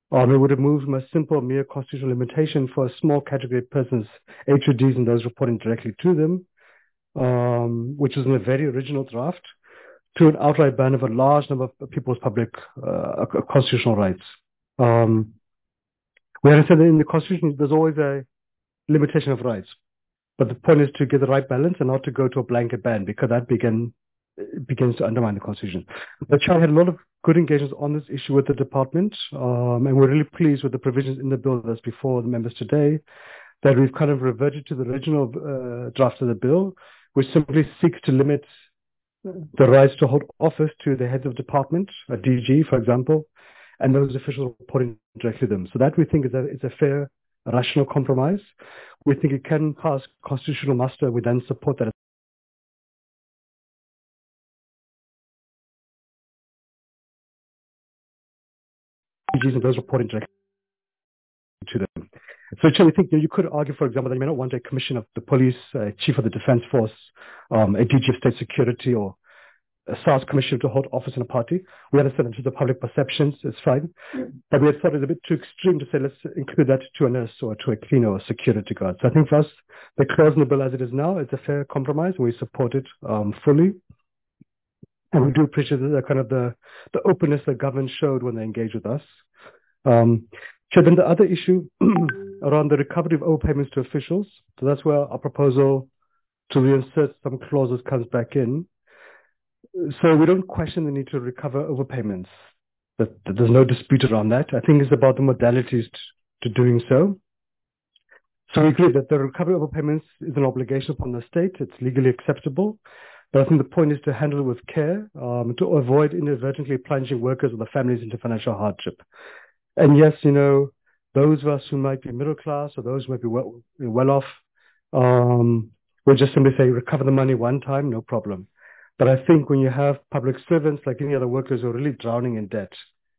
It would remove from a simple, mere constitutional limitation for a small category of persons, HODs and those reporting directly to them, which was in a very original draft, to an outright ban of a large number of people's public constitutional rights. We understand that in the Constitution, there's always a limitation of rights. But the point is to get the right balance and not to go to a blanket ban, because that begins to undermine the Constitution. But Chad had a lot of good engagements on this issue with the department, and we're really pleased with the provisions in the bill that's before the members today, that we've kind of reverted to the original draft of the bill, which simply seeks to limit the rights to hold office to the heads of department, a DG, for example, and those officials reporting directly to them. So that we think is a fair, rational compromise. We think it can pass constitutional muster. We then support that. DGs and those reporting directly to them. So actually, I think you could argue, for example, that you may not want a commissioner of the police, a chief of the defense force, a DG of state security, or a SARS commissioner to hold office in a party. We understand in terms of public perceptions, it's fine. But we had thought it was a bit too extreme to say, let's include that to a nurse or to a cleaner or a security guard. So I think for us, the clause in the bill as it is now, it's a fair compromise. We support it fully. And we do appreciate the kind of the openness that government showed when they engaged with us. So then the other issue around the recovery of overpayments to officials. So that's where our proposal to reinsert some clauses comes back in. So we don't question the need to recover overpayments. There's no dispute around that. I think it's about the modalities to doing so. So we agree that the recovery of overpayments is an obligation upon the state. It's legally acceptable. But I think the point is to handle it with care, to avoid inadvertently plunging workers or the families into financial hardship. And yes, those of us who might be middle class or those who might be well off, we'll just simply say recover the money one time, no problem. But I think when you have public servants, like any other workers who are really drowning in debt,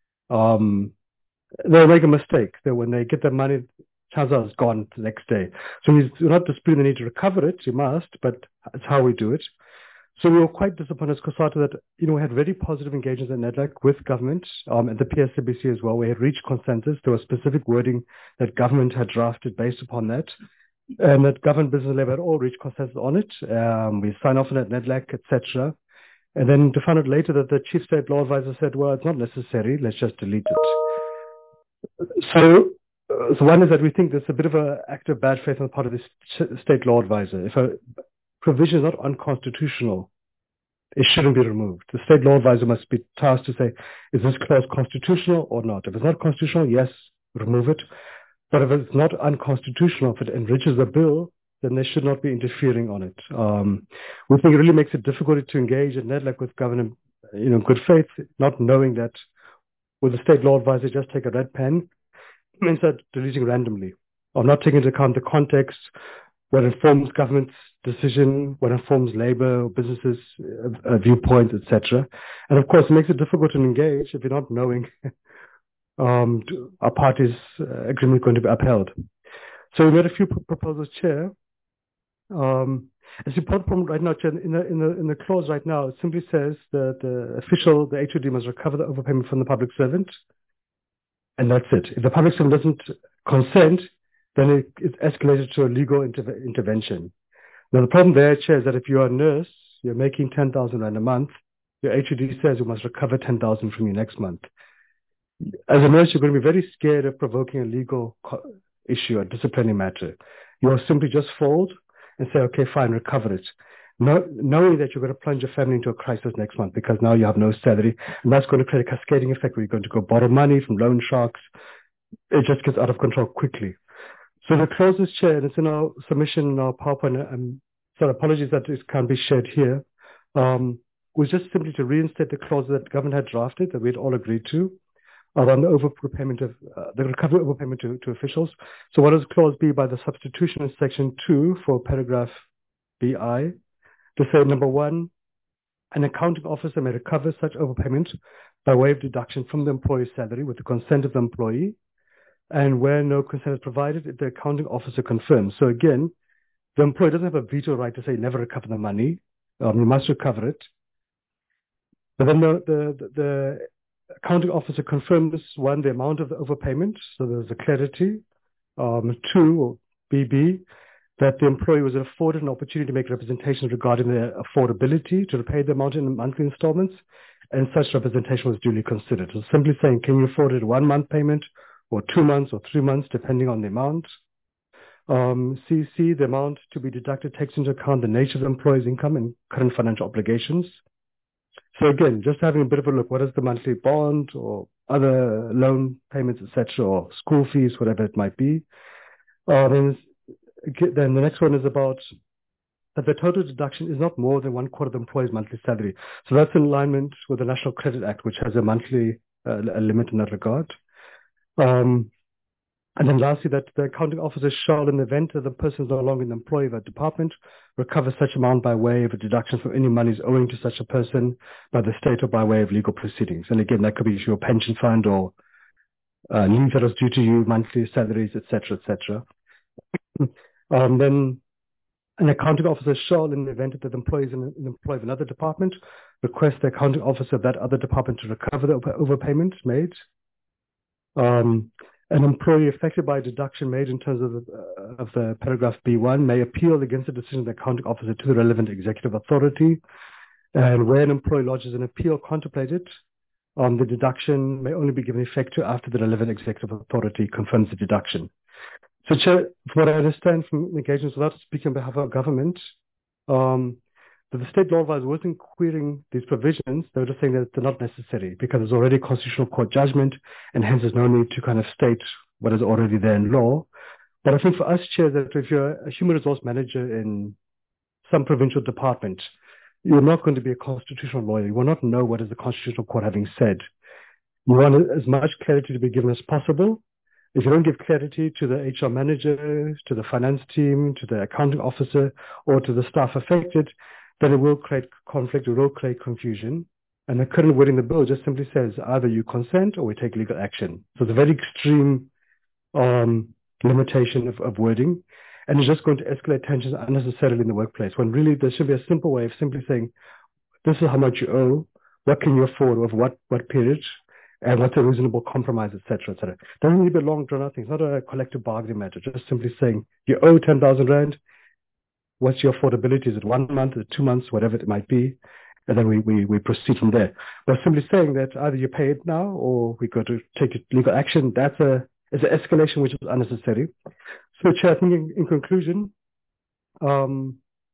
they'll make a mistake. That when they get their money, chances are it's gone the next day. So we're not disputing the need to recover it. You must, but it's how we do it. So we were quite disappointed as COSATU that, we had very positive engagements at NEDLAC with government, and the PSCBC as well. We had reached consensus. There was specific wording that government had drafted based upon that, and that government business level had all reached consensus on it. We signed off on it at NEDLAC, etc. And then to find out later that the Chief State Law Advisor said, well, it's not necessary. Let's just delete it. So one is that we think there's a bit of an act of bad faith on the part of the State Law Advisor. If a provision is not unconstitutional, it shouldn't be removed. The State Law Advisor must be tasked to say, is this clause constitutional or not? If it's not constitutional, yes, remove it. But if it's not unconstitutional, if it enriches the bill, then they should not be interfering on it. We think it really makes it difficult to engage in NEDLAC with government, good faith, not knowing that with the State Law Advisor just take a red pen and start deleting randomly, or not taking into account the context, what informs government's decision, what informs labor or businesses' viewpoints, etc. And of course, it makes it difficult to engage if you're not knowing our party's agreement going to be upheld. So we made a few proposals, Chair. As you put from right now, Chair, in the clause right now, it simply says that the official, the HOD, must recover the overpayment from the public servant, and that's it. If the public servant doesn't consent, then it's escalated to a legal intervention. Now, the problem there, Chair, is that if you're a nurse, you're making 10,000 Rand a month, your HOD says you must recover 10,000 from you next month. As a nurse, you're going to be very scared of provoking a legal issue, a disciplinary matter. You'll simply just fold and say, okay, fine, recover it. Knowing that you're going to plunge your family into a crisis next month because now you have no salary, and that's going to create a cascading effect where you're going to go borrow money from loan sharks. It just gets out of control quickly. So the clauses, Chair, and it's in our submission in our PowerPoint, so apologies that it can't be shared here, was just simply to reinstate the clause that government had drafted that we'd all agreed to around the overpayment of the recovery of overpayment to officials. So what does clause B by the substitution in section 2 for paragraph BI to say, number 1, an accounting officer may recover such overpayment by way of deduction from the employee's salary with the consent of the employee, and where no consent is provided, if the accounting officer confirms. So again, the employee doesn't have a veto right to say never recover the money. You must recover it. But then the accounting officer confirms, one, the amount of the overpayment, so there's a clarity. Two, or BB, that the employee was afforded an opportunity to make representations regarding their affordability to repay the amount in monthly installments, and such representation was duly considered. So simply saying, can you afford it 1 month payment, or 2 months, or 3 months, depending on the amount. CC, the amount to be deducted takes into account the nature of the employee's income and current financial obligations. So again, just having a bit of a look, what is the monthly bond or other loan payments, etc., or school fees, whatever it might be. Then the next one is about that the total deduction is not more than 1/4 of the employee's monthly salary. So that's in alignment with the National Credit Act, which has a monthly a limit in that regard. And then lastly, that the accounting officer shall, in the event that the person is no longer an employee of a department, recover such amount by way of a deduction from any monies owing to such a person by the state or by way of legal proceedings. And again, that could be your pension fund or leave that was due to you, monthly salaries, etc., etc. Then an accounting officer shall, in the event that the employee is an employee of another department, request the accounting officer of that other department to recover the overpayment made. An employee affected by a deduction made in terms of the paragraph B1 may appeal against the decision of the accounting officer to the relevant executive authority. And where an employee lodges an appeal contemplated, the deduction may only be given effect to after the relevant executive authority confirms the deduction. So, Chair, from what I understand from engagements, without speaking on behalf of our government, that the state law advisor wasn't querying these provisions. They were just saying that they're not necessary because there's already a constitutional court judgment, and hence there's no need to kind of state what is already there in law. But I think for us, Chair, that if you're a human resource manager in some provincial department, you're not going to be a constitutional lawyer. You will not know what is the constitutional court having said. You want as much clarity to be given as possible. If you don't give clarity to the HR manager, to the finance team, to the accounting officer, or to the staff affected, then it will create conflict, it will create confusion. And the current wording in the bill just simply says either you consent or we take legal action. So it's a very extreme limitation of wording. And it's just going to escalate tensions unnecessarily in the workplace, when really there should be a simple way of simply saying, this is how much you owe, what can you afford, over what period, and what's a reasonable compromise, etc., etc. Doesn't need to be a long drawn out thing. It's not a collective bargaining matter. Just simply saying, you owe 10,000 rand. What's your affordability? Is it 1 month, is it 2 months, whatever it might be? And then we proceed from there. But simply saying that either you pay it now or we go to take legal action, it's an escalation which is unnecessary. So, Chair, I think in conclusion, so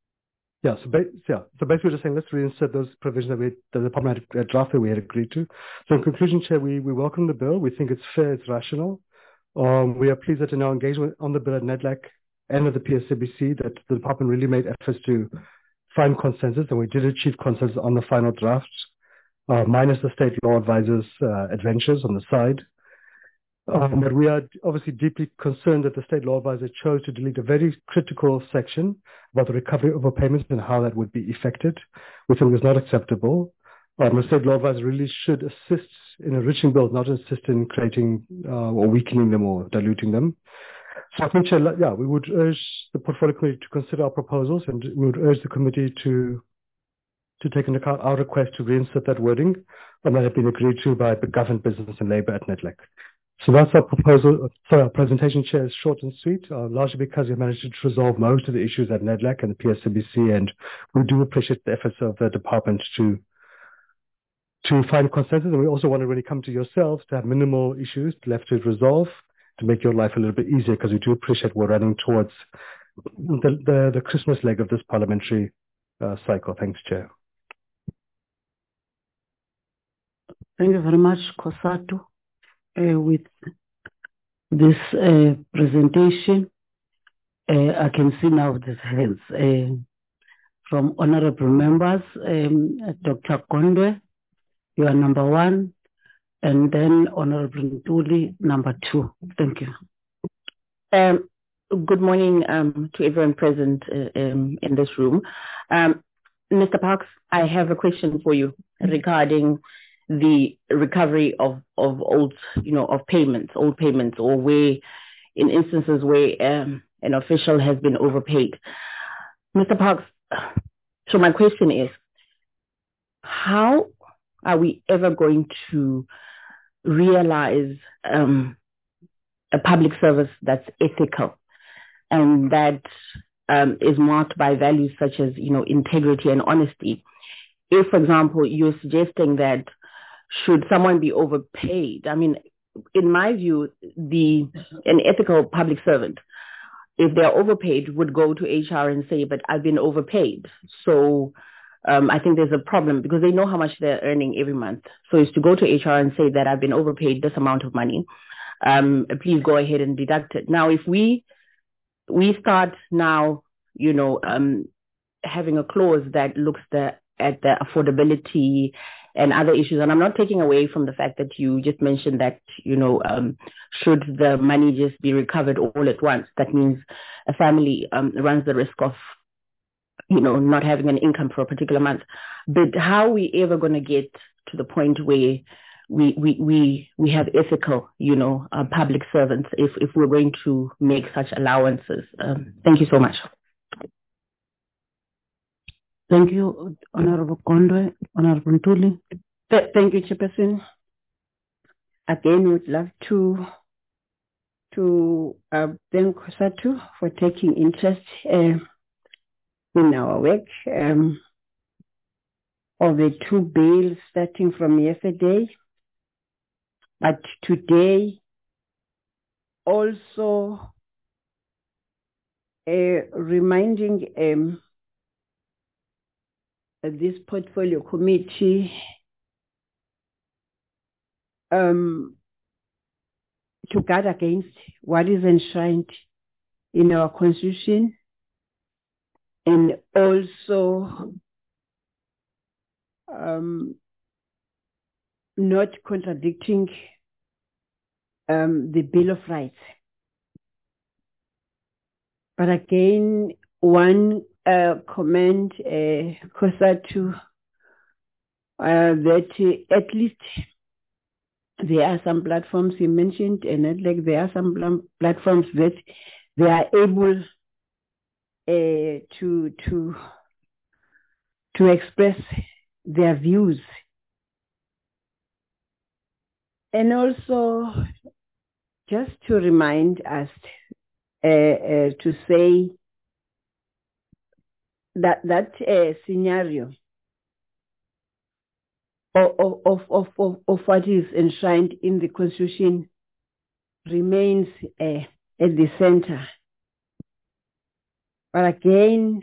basically just saying let's reinsert those provisions that the Department had drafted, we had agreed to. So in conclusion, Chair, we welcome the bill. We think it's fair, it's rational. We are pleased that in our engagement on the bill at NEDLAC and at the PSCBC that the department really made efforts to find consensus, and we did achieve consensus on the final draft, minus the state law advisor's adventures on the side. But we are obviously deeply concerned that the state law advisor chose to delete a very critical section about the recovery of overpayments and how that would be effected, which is not acceptable. The state law advisor really should assist in enriching bills, not assist in creating or weakening them or diluting them. So I think, we would urge the portfolio committee to consider our proposals, and we would urge the committee to take into account our request to reinsert that wording, and that had been agreed to by the Government, Business and Labour at NEDLAC. So that's our proposal. Sorry, our presentation, Chair, is short and sweet, largely because we managed to resolve most of the issues at NEDLAC and the PSCBC, and we do appreciate the efforts of the department to find consensus. And we also want to really come to yourselves to have minimal issues left to resolve, to make your life a little bit easier, because we do appreciate we're running towards the Christmas leg of this parliamentary cycle. Thanks, Chair. Thank you very much, Kosato. With this presentation, I can see now the hands from honorable members. Dr. Kondwe, you are number 1, and then Honorable Ntuli, number 2. Thank you. Good morning to everyone present in this room. Mr. Parks, I have a question for you regarding the recovery of old payments, or where, in instances where an official has been overpaid. Mr. Parks, so my question is, how are we ever going to realize a public service that's ethical and that is marked by values such as, integrity and honesty. If, for example, you're suggesting that should someone be overpaid, I mean, in my view, an ethical public servant, if they're overpaid, would go to HR and say, but I've been overpaid. So I think there's a problem because they know how much they're earning every month. So it's to go to HR and say that I've been overpaid this amount of money. Please go ahead and deduct it. Now, if we start now, having a clause that looks at the affordability and other issues, and I'm not taking away from the fact that you just mentioned that, should the money just be recovered all at once, that means a family runs the risk of, not having an income for a particular month. But how are we ever going to get to the point where we have ethical, public servants if we're going to make such allowances? Thank you so much. Thank you, Honorable Kondwe. Honorable Ntuli. Thank you, Chairperson. Again, we'd love to thank COSATU for taking interest in our work. Of the two bills starting from yesterday, but today also reminding this portfolio committee to guard against what is enshrined in our constitution, and also not contradicting the Bill of Rights. But again, one comment, COSATU, that at least there are some platforms you mentioned, and there are some platforms that they are able to express their views. And also, just to remind us to say that scenario of what is enshrined in the Constitution remains at the center. But again,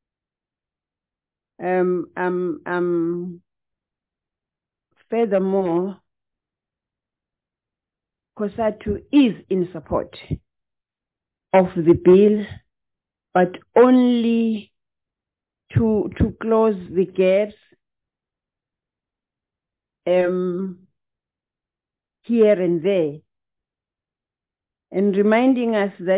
furthermore, COSATU is in support of the bill, but only to close the gaps here and there, and reminding us of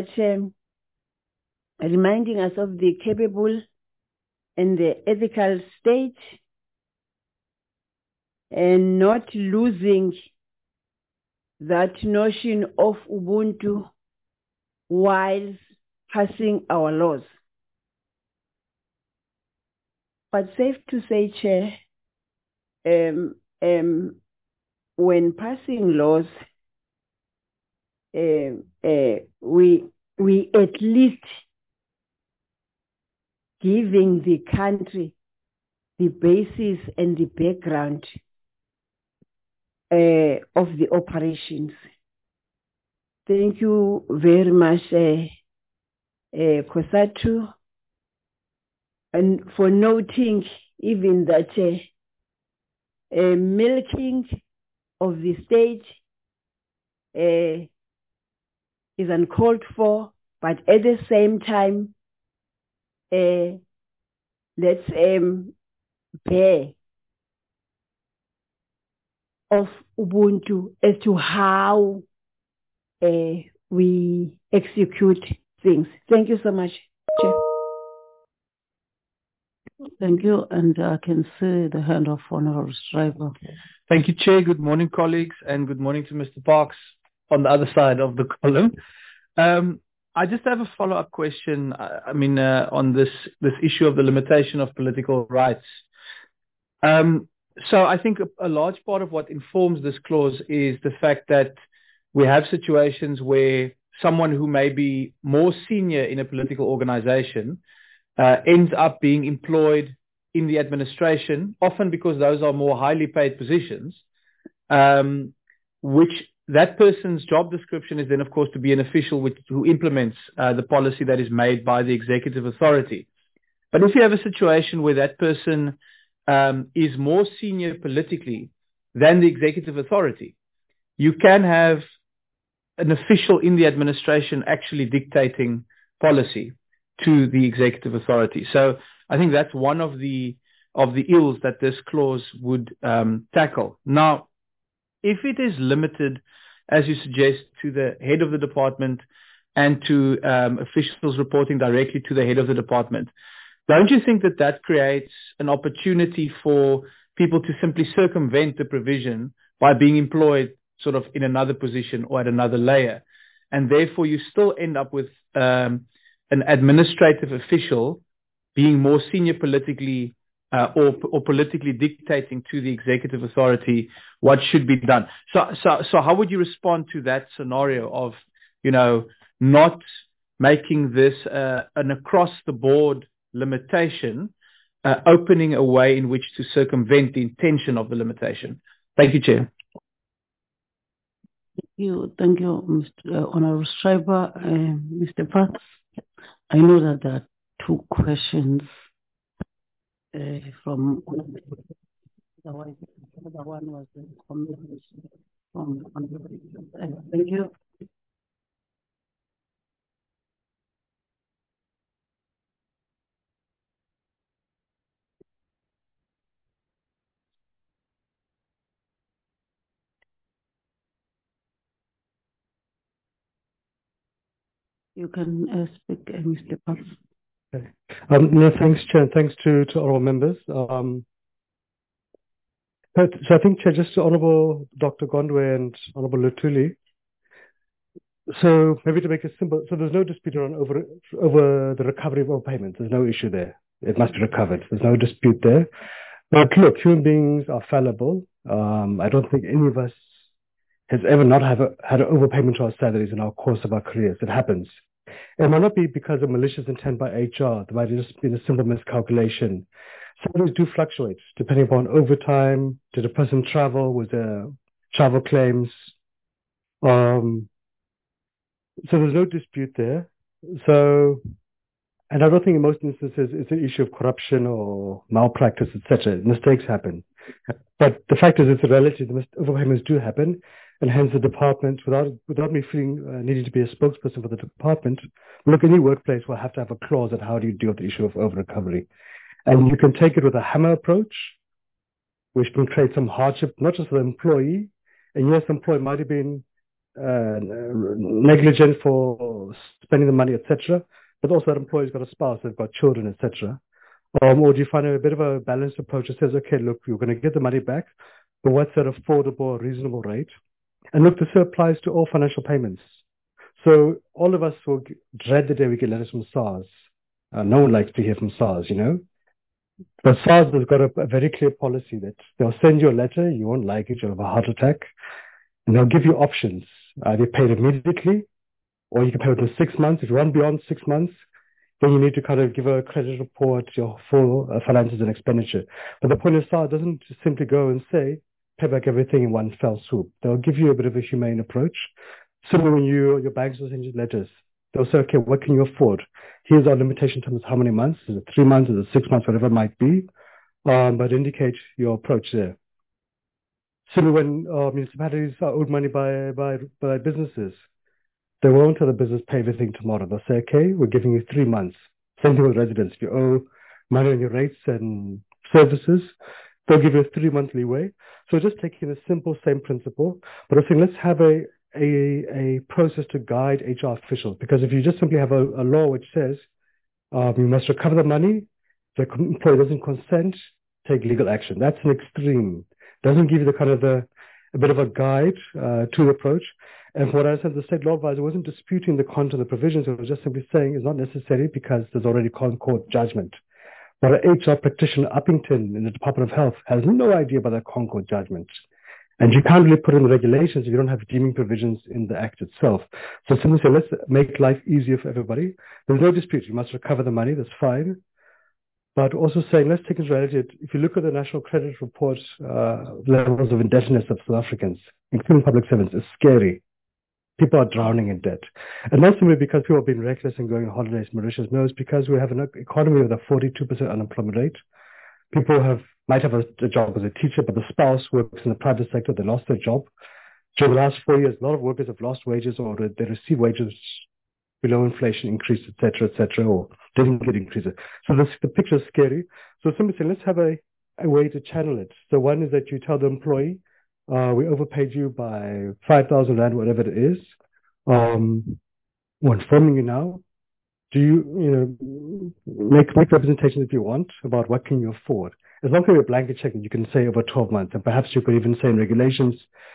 the capable and the ethical state, and not losing that notion of Ubuntu while passing our laws. But safe to say, Chair, when passing laws, we at least giving the country the basis and the background of the operations. Thank you very much, COSATU, and for noting even that milking of the state is uncalled for, but at the same time, let's bear of Ubuntu as to how we execute things. Thank you so much, Chair. Thank you, and I can see the hand of Honorable Schreiber. Thank you, Chair. Good morning, colleagues, and good morning to Mr. Parks on the other side of the column. I just have a follow-up question. On this issue of the limitation of political rights. So I think a large part of what informs this clause is the fact that we have situations where someone who may be more senior in a political organization ends up being employed in the administration, often because those are more highly paid positions, which that person's job description is then, of course, to be an official who implements the policy that is made by the executive authority. But if you have a situation where that person is more senior politically than the executive authority, you can have an official in the administration actually dictating policy to the executive authority. So I think that's one of the ills that this clause would tackle. Now, if it is limited, as you suggest, to the head of the department and to officials reporting directly to the head of the department, don't you think that that creates an opportunity for people to simply circumvent the provision by being employed sort of in another position or at another layer? And therefore you still end up with an administrative official being more senior politically or politically dictating to the executive authority what should be done. So how would you respond to that scenario of, not making this an across the board limitation, opening a way in which to circumvent the intention of the limitation? Thank you, Chair. Thank you, Mr. Honorable Schreiber. Mr. Parks, I know that there are two questions from the one was the comment from thank you. You can speak, Mr. Parks. Okay. No, thanks, Chair. Thanks to all members. So I think, Chair, just to Honourable Dr. Gondwe and Honourable Lutuli. So maybe to make it simple, so there's no dispute around over the recovery of overpayments. There's no issue there. It must be recovered. There's no dispute there. But look, human beings are fallible. I don't think any of us has ever not had an overpayment to our salaries in our course of our careers. It happens. It might not be because of malicious intent by HR. There might have just been a simple miscalculation. Salaries do fluctuate depending upon overtime. Did a person travel? Was there travel claims? So there's no dispute there. So, and I don't think in most instances it's an issue of corruption or malpractice, etc. Mistakes happen. But the fact is, it's a reality. The overpayments do happen. And hence the department, without me feeling needing to be a spokesperson for the department, look, any workplace will have to have a clause on how do you deal with the issue of over-recovery. And you can take it with a hammer approach, which can create some hardship, not just for the employee. And yes, the employee might have been negligent for spending the money, etc. But also that employee's got a spouse, they've got children, etc. Or do you find a bit of a balanced approach that says, okay, look, you're going to get the money back, but what's that affordable, reasonable rate? And look, this applies to all financial payments. So all of us will dread the day we get letters from SARS. No one likes to hear from SARS, But SARS has got a very clear policy that they'll send you a letter, you won't like it, you'll have a heart attack, and they'll give you options. They pay it immediately, or you can pay within 6 months. If you run beyond 6 months, then you need to kind of give a credit report, your full finances and expenditure. But the point of SARS doesn't just simply go and say, pay back everything in one fell swoop. They'll give you a bit of a humane approach. Similar when your banks will send you letters. They'll say, okay, what can you afford? Here's our limitation terms, how many months? Is it 3 months? Is it 6 months? Whatever it might be. But indicate your approach there. Similar when municipalities are owed money by businesses. They won't tell the business pay everything tomorrow. They'll say, okay, we're giving you 3 months. Same thing with residents. If you owe money on your rates and services, they'll give you a 3-month leeway. So just taking the simple same principle, but I think let's have a process to guide HR officials. Because if you just simply have a law which says you must recover the money, the employee doesn't consent, take legal action. That's an extreme. Doesn't give you the kind of a bit of a guide to the approach. And from what I said, the state law advisor wasn't disputing the content of the provisions. It was just simply saying it's not necessary because there's already court judgment. But an HR practitioner, Uppington, in the Department of Health, has no idea about the Concord judgment. And you can't really put in the regulations if you don't have deeming provisions in the Act itself. So simply say, let's make life easier for everybody. There's no dispute. You must recover the money. That's fine. But also saying, let's take into reality, if you look at the National Credit Report, levels of indebtedness of South Africans, including public servants, it's scary. People are drowning in debt. And not simply because people have been reckless and going on holidays in Mauritius. No, it's because we have an economy with a 42% unemployment rate. People might have a job as a teacher, but the spouse works in the private sector. They lost their job. During the last 4 years, a lot of workers have lost wages, or they receive wages below inflation increase, et cetera, or didn't get increases. So the picture is scary. So simply say, let's have a way to channel it. So one is that you tell the employee, we overpaid you by 5,000 Rand, whatever it is. We're informing you now. Do you make representations if you want about what can you afford? As long as you have a blanket check that you can say over 12 months, and perhaps you could even say in regulations,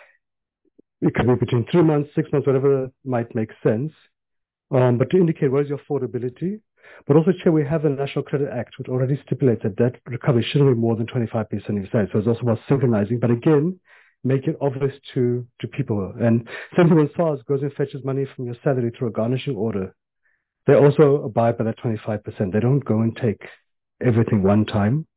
it could be between 3 months, 6 months, whatever might make sense. But to indicate what is your affordability. But also, Chair, we have the National Credit Act, which already stipulates that debt recovery shouldn't be more than 25% of your salary. So it's also about synchronizing. But again, make it obvious to people. And same thing when SARS goes and fetches money from your salary through a garnishing order. They also abide by that 25%. They don't go and take everything one time.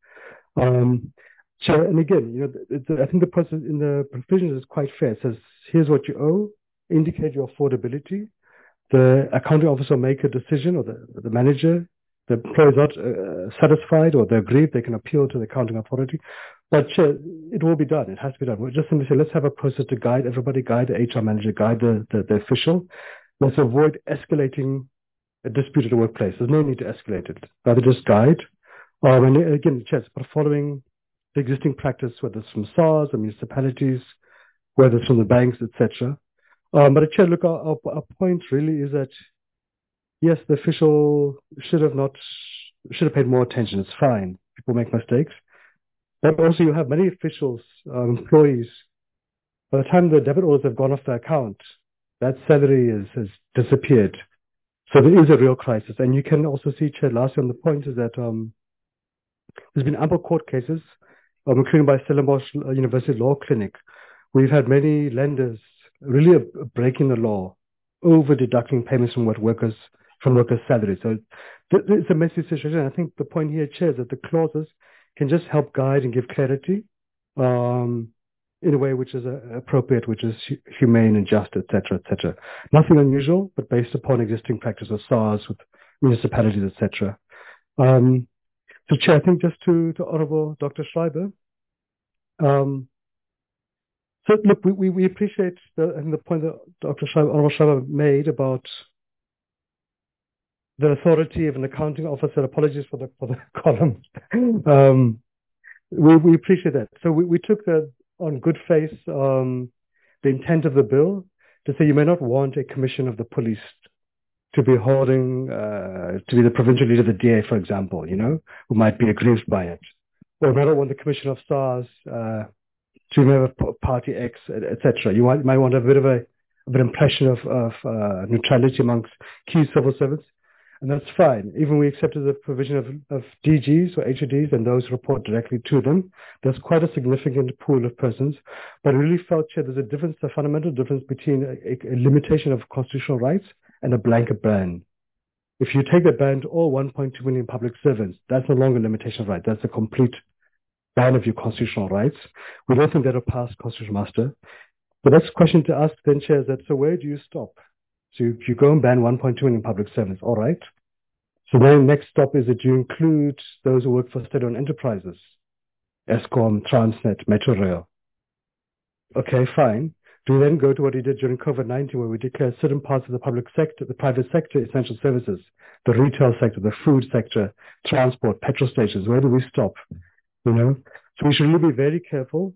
So, and again, I think the process in the provisions is quite fair. It says, here's what you owe, indicate your affordability. The accounting officer will make a decision, or the manager. The employee is not satisfied or they're aggrieved, they can appeal to the accounting authority. But it will be done. It has to be done. We're just simply say, let's have a process to guide everybody, guide the HR manager, guide the official. Let's avoid escalating a dispute at the workplace. There's no need to escalate it. Rather just guide. And again, but following the existing practice, whether it's from SARS, the municipalities, whether it's from the banks, etc. But Chair, look, our point really is that, yes, the official should have paid more attention. It's fine. People make mistakes. But also you have many officials, employees, by the time the debit orders have gone off their account, that salary has disappeared. So there is a real crisis. And you can also see, Chair, lastly on the point is that there's been ample court cases, including by Stellenbosch University Law Clinic. We've had many lenders really breaking the law, over deducting payments from workers' salaries. So it's a messy situation. I think the point here, Chair, is that the clauses can just help guide and give clarity in a way which is appropriate, which is humane and just, etc., etc. Nothing unusual, but based upon existing practice of SARS with municipalities, etc. So, Chair, I think just to Honourable Dr. Schreiber, so look, we appreciate the point that Dr. Schreiber, Honourable Schreiber made about the authority of an accounting officer. Apologies for the column. We appreciate that. So we took on good faith the intent of the bill to say you may not want a commission of the police to be holding, to be the provincial leader of the DA, for example, who might be aggrieved by it. Or may not want the commission of SARS to remember party X, etc. You might want a bit of an impression of neutrality amongst key civil servants. And that's fine. Even we accepted the provision of DGs or HODs and those report directly to them. There's quite a significant pool of persons. But I really felt, Chair, there's a fundamental difference between a limitation of constitutional rights and a blanket ban. If you take the ban to all 1.2 million public servants, that's no longer a limitation of right. That's a complete ban of your constitutional rights. We don't think that'll pass constitutional muster. The next question to ask then, Chair, is that, so where do you stop? So you go and ban 1.2 million public servants, all right. So then the next stop is that you include those who work for state-owned enterprises, Eskom, Transnet, Metrorail. Okay, fine. Do we then go to what we did during COVID-19, where we declared certain parts of the public sector, the private sector, essential services, the retail sector, the food sector, transport, petrol stations? Where do we stop? So we should really be very careful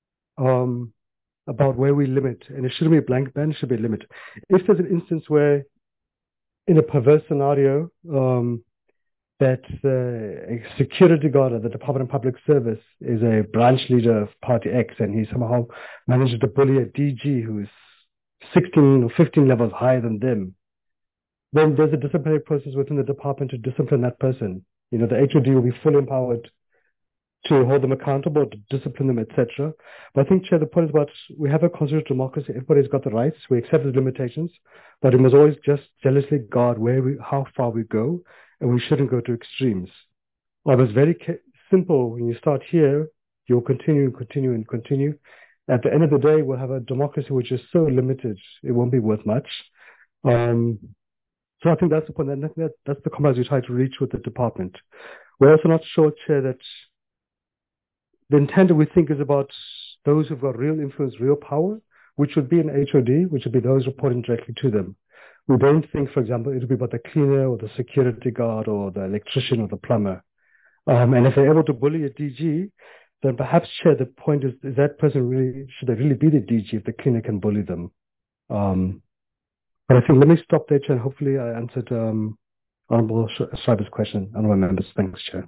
about where we limit. And it shouldn't be a blank ban, it should be a limit. If there's an instance where, in a perverse scenario, that a security guard at the Department of Public Service is a branch leader of Party X and he somehow manages to bully a DG who is 16 or 15 levels higher than them, then there's a disciplinary process within the department to discipline that person. The HOD will be fully empowered to hold them accountable, to discipline them, etc. But I think, Chair, the point is about we have a constitutional democracy. Everybody's got the rights. We accept the limitations, but we must always just jealously guard how far we go, and we shouldn't go to extremes. Well, it's very simple. When you start here, you'll continue and continue and continue. At the end of the day, we'll have a democracy which is so limited, it won't be worth much. So I think that's the point. That's the compromise we try to reach with the department. We're also not sure, Chair, that the intent that we think is about those who've got real influence, real power, which would be an HOD, which would be those reporting directly to them. We don't think, for example, it would be about the cleaner or the security guard or the electrician or the plumber. And if they're able to bully a DG, then perhaps, Chair, the point is that person should they really be the DG if the cleaner can bully them? But I think let me stop there, Chair, and hopefully I answered Honourable Schreiber's question. Honourable members, thanks, Chair.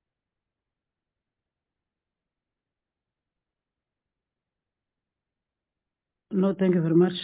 No, thank you very much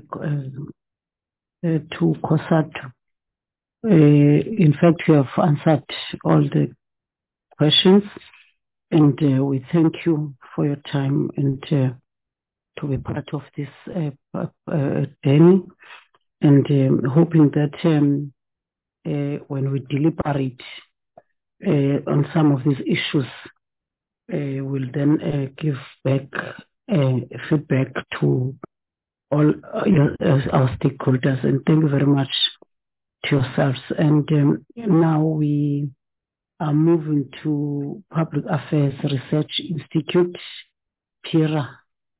to COSATU. In fact, you have answered all the questions, and we thank you for your time and to be part of this journey, and hoping that when we deliberate on some of these issues, we'll then give back feedback to all our stakeholders. And thank you very much to yourselves. And now we are moving to Public Affairs Research Institute, PIRA.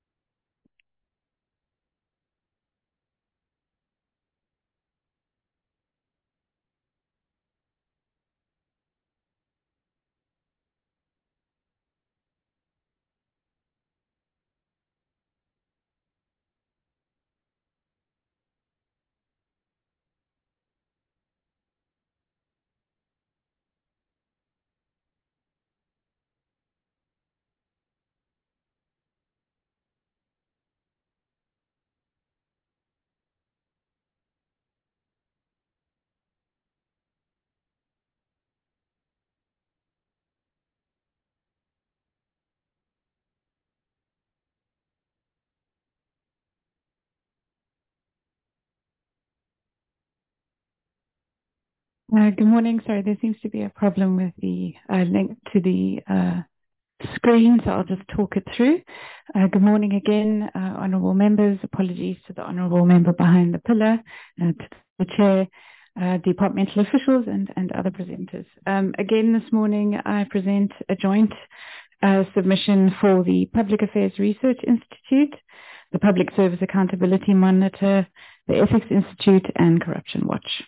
Good morning. Sorry, there seems to be a problem with the link to the screen, so I'll just talk it through. Good morning again, honourable members. Apologies to the honourable member behind the pillar, to the chair, departmental officials and other presenters. Again, this morning I present a joint submission for the Public Affairs Research Institute, the Public Service Accountability Monitor, the Ethics Institute and Corruption Watch.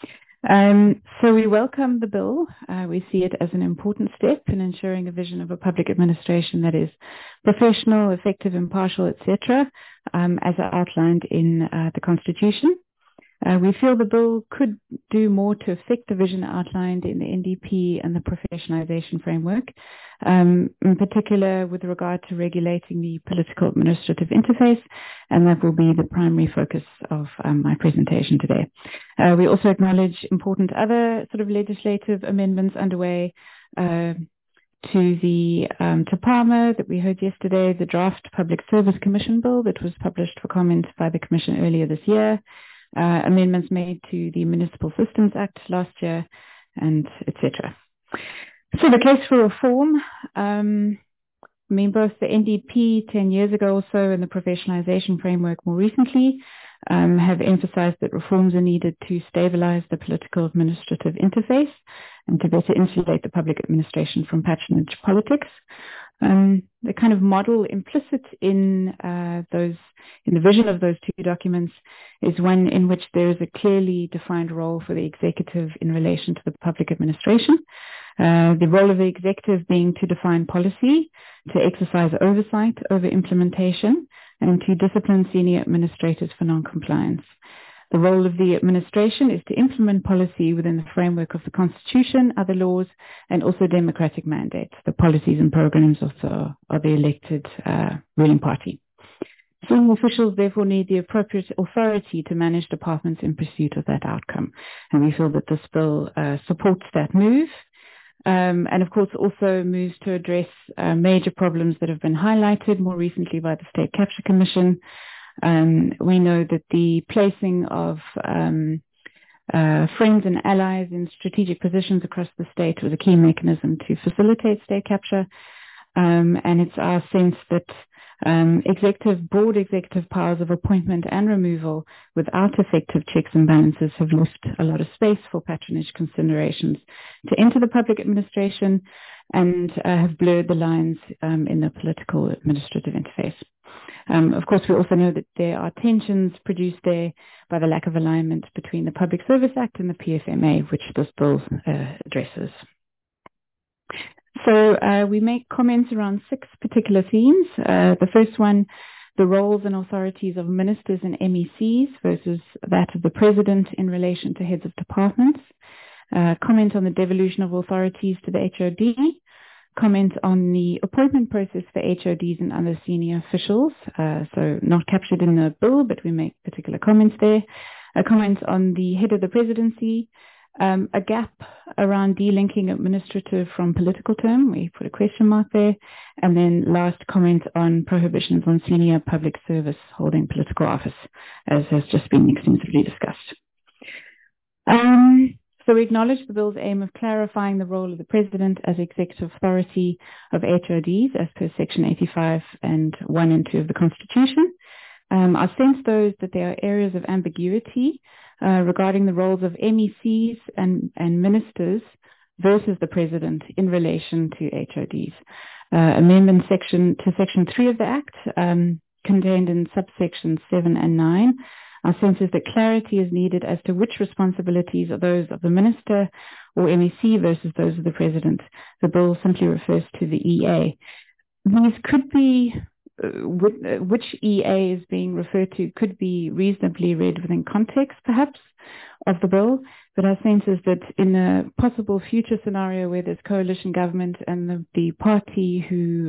So we welcome the bill. We see it as an important step in ensuring a vision of a public administration that is professional, effective, impartial, etc., as outlined in the Constitution. We feel the bill could do more to affect the vision outlined in the NDP and the professionalisation framework, in particular with regard to regulating the political administrative interface, and that will be the primary focus of my presentation today. We also acknowledge important other sort of legislative amendments underway to the TAPAMA that we heard yesterday, the draft Public Service Commission bill that was published for comment by the Commission earlier this year, amendments made to the Municipal Systems Act last year, and etc. So the case for reform, both the NDP 10 years ago or so and the professionalisation framework more recently have emphasised that reforms are needed to stabilise the political administrative interface and to better insulate the public administration from patronage politics. The kind of model implicit in the vision of those two documents is one in which there is a clearly defined role for the executive in relation to the public administration. The role of the executive being to define policy, to exercise oversight over implementation, and to discipline senior administrators for non-compliance. The role of the administration is to implement policy within the framework of the Constitution, other laws, and also democratic mandates, the policies and programs of the elected ruling party. Senior officials therefore need the appropriate authority to manage departments in pursuit of that outcome. And we feel that this bill supports that move. And of course also moves to address major problems that have been highlighted more recently by the State Capture Commission. We know that the placing of friends and allies in strategic positions across the state was a key mechanism to facilitate state capture. And it's our sense that broad executive powers of appointment and removal without effective checks and balances have left a lot of space for patronage considerations to enter the public administration and have blurred the lines in the political administrative interface. Of course, we also know that there are tensions produced there by the lack of alignment between the Public Service Act and the PFMA, which this bill addresses. So we make comments around 6 particular themes. The first one, the roles and authorities of ministers and MECs versus that of the president in relation to heads of departments. Comment on the devolution of authorities to the HOD. Comment on the appointment process for HODs and other senior officials. So not captured in the bill, but we make particular comments there. A comment on the head of the presidency. A gap around delinking administrative from political term. We put a question mark there. And then last comment on prohibitions on senior public service holding political office, as has just been extensively discussed. So we acknowledge the bill's aim of clarifying the role of the president as executive authority of HODs as per section 85 and 1 and 2 of the Constitution. Our sense, though, is that there are areas of ambiguity regarding the roles of MECs and ministers versus the president in relation to HODs. Amendment to section 3 of the Act, contained in subsections 7 and 9, our sense is that clarity is needed as to which responsibilities are those of the minister or MEC versus those of the president. The bill simply refers to the EA. These could be which EA is being referred to could be reasonably read within context, perhaps, of the bill. But our sense is that in a possible future scenario where there's coalition government and the party who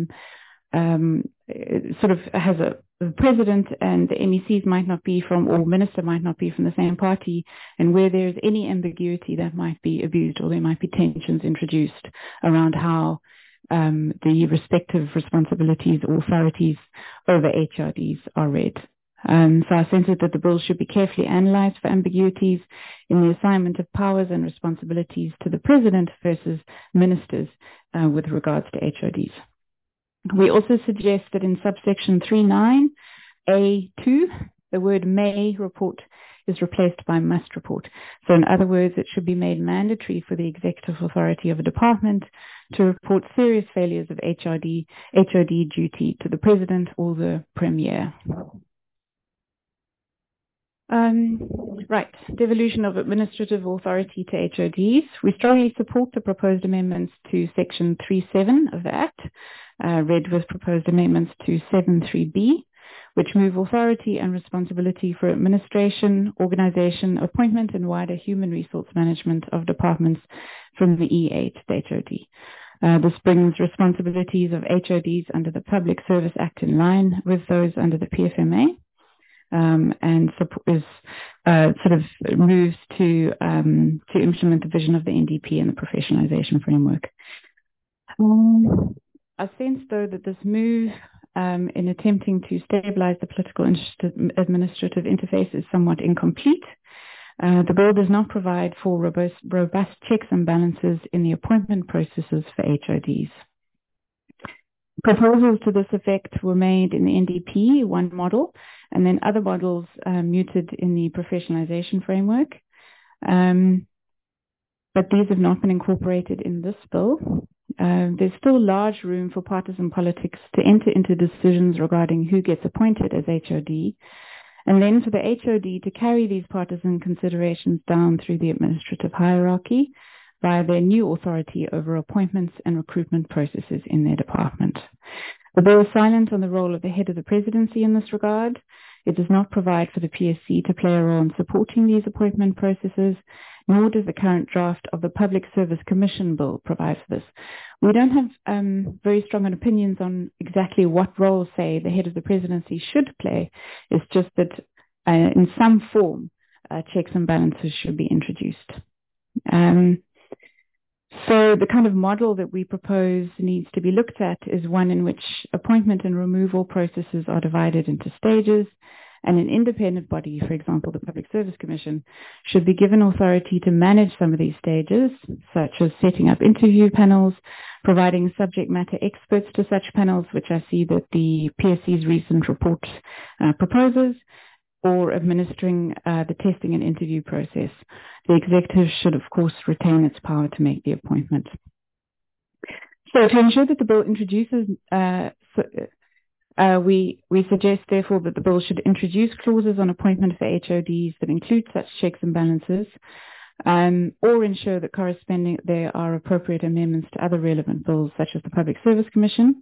sort of has a president and the MECs might not be from, or minister might not be from the same party, and where there's any ambiguity that might be abused or there might be tensions introduced around how the respective responsibilities or authorities over HRDs are read. So our sense is that the bill should be carefully analysed for ambiguities in the assignment of powers and responsibilities to the president versus ministers with regards to HRDs. We also suggest that in subsection 3.9A2, the word may report is replaced by must report. So in other words, it should be made mandatory for the executive authority of a department to report serious failures of HOD duty to the president or the premier. Right, devolution of administrative authority to HODs. We strongly support the proposed amendments to section 3.7 of the Act, read with proposed amendments to 7.3b, which move authority and responsibility for administration, organization, appointment, and wider human resource management of departments from the EA to the HOD. This brings responsibilities of HODs under the Public Service Act in line with those under the PFMA, and sort of moves to implement the vision of the NDP and the professionalization framework. I sense, though, that this move in attempting to stabilize the political administrative interface is somewhat incomplete. The bill does not provide for robust checks and balances in the appointment processes for HODs. Proposals to this effect were made in the NDP, one model, and then other models muted in the professionalization framework. But these have not been incorporated in this bill. There's still large room for partisan politics to enter into decisions regarding who gets appointed as HOD, and then for the HOD to carry these partisan considerations down through the administrative hierarchy via their new authority over appointments and recruitment processes in their department. The bill is silent on the role of the head of the presidency in this regard. It does not provide for the PSC to play a role in supporting these appointment processes, nor does the current draft of the Public Service Commission Bill provide for this. We don't have very strong opinions on exactly what role, say, the head of the presidency should play. It's just that in some form, checks and balances should be introduced. So the kind of model that we propose needs to be looked at is one in which appointment and removal processes are divided into stages, and an independent body, for example, the Public Service Commission, should be given authority to manage some of these stages, such as setting up interview panels, providing subject matter experts to such panels, which I see that the PSC's recent report proposes, or administering the testing and interview process. The executive should, of course, retain its power to make the appointment. So to ensure that the bill introduces, we suggest, therefore, that the bill should introduce clauses on appointment for HODs that include such checks and balances, or ensure that corresponding there are appropriate amendments to other relevant bills, such as the Public Service Commission.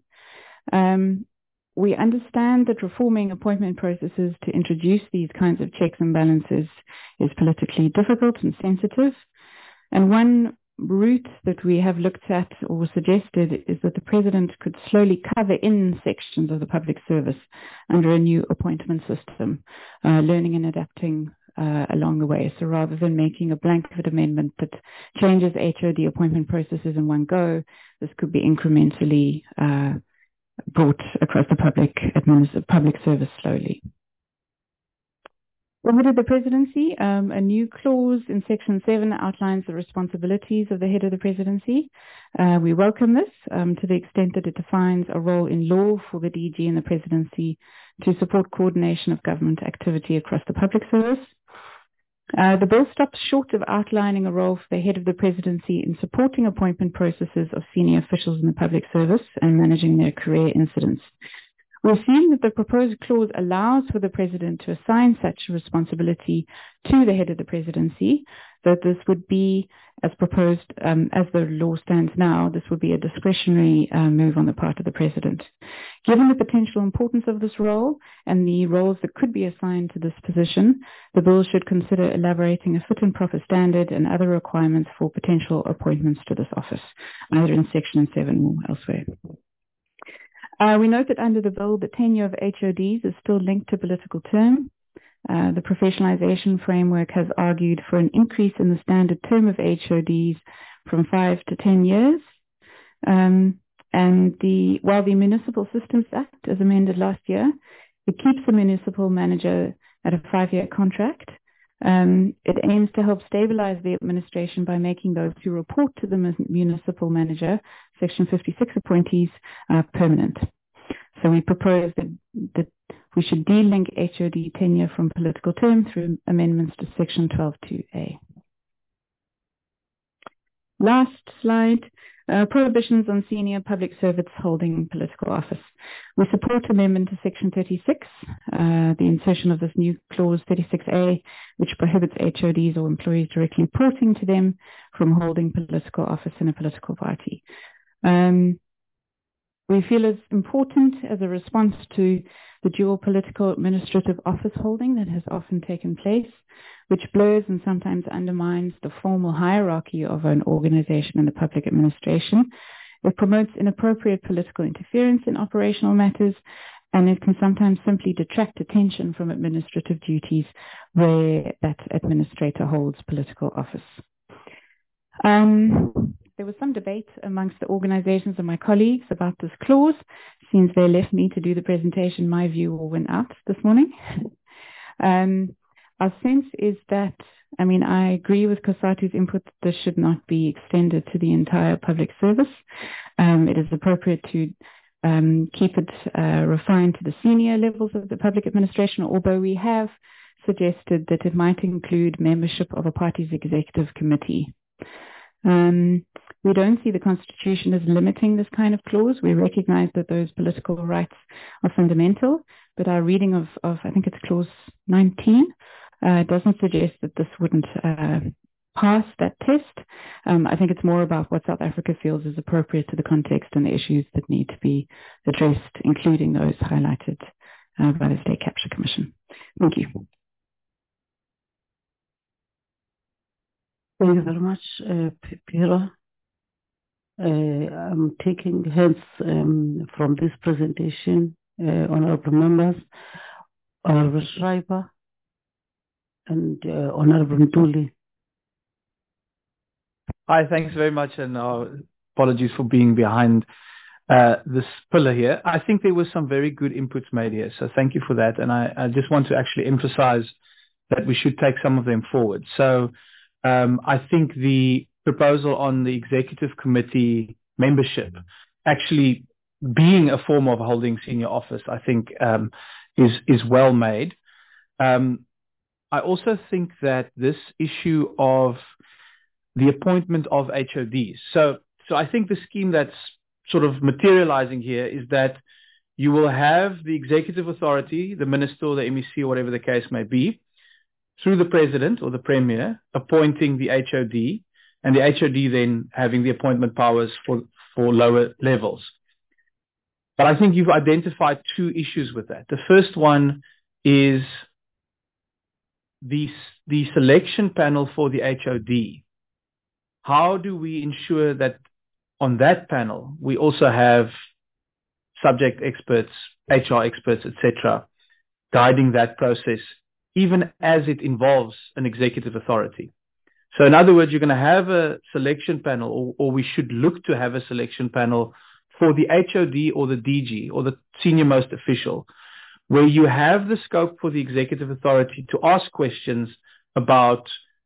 We understand that reforming appointment processes to introduce these kinds of checks and balances is politically difficult and sensitive. And one route that we have looked at or suggested is that the President could slowly cover in sections of the public service under a new appointment system, learning and adapting along the way. So rather than making a blanket amendment that changes HOD appointment processes in one go, this could be incrementally brought across the public service slowly. The head of the presidency, a new clause in Section 7 outlines the responsibilities of the head of the presidency. We welcome this to the extent that it defines a role in law for the DG and the presidency to support coordination of government activity across the public service. The bill stops short of outlining a role for the head of the presidency in supporting appointment processes of senior officials in the public service and managing their career incidents. We assume that the proposed clause allows for the president to assign such a responsibility to the head of the presidency, that this would be, as proposed, as the law stands now, this would be a discretionary move on the part of the president. Given the potential importance of this role and the roles that could be assigned to this position, the bill should consider elaborating a fit and proper standard and other requirements for potential appointments to this office, either in Section 7 or elsewhere. We note that under the bill, the tenure of HODs is still linked to political term. The professionalization framework has argued for an increase in the standard term of HODs from 5 to 10 years. While the Municipal Systems Act, as amended last year, it keeps the municipal manager at a 5-year contract. It aims to help stabilize the administration by making those who report to the municipal manager, Section 56 appointees, permanent. So we propose that we should de-link HOD tenure from political term through amendments to Section 12(2)(a). Last slide. Prohibitions on senior public servants holding political office. We support amendment to Section 36, the insertion of this new clause 36A, which prohibits HODs or employees directly reporting to them from holding political office in a political party. We feel it's important as a response to the dual political administrative office holding that has often taken place, which blurs and sometimes undermines the formal hierarchy of an organization in the public administration. It promotes inappropriate political interference in operational matters, and it can sometimes simply detract attention from administrative duties where that administrator holds political office. There was some debate amongst the organizations and my colleagues about this clause. Since they left me to do the presentation, my view all went out this morning. Our sense is that, I agree with Cosatu's input that this should not be extended to the entire public service. It is appropriate to keep it refined to the senior levels of the public administration, although we have suggested that it might include membership of a party's executive committee. We don't see the Constitution as limiting this kind of clause. We recognize that those political rights are fundamental, but our reading of I think it's clause 19, doesn't suggest that this wouldn't pass that test. I think it's more about what South Africa feels is appropriate to the context and the issues that need to be addressed, including those highlighted by the State Capture Commission. Thank you. Thank you very much, Piero. I'm taking heads from this presentation, honorable members, Honorable Schreiber and Honorable Ntuli. Hi, thanks very much, and apologies for being behind this pillar here. I think there were some very good inputs made here, so thank you for that. And I just want to actually emphasize that we should take some of them forward. So I think the proposal on the executive committee membership actually being a form of holding senior office, I think is well made. I also think that this issue of the appointment of HODs. So I think the scheme that's sort of materializing here is that you will have the executive authority, the minister or the MEC or whatever the case may be, through the president or the premier appointing the HOD, and the HOD then having the appointment powers for lower levels. But I think you've identified two issues with that. The first one is the selection panel for the HOD. How do we ensure that on that panel we also have subject experts, HR experts, etc., guiding that process, even as it involves an executive authority? So in other words, you're going to have a selection panel, or we should look to have a selection panel for the HOD or the DG or the senior most official, where you have the scope for the executive authority to ask questions about,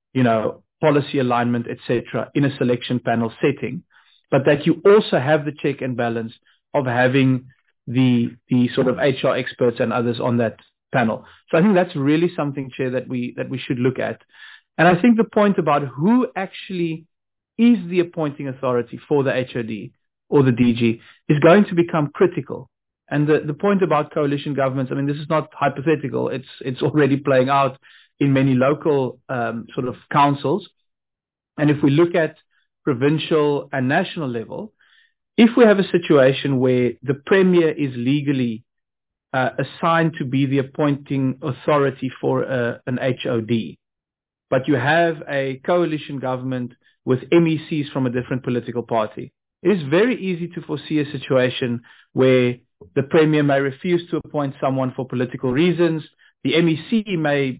policy alignment, etc., in a selection panel setting, but that you also have the check and balance of having the sort of HR experts and others on that panel. So I think that's really something, Chair, that we should look at. And I think the point about who actually is the appointing authority for the HOD or the DG is going to become critical. And the point about coalition governments, I mean, this is not hypothetical. It's already playing out in many local sort of councils. And if we look at provincial and national level, if we have a situation where the premier is legally assigned to be the appointing authority for an HOD, but you have a coalition government with MECs from a different political party, it is very easy to foresee a situation where the premier may refuse to appoint someone for political reasons. The MEC may,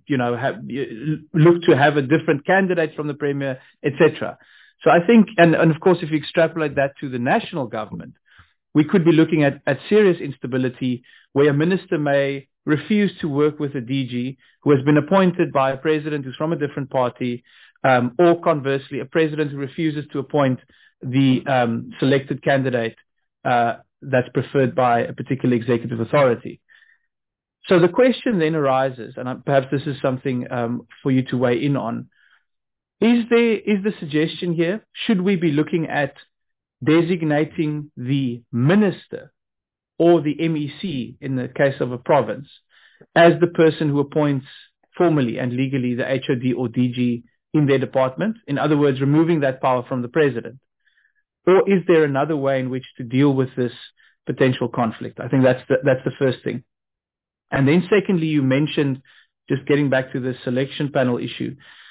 look to have a different candidate from the premier, etc. So I think, and of course, if you extrapolate that to the national government, we could be looking at serious instability where a minister may refuse to work with a DG who has been appointed by a president who's from a different party, or conversely, a president who refuses to appoint the selected candidate that's preferred by a particular executive authority. So the question then arises, and perhaps this is something for you to weigh in on, is the suggestion here, should we be looking at designating the minister or the MEC in the case of a province as the person who appoints formally and legally the HOD or DG in their department? In other words, removing that power from the president. Or is there another way in which to deal with this potential conflict? I think that's the first thing. And then secondly, you mentioned, just getting back to the selection panel issue,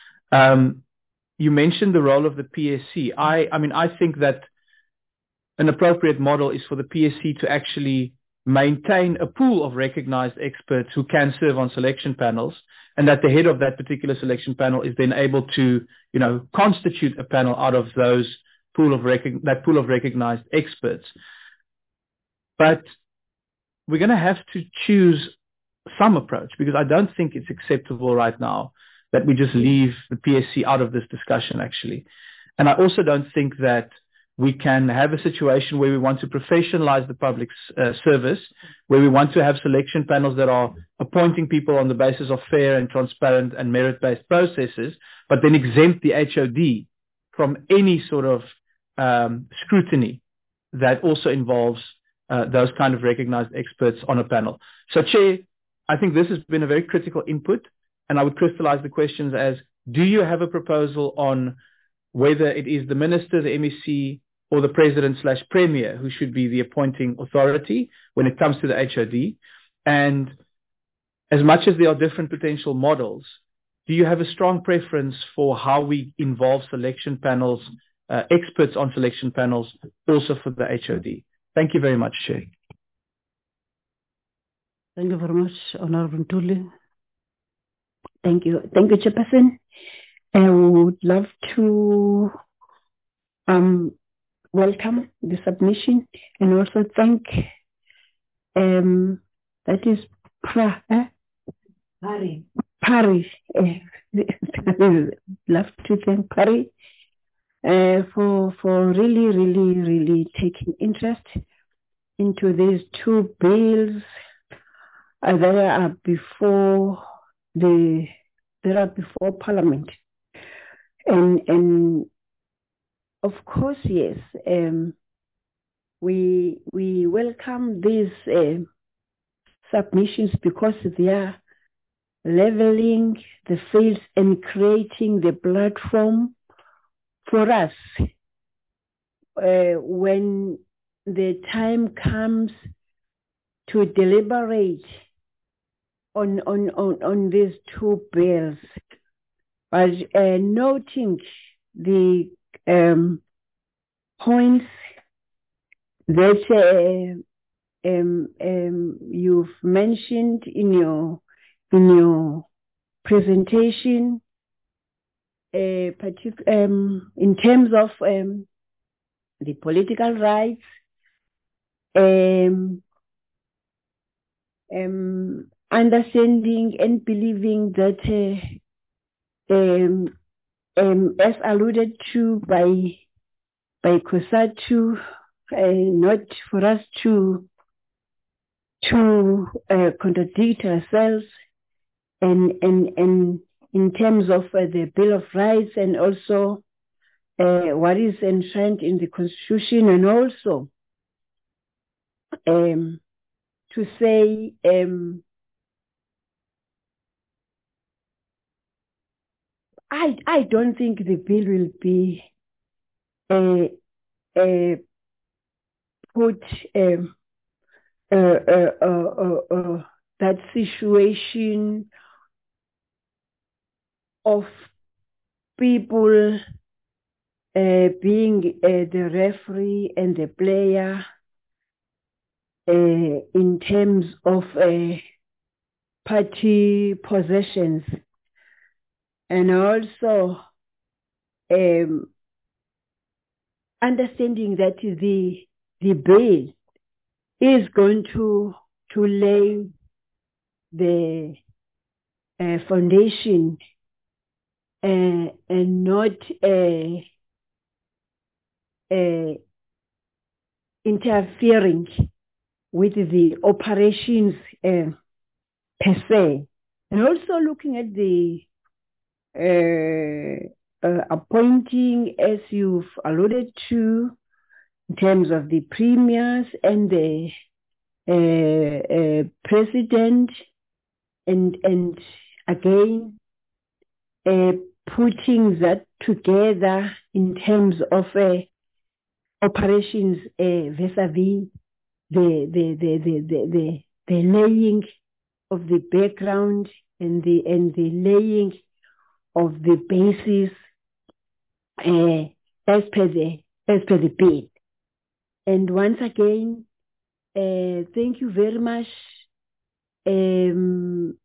you mentioned the role of the PSC. I think that an appropriate model is for the PSC to actually maintain a pool of recognized experts who can serve on selection panels, and that the head of that particular selection panel is then able to, constitute a panel out of that pool of recognized experts. But we're going to have to choose some approach, because I don't think it's acceptable right now that we just leave the PSC out of this discussion, actually. And I also don't think that we can have a situation where we want to professionalize the public service, where we want to have selection panels that are appointing people on the basis of fair and transparent and merit-based processes, but then exempt the HOD from any sort of scrutiny that also involves those kind of recognized experts on a panel. So, Chair, I think this has been a very critical input, and I would crystallize the questions as, do you have a proposal on whether it is the minister, the MEC, or the president/premier who should be the appointing authority when it comes to the HOD? And as much as there are different potential models, do you have a strong preference for how we involve selection panels, experts on selection panels, also for the HOD? Thank you very much, Chair. Thank you very much, Honorable Ntuli. Thank you. Thank you, Chairperson. I would love to welcome the submission and also thank that is Pari. Love to thank Pari for really taking interest into these two bills that are before Parliament, and of course, yes, we welcome these submissions because they are leveling the fields and creating the platform for us when the time comes to deliberate on these two bills, but noting the points that you've mentioned in your presentation, in terms of the political rights, understanding and believing that, as alluded to by Cosatu, not for us to contradict ourselves, and in terms of the Bill of Rights and also what is enshrined in the Constitution, and also to say I don't think the bill will be put that situation of people being the referee and the player in terms of party possessions, and also understanding that the bill is going to lay the foundation and not interfering with the operations per se, and also looking at the appointing, as you've alluded to, in terms of the premiers and the president, and again putting that together in terms of operations vis-a-vis the laying of the background and the laying of the basis as per the bill. And once again, thank you very much, and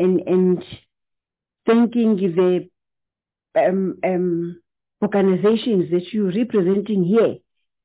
thanking the organizations that you're representing here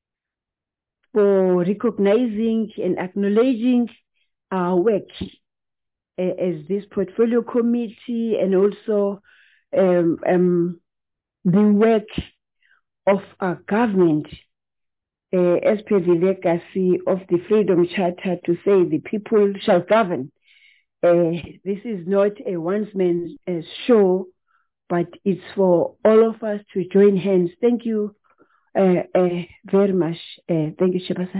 for recognizing and acknowledging our work as this portfolio committee, and also the work of our government as per the legacy of the Freedom Charter to say the people shall govern. This is not a one-man show, but it's for all of us to join hands. Thank you very much. Thank you, Chairperson.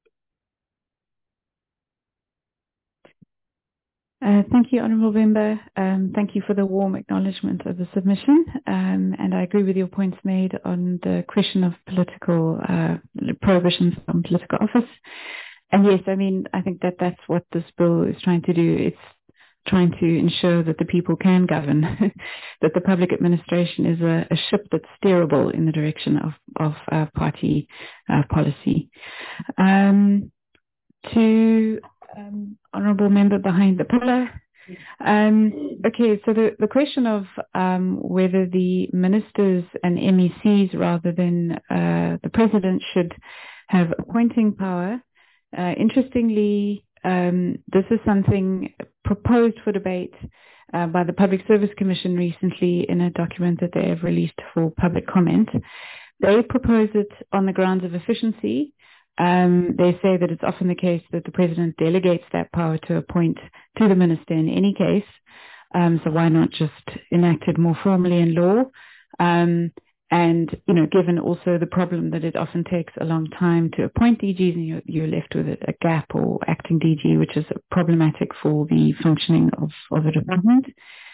Thank you, Honourable Member. Thank you for the warm acknowledgement of the submission. And I agree with your points made on the question of political prohibitions from political office. And yes, I mean, I think that that's what this bill is trying to do. It's trying to ensure that the people can govern, that the public administration is a ship that's steerable in the direction of party policy. To Honourable Member behind the pillar, Okay, so the question of whether the ministers and MECs rather than the president should have appointing power, interestingly, this is something proposed for debate by the Public Service Commission recently in a document that they have released for public comment. They propose it on the grounds of efficiency. They say that it's often the case that the president delegates that power to appoint to the minister in any case. So why not just enact it more formally in law? And, you know, given also the problem that it often takes a long time to appoint DGs and you're left with a gap or acting DG, which is problematic for the functioning of a department.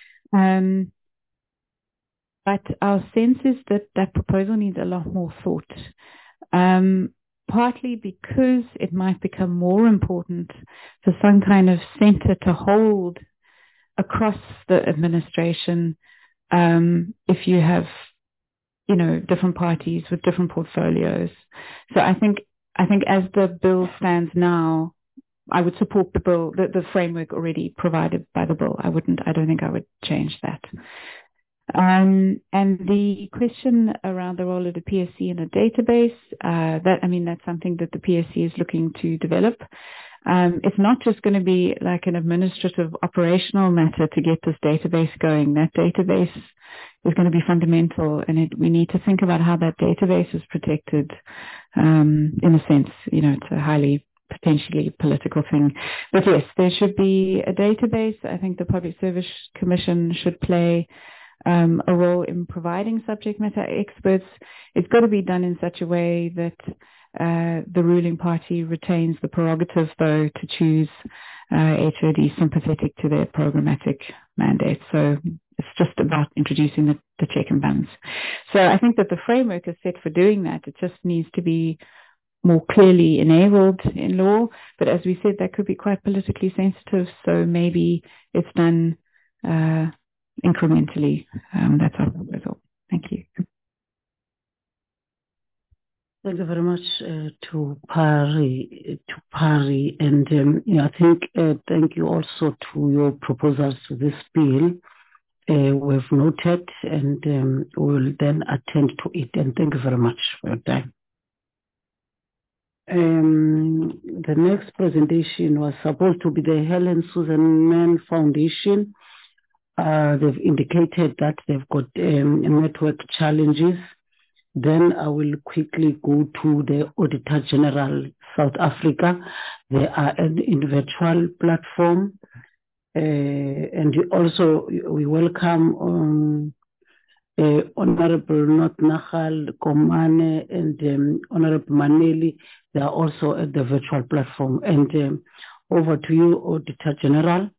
But our sense is that that proposal needs a lot more thought. Partly because it might become more important for some kind of center to hold across the administration if you have, you know, different parties with different portfolios. So I think as the bill stands now, I would support the bill, the framework already provided by the bill. I don't think I would change that. And the question around the role of the PSC in a database, that's something that the PSC is looking to develop. It's not just going to be like an administrative operational matter to get this database going. That database is going to be fundamental, and we need to think about how that database is protected. In a sense, you know, it's a highly potentially political thing. But yes, there should be a database. I think the Public Service Commission should play a role in providing subject matter experts. It's got to be done in such a way that the ruling party retains the prerogative, though, to choose HOD sympathetic to their programmatic mandate. So it's just about introducing the check and balance. So I think that the framework is set for doing that. It just needs to be more clearly enabled in law. But as we said, that could be quite politically sensitive. So maybe it's done incrementally. That's our proposal. Thank you. Thank you very much to Pari, and I think thank you also to your proposals to this bill. We've noted, and we will then attend to it. And thank you very much for your time. The next presentation was supposed to be the Helen Susan Mann Foundation. They've indicated that they've got network challenges. Then I will quickly go to the Auditor General South Africa. They are in virtual platform. And we welcome Honorable Not Nahal, Komane, and Honorable Maneli. They are also at the virtual platform. And over to you, Auditor General.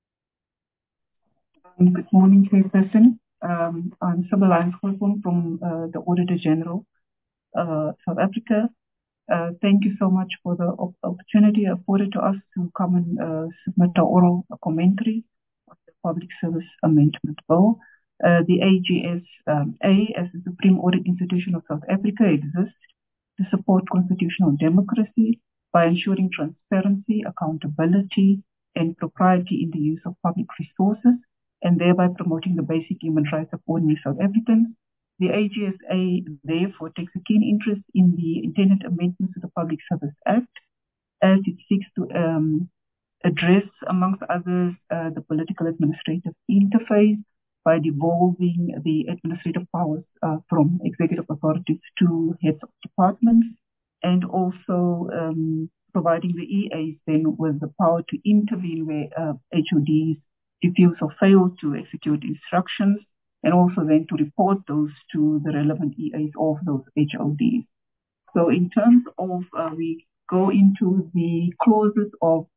Good morning, Chairperson. I'm Sybil Lyons-Kolkom from the Auditor General, South Africa. Thank you so much for the opportunity afforded to us to come and submit our oral commentary on the Public Service Amendment Bill. The AGSA, as the Supreme Audit Institution of South Africa, exists to support constitutional democracy by ensuring transparency, accountability, and propriety in the use of public resources, and thereby promoting the basic human rights of ordinary South Africans. The AGSA therefore takes a keen interest in the intended amendments to the Public Service Act, as it seeks to address, amongst others, the political administrative interface by devolving the administrative powers from executive authorities to heads of departments, and also providing the EAs then with the power to intervene where HODs refuse or fail to execute instructions, and also then to report those to the relevant EAs of those HODs. So in terms of, we go into the clauses of,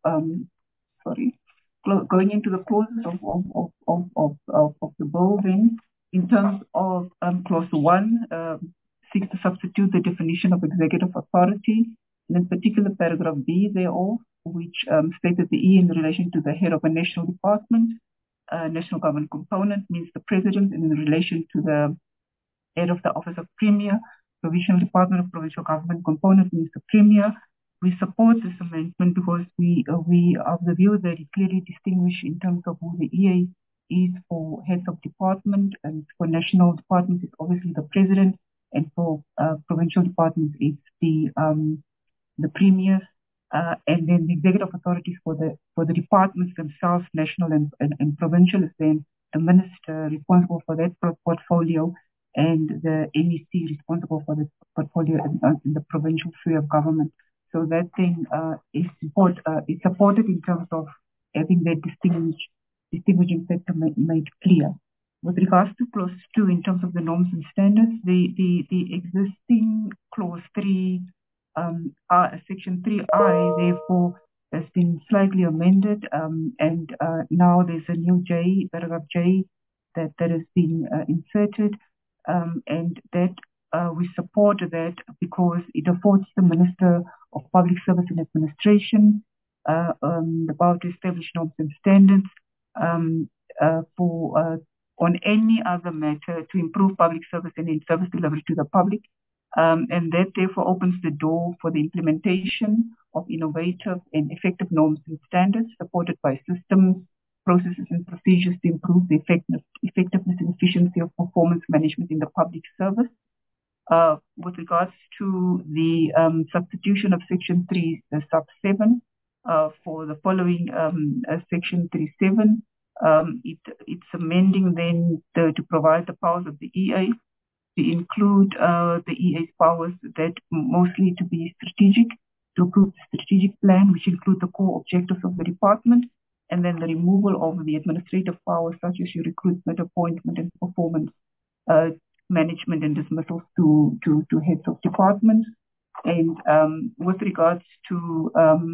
going into the clauses of the bill then, in terms of clause 1, seeks to substitute the definition of executive authority, and in particular paragraph B thereof, which states that the E in relation to the head of a national department, national government component means the president, and in relation to the head of the office of premier, provincial department of provincial government component means the premier, We support this amendment because we are of the view that it clearly distinguishes in terms of who the EA is for heads of department, and for national departments it's obviously the president, and for provincial departments it's the premiers, and then the executive authorities for the departments themselves, national and provincial, is then the minister responsible for that portfolio, and the MEC responsible for the portfolio in the provincial sphere of government. So that thing is supported in terms of having that distinguishing factor made clear. With regards to clause 2, in terms of the norms and standards, the existing clause 3, section 3I, therefore, has been slightly amended, and now there's a new paragraph J, that has been inserted, and that we support that because it affords the Minister of Public Service and Administration the power to establish norms and standards on any other matter to improve public service and in service delivery to the public. And that therefore opens the door for the implementation of innovative and effective norms and standards supported by systems, processes and procedures to improve the effectiveness and efficiency of performance management in the public service. With regards to the substitution of section 3 sub 7 for the following section 37, it's amending then to provide the powers of the EA, to include the EA's powers that mostly to be strategic, to approve the strategic plan, which include the core objectives of the department, and then the removal of the administrative powers such as your recruitment, appointment, and performance management and dismissals to heads of departments. And with regards to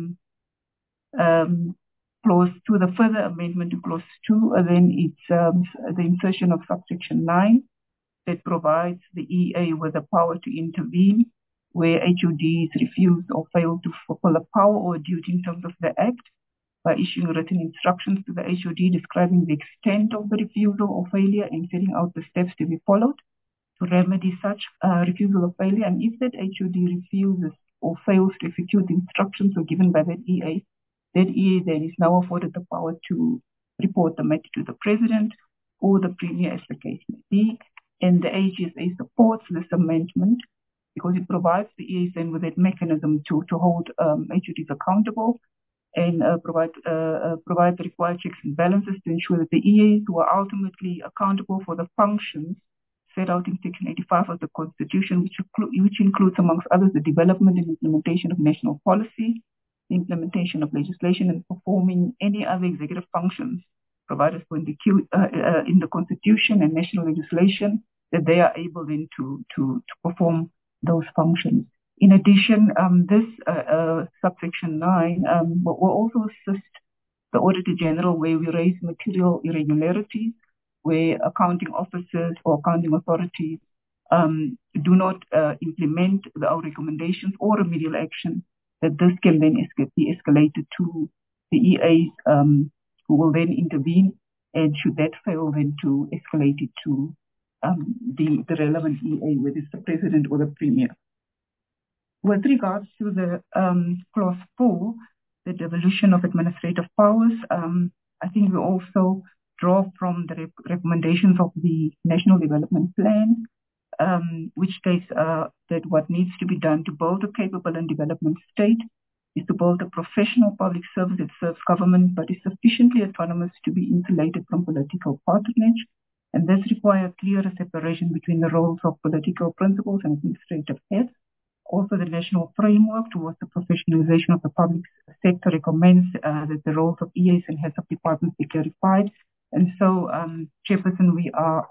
clause 2, the further amendment to clause 2, then it's the insertion of subsection 9 that provides the EA with the power to intervene where HODs refuse or fail to fulfill a power or duty in terms of the Act by issuing written instructions to the HOD describing the extent of the refusal or failure and setting out the steps to be followed to remedy such refusal or failure. And if that HOD refuses or fails to execute the instructions were given by that EA then is now afforded the power to report the matter to the President or the Premier as the case may be. And the AGSA supports this amendment because it provides the EAs then with that mechanism to hold HODs accountable and provide the required checks and balances to ensure that the EAs who are ultimately accountable for the functions set out in Section 85 of the Constitution, which includes, amongst others, the development and implementation of national policy, the implementation of legislation, and performing any other executive functions provided for in the Constitution and national legislation, that they are able then to perform those functions. In addition, this subsection 9 will also assist the Auditor General where we raise material irregularities, where accounting officers or accounting authorities do not implement our recommendations or remedial action, that this can then be escalated to the EAs who will then intervene, and should that fail, then to escalate it to the relevant EA, whether it's the President or the Premier. With regards to the clause 4, the devolution of administrative powers, I think we also draw from the recommendations of the National Development Plan, which states that what needs to be done to build a capable and development state is to build a professional public service that serves government but is sufficiently autonomous to be insulated from political patronage. And this requires clearer separation between the roles of political principals and administrative heads. Also, the national framework towards the professionalization of the public sector recommends that the roles of EAs and heads of departments be clarified. And so, Chairperson, we are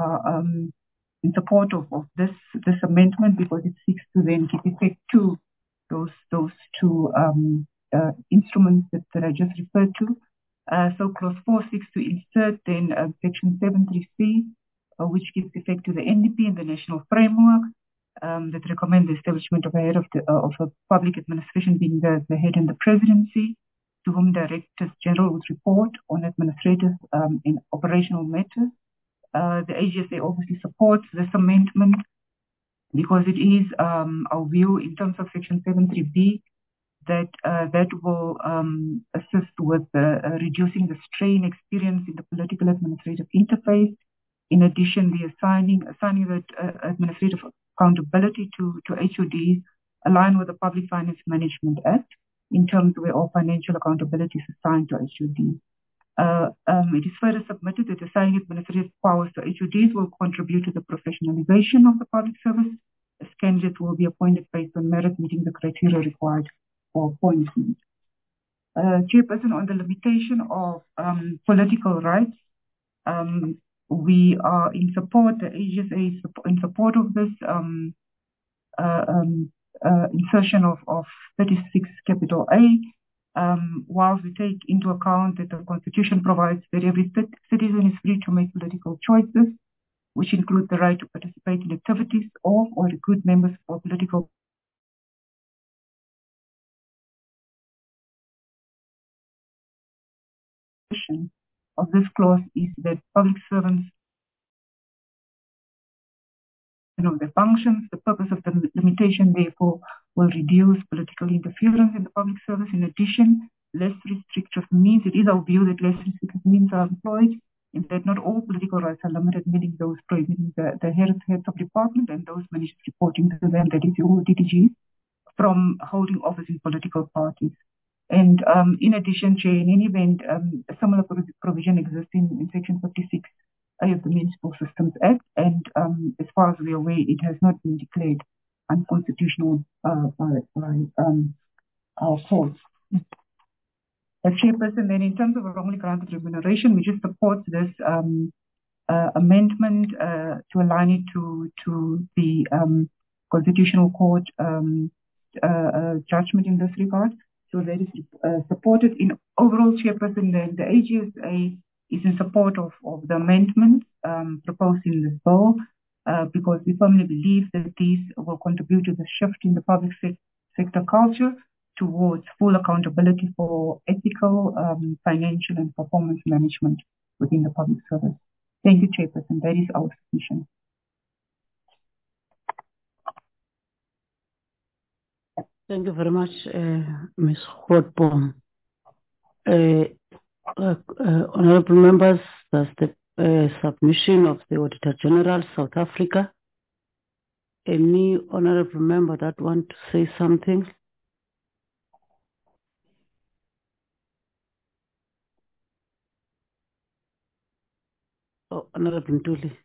in support of this amendment because it seeks to then give effect to those two instruments that I just referred to. So clause 4 seeks to insert then section 73C, which gives effect to the NDP and the national framework that recommend the establishment of a head of a public administration being the head and the presidency, to whom directors general would report on administrative and operational matters. The AGSA obviously supports this amendment because it is our view in terms of section 73B that will assist with reducing the strain experienced in the political administrative interface. In addition, the assigning that administrative accountability to HODs align with the Public Finance Management Act in terms where all financial accountability is assigned to HODs. It is further submitted that assigning administrative powers to HODs will contribute to the professionalization of the public service, as candidates will be appointed based on merit meeting the criteria required for appointment. Chairperson, on the limitation of political rights, we are in support, the AGSA is in support of this insertion of 36 capital A, whilst we take into account that the Constitution provides that every citizen is free to make political choices, which include the right to participate in activities of or recruit members for political of this clause is that public servants of their functions. The purpose of the limitation, therefore, will reduce political interference in the public service. In addition, less restrictive means, it is our view that less restrictive means are employed, in that not all political rights are limited, meaning those prohibiting the heads of department and those managers reporting to them, that is all DDG, from holding office in political parties. And in addition, Chair, in any event, a similar provision exists in Section 56 of the Municipal Systems Act, and as far as we are aware, it has not been declared unconstitutional by our courts. As Chairperson, then in terms of a wrongly granted remuneration, we just support this amendment to align it to the Constitutional Court judgment in this regard. So that is supported. In overall, Chairperson, then the AGSA is in support of the amendments proposed in this bill because we firmly believe that these will contribute to the shift in the public sector culture towards full accountability for ethical, financial and performance management within the public service. Thank you, Chairperson. That is our submission. Thank you very much, Ms. Grootboom. Honourable members, that's the submission of the Auditor General, South Africa. Any honourable member that want to say something? Oh, Honourable Ntuli.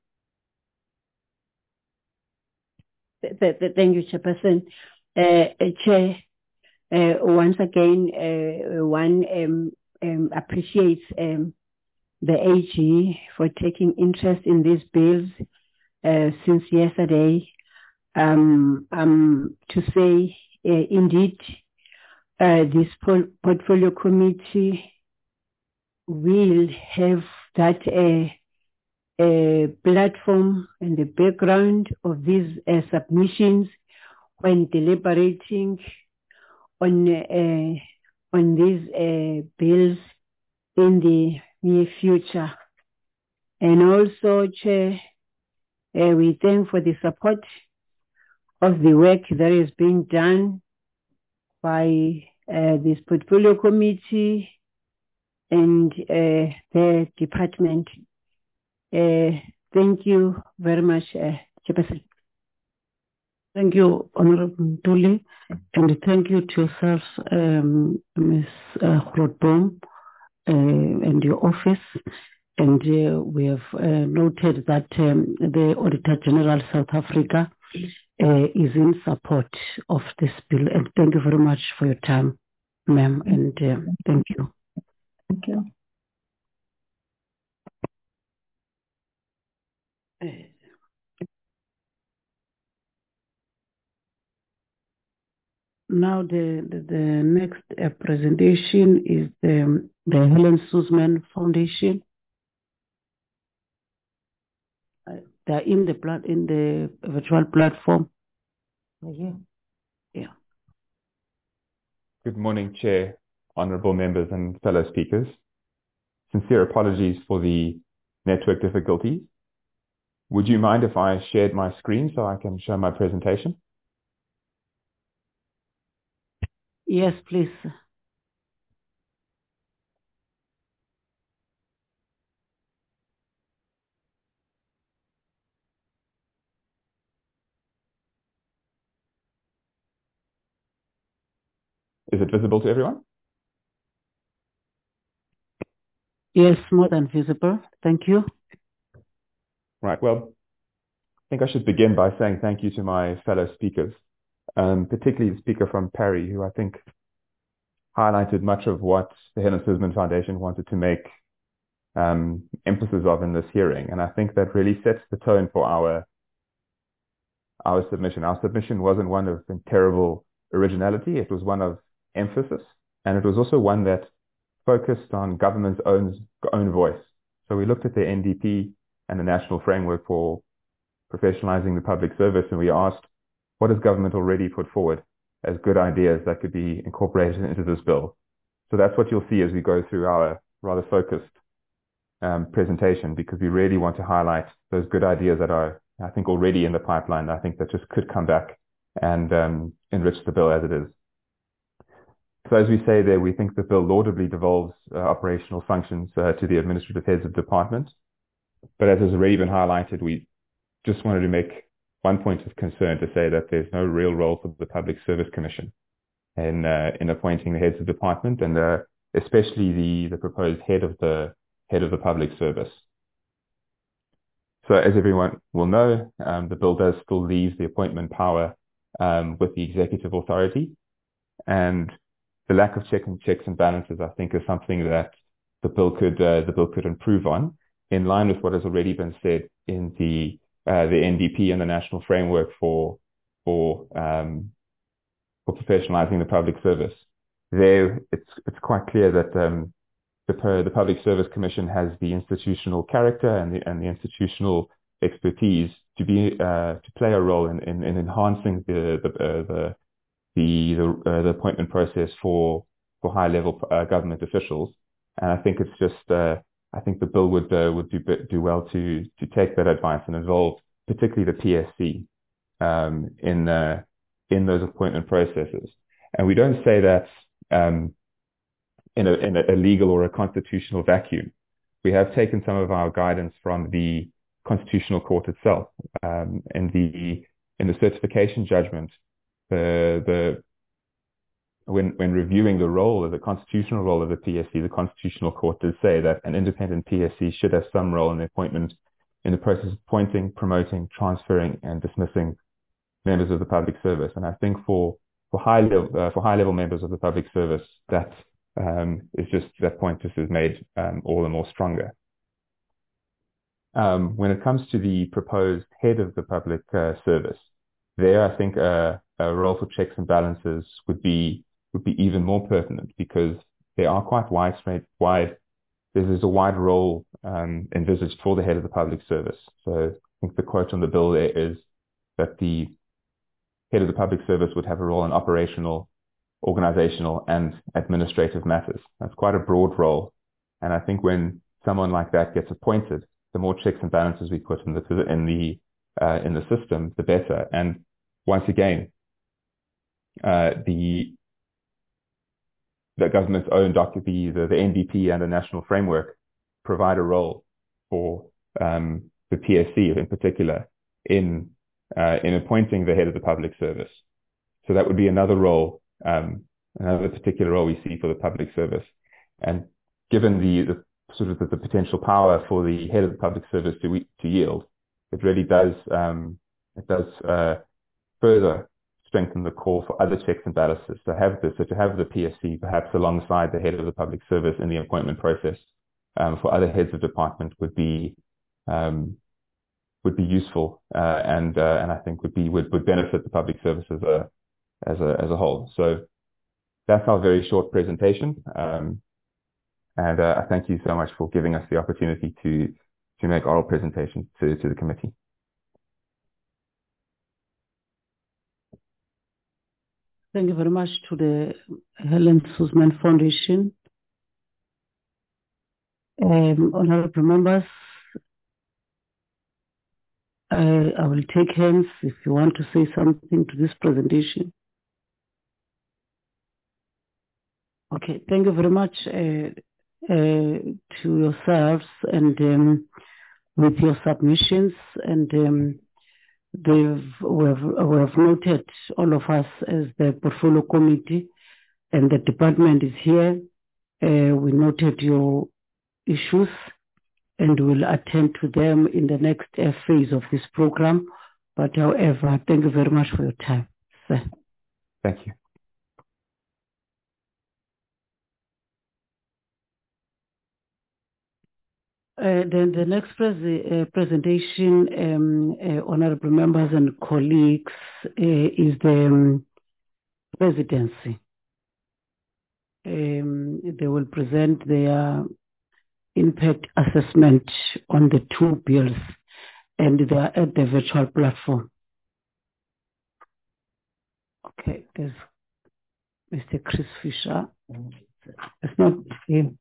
Thank you, Chairperson. Chair, once again, one appreciates the AG for taking interest in these bills since yesterday. To say, indeed, this portfolio committee will have that platform and the background of these submissions when deliberating on these bills in the near future. And also, Chair, we thank for the support of the work that is being done by this portfolio committee and the department. Thank you very much, Chairperson. Thank you, Honourable Ntuli, and thank you to yourself, Ms. Grootboom, and your office. And we have noted that the Auditor General South Africa is in support of this bill. And thank you very much for your time, ma'am, and thank you. Thank you. Now the next presentation is the Helen Suzman Foundation. They're in the virtual platform. Yeah. Good morning, Chair, honourable members and fellow speakers. Sincere apologies for the network difficulties. Would you mind if I shared my screen so I can show my presentation? Yes, please. Is it visible to everyone? Yes, more than visible. Thank you. Right. Well, I think I should begin by saying thank you to my fellow speakers, particularly the speaker from Parry, who I think highlighted much of what the Helen Suzman Foundation wanted to make emphasis of in this hearing. And I think that really sets the tone for our submission. Our submission wasn't one of terrible originality. It was one of emphasis. And it was also one that focused on government's own voice. So we looked at the NDP and the National Framework for Professionalizing the Public Service, and we asked, what has government already put forward as good ideas that could be incorporated into this bill? So that's what you'll see as we go through our rather focused presentation, because we really want to highlight those good ideas that are, I think, already in the pipeline. I think that just could come back and enrich the bill as it is. So as we say there, we think the bill laudably devolves operational functions to the administrative heads of department. But as has already been highlighted, we just wanted to make one point of concern to say that there's no real role for the Public Service Commission in appointing the heads of department, and especially the proposed head of the public service. So as everyone will know, the bill does still leave the appointment power with the executive authority, and the lack of checks and balances, I think, is something that the bill could improve on, in line with what has already been said in the NDP and the National Framework for professionalizing the public service. There, it's quite clear that the Public Service Commission has the institutional character and the institutional expertise to play a role in enhancing the appointment process for high level government officials. And I think it's just I think the bill would do well to take that advice and involve particularly the PSC in those appointment processes. And we don't say that in a legal or a constitutional vacuum. We have taken some of our guidance from the Constitutional Court itself. In the certification judgment, when reviewing the constitutional role of the PSC, the Constitutional Court did say that an independent PSC should have some role in the appointment, in the process of appointing, promoting, transferring, and dismissing members of the public service. And I think for high level members of the public service, that point just is made all the more stronger. When it comes to the proposed head of the public service, there I think a role for checks and balances would be even more pertinent, because there are quite there's a wide role envisaged for the head of the public service. So I think the quote on the bill there is that the head of the public service would have a role in operational, organizational, and administrative matters. That's quite a broad role. And I think when someone like that gets appointed, the more checks and balances we put in the system, the better. And once again, the government's own document, the NDP and the National Framework provide a role for the PSC in particular in appointing the head of the public service. So that would be another role, another particular role we see for the public service. And given the potential power for the head of the public service to yield, it really does further strengthen the call for other checks and balances. To have the PSC perhaps alongside the head of the public service in the appointment process for other heads of department would be useful and I think would benefit the public service as a whole. So that's our very short presentation, and I thank you so much for giving us the opportunity to make oral presentations to the committee. Thank you very much to the Helen Suzman Foundation. Honorable members, I will take hands if you want to say something to this presentation. Okay, thank you very much to yourselves and with your submissions, and we have noted, all of us as the portfolio committee, and the department is here. We noted your issues and will attend to them in the next phase of this program. But however, thank you very much for your time, sir. Thank you. Then the next presentation, honorable members and colleagues, is the presidency. They will present their impact assessment on the two bills, and they are at the virtual platform. Okay, there's Mr. Chris Fisher. It's not him.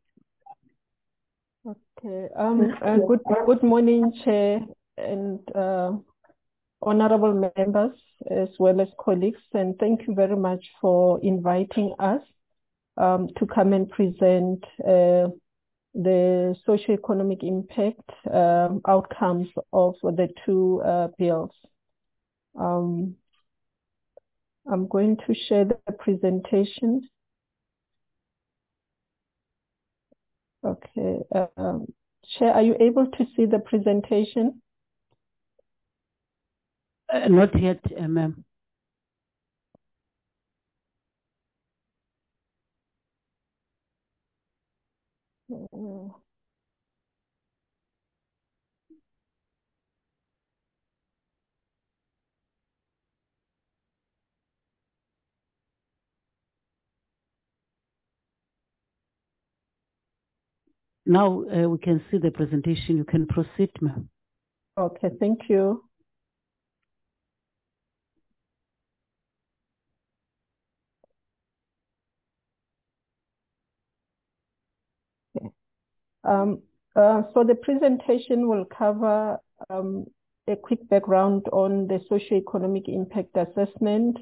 Okay. Good morning, Chair, and honorable members, as well as colleagues, and thank you very much for inviting us to come and present the socio-economic impact outcomes of the two bills. I'm going to share the presentation. Okay. Chair, are you able to see the presentation? Not yet, ma'am. Now we can see the presentation. You can proceed, ma'am. Okay, thank you. Okay. So the presentation will cover a quick background on the socio-economic impact assessment,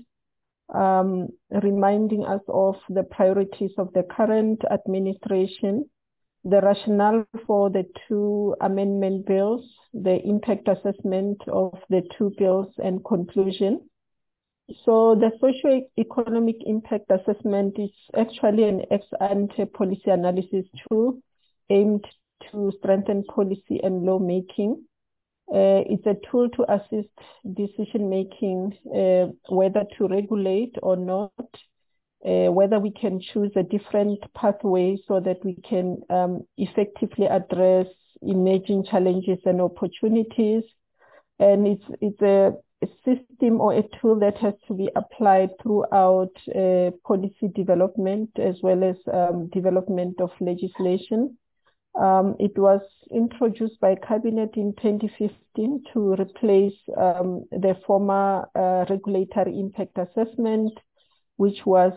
reminding us of the priorities of the current administration, the rationale for the two amendment bills, the impact assessment of the two bills, and conclusion. So the socio-economic impact assessment is actually an ex-ante policy analysis tool aimed to strengthen policy and lawmaking. It's a tool to assist decision-making, whether to regulate or not, whether we can choose a different pathway so that we can effectively address emerging challenges and opportunities. And it's a system or a tool that has to be applied throughout policy development as well as development of legislation. It was introduced by Cabinet in 2015 to replace the former regulatory impact assessment, which was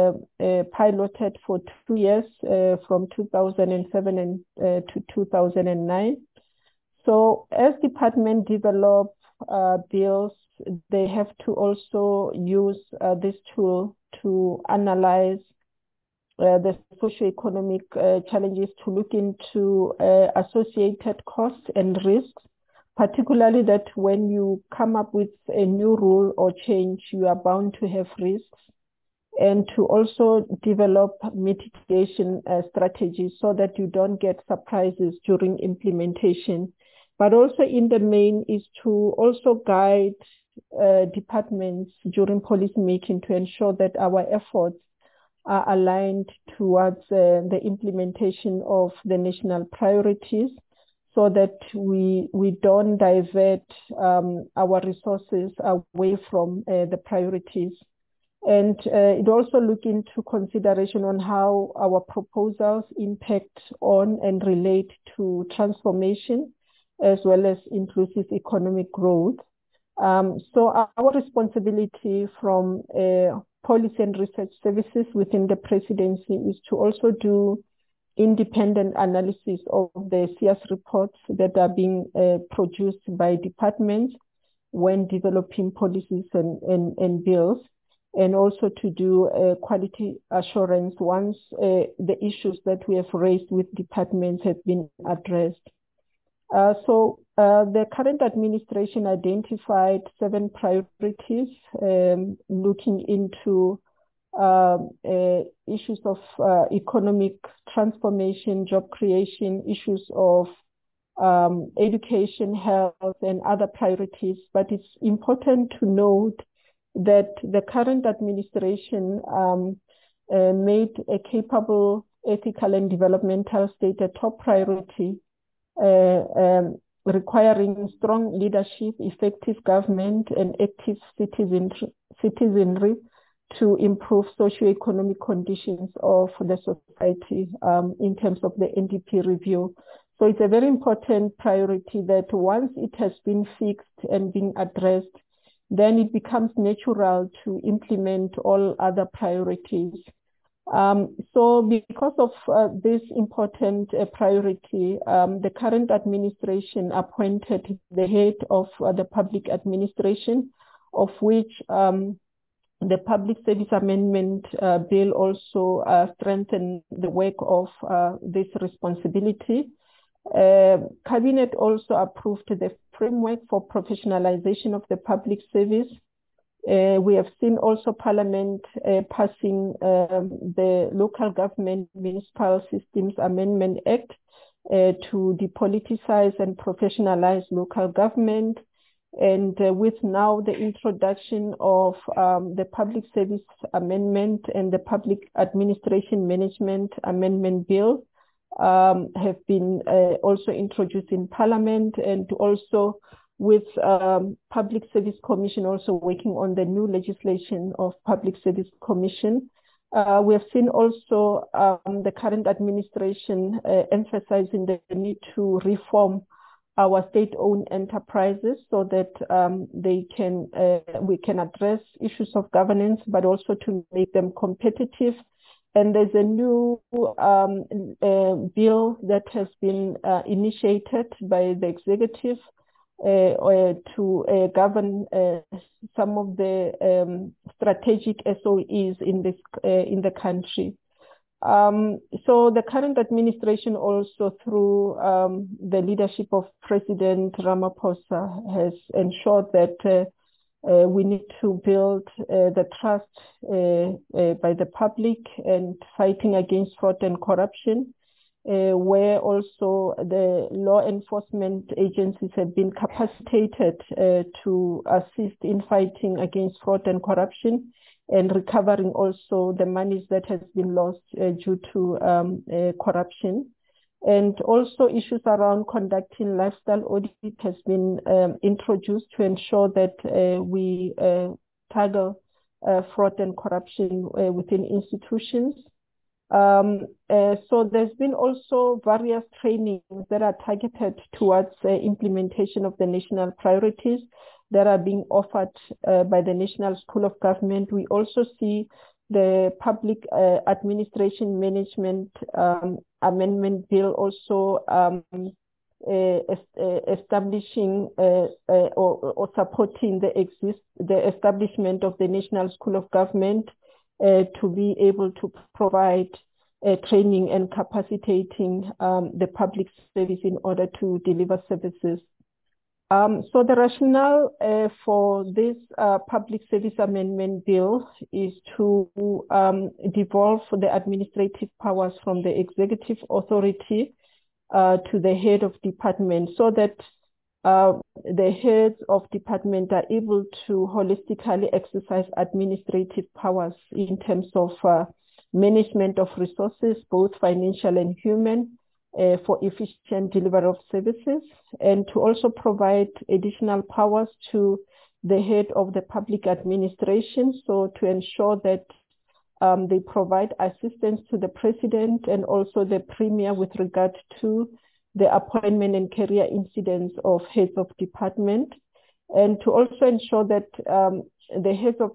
piloted for 2 years from 2007 to 2009. So as department develop bills, they have to also use this tool to analyze the socioeconomic challenges, to look into associated costs and risks, particularly that when you come up with a new rule or change, you are bound to have risks, and to also develop mitigation strategies so that you don't get surprises during implementation. But also in the main is to also guide departments during policy making to ensure that our efforts are aligned towards the implementation of the national priorities, so that we don't divert our resources away from the priorities. And it also look into consideration on how our proposals impact on and relate to transformation as well as inclusive economic growth. So our responsibility from policy and research services within the presidency is to also do independent analysis of the CS reports that are being produced by departments when developing policies and bills. and also to do quality assurance once the issues that we have raised with departments have been addressed. So the current administration identified 7 priorities looking into issues of economic transformation, job creation, issues of education, health, and other priorities. But it's important to note that the current administration made a capable, ethical, and developmental state a top priority, requiring strong leadership, effective government, and active citizenry to improve socioeconomic conditions of the society in terms of the NDP review. So it's a very important priority that once it has been fixed and been addressed, then it becomes natural to implement all other priorities. So because of this important priority, the current administration appointed the head of the public administration, of which the Public Service Amendment Bill also strengthened the work of this responsibility. Cabinet also approved the framework for professionalization of the public service. We have seen also Parliament passing the Local Government Municipal Systems Amendment Act to depoliticize and professionalize local government. And with now the introduction of the Public Service Amendment and the Public Administration Management Amendment Bill have been also introduced in Parliament, and also with Public Service Commission also working on the new legislation of Public Service Commission. We have seen also the current administration emphasizing the need to reform our state-owned enterprises so that we can address issues of governance, but also to make them competitive. And there's a new bill that has been initiated by the executive to govern some of the strategic SOEs in the country. So the current administration also, through the leadership of President Ramaphosa, has ensured that we need to build the trust by the public and fighting against fraud and corruption, where also the law enforcement agencies have been capacitated to assist in fighting against fraud and corruption, and recovering also the monies that has been lost due to corruption. And also issues around conducting lifestyle audit has been introduced to ensure that we tackle fraud and corruption within institutions. So there's been also various trainings that are targeted towards implementation of the national priorities that are being offered by the National School of Government. We also see the Public Administration Management Amendment Bill also establishing or supporting the establishment of the National School of Government to be able to provide training and capacitating the public service in order to deliver services. So the rationale for this Public Service Amendment Bill is to devolve the administrative powers from the executive authority to the head of department, so that the heads of department are able to holistically exercise administrative powers in terms of management of resources, both financial and human, for efficient delivery of services, and to also provide additional powers to the head of the public administration, so to ensure that they provide assistance to the president and also the premier with regard to the appointment and career incidents of heads of department, and to also ensure that the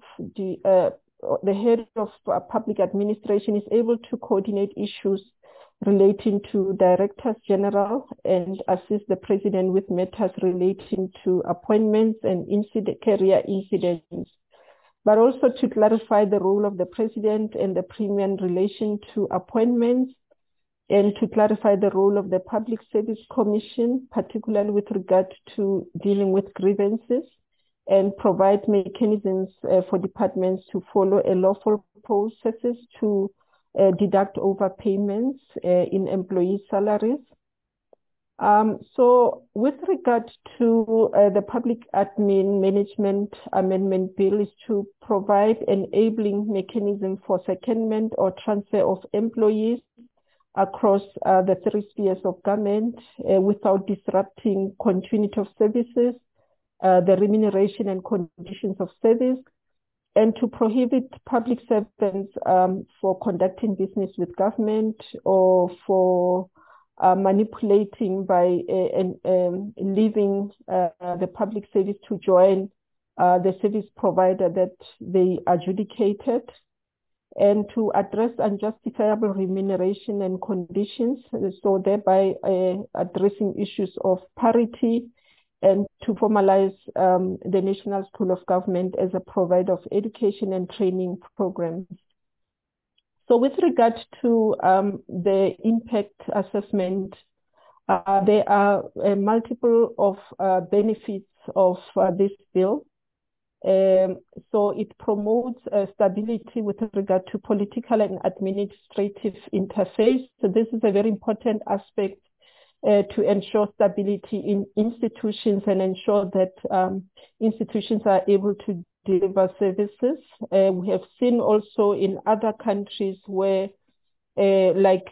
head of public administration is able to coordinate issues relating to directors general and assist the president with matters relating to appointments and career incidents. but also to clarify the role of the President and the Premier in relation to appointments, and to clarify the role of the Public Service Commission, particularly with regard to dealing with grievances, and provide mechanisms for departments to follow a lawful processes to deduct overpayments in employee salaries. So with regard to the Public Admin Management Amendment Bill is to provide enabling mechanism for secondment or transfer of employees across the three spheres of government without disrupting continuity of services, the remuneration and conditions of service, and to prohibit public servants for conducting business with government or for manipulating by leaving the public service to join the service provider that they adjudicated, and to address unjustifiable remuneration and conditions, so thereby addressing issues of parity, and to formalize the National School of Government as a provider of education and training programs. So with regard to the impact assessment, there are multiple of benefits of this bill. So it promotes stability with regard to political and administrative interface. So this is a very important aspect to ensure stability in institutions and ensure that institutions are able to deliver services. We have seen also in other countries where, like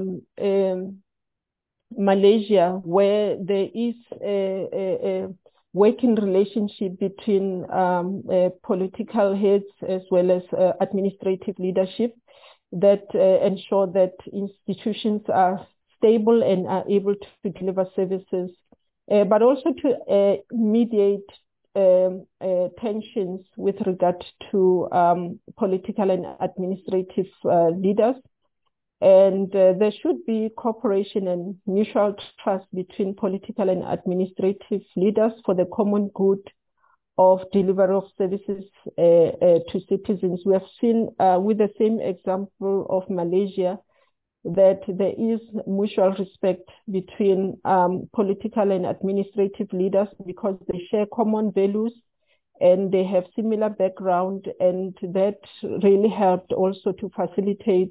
Malaysia, where there is a working relationship between political heads as well as administrative leadership that ensure that institutions are stable and are able to deliver services, but also to mediate tensions with regard to political and administrative leaders. And there should be cooperation and mutual trust between political and administrative leaders for the common good of delivery of services to citizens. We have seen with the same example of Malaysia that there is mutual respect between political and administrative leaders because they share common values and they have similar background, and that really helped also to facilitate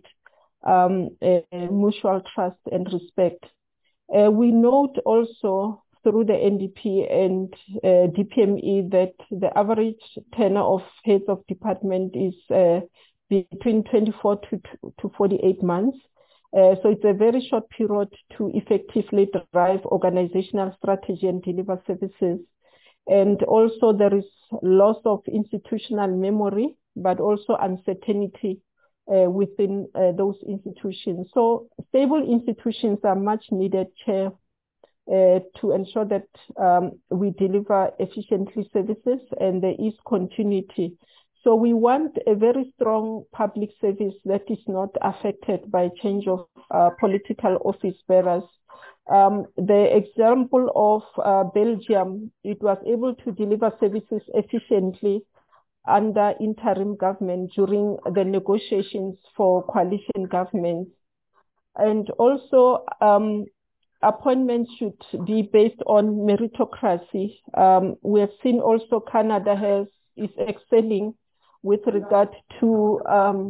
mutual trust and respect. We note also through the NDP and DPME that the average tenure of heads of department is between 24 to 48 months. So it's a very short period to effectively drive organizational strategy and deliver services. And also there is loss of institutional memory, but also uncertainty within those institutions. So stable institutions are much needed, Chair, to ensure that we deliver efficiently services and there is continuity. So we want a very strong public service that is not affected by change of political office bearers. The example of Belgium, it was able to deliver services efficiently under interim government during the negotiations for coalition governments. And also appointments should be based on meritocracy. We have seen also Canada is excelling with regard to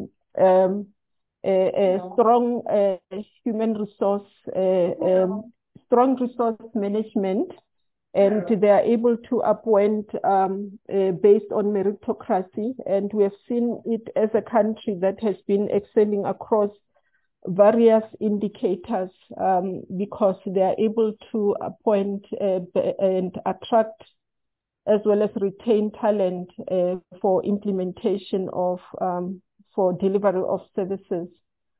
a strong human resource, strong resource management, and they are able to appoint based on meritocracy. And we have seen it as a country that has been excelling across various indicators because they are able to appoint and attract as well as retain talent for implementation of, for delivery of services.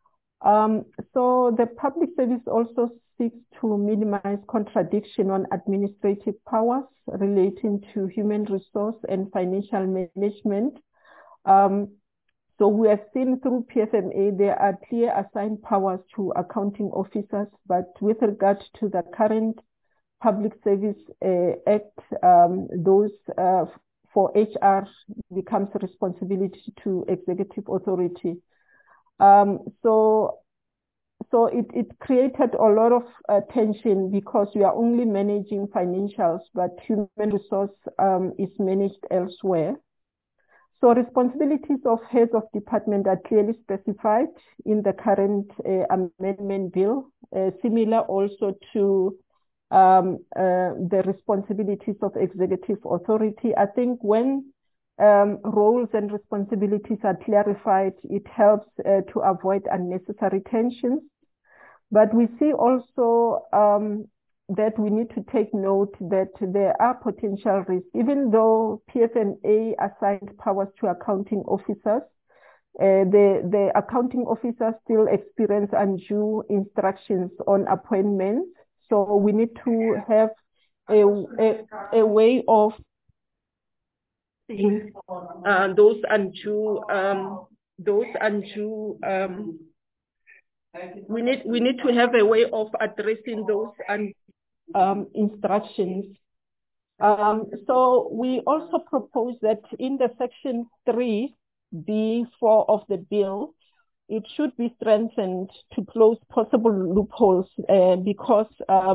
So the public service also seeks to minimize contradiction on administrative powers relating to human resource and financial management. So we have seen through PFMA, there are clear assigned powers to accounting officers, but with regard to the current Public Service Act, those for HR becomes a responsibility to executive authority. So it created a lot of tension because we are only managing financials, but human resource is managed elsewhere. So responsibilities of heads of department are clearly specified in the current amendment bill, similar also to the responsibilities of executive authority. I think when roles and responsibilities are clarified, it helps to avoid unnecessary tensions. But we see also that we need to take note that there are potential risks. Even though PFMA assigned powers to accounting officers, the accounting officers still experience undue instructions on appointments. So we need to have a way of seeing those undue we need to have a way of addressing those instructions. So we also propose that in the section 3B4 of the bill, it should be strengthened to close possible loopholes because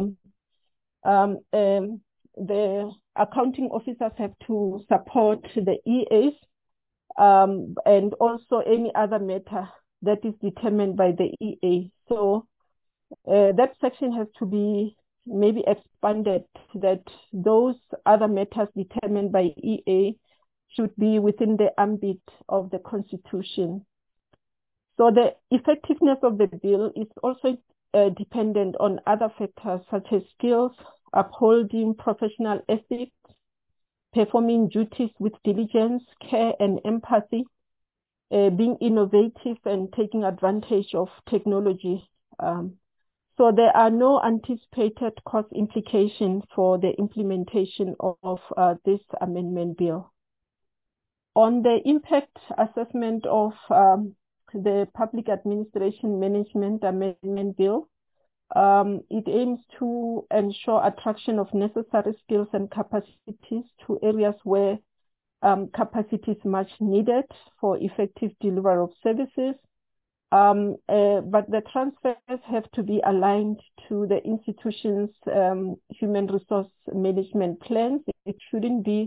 the accounting officers have to support the EAs and also any other matter that is determined by the EA. So that section has to be maybe expanded, that those other matters determined by EA should be within the ambit of the Constitution. So the effectiveness of the bill is also dependent on other factors such as skills, upholding professional ethics, performing duties with diligence, care, and empathy, being innovative and taking advantage of technology. So there are no anticipated cost implications for the implementation of this amendment bill. On the impact assessment of the Public Administration Management Amendment Bill, it aims to ensure attraction of necessary skills and capacities to areas where capacity is much needed for effective delivery of services. But the transfers have to be aligned to the institution's human resource management plans. It shouldn't be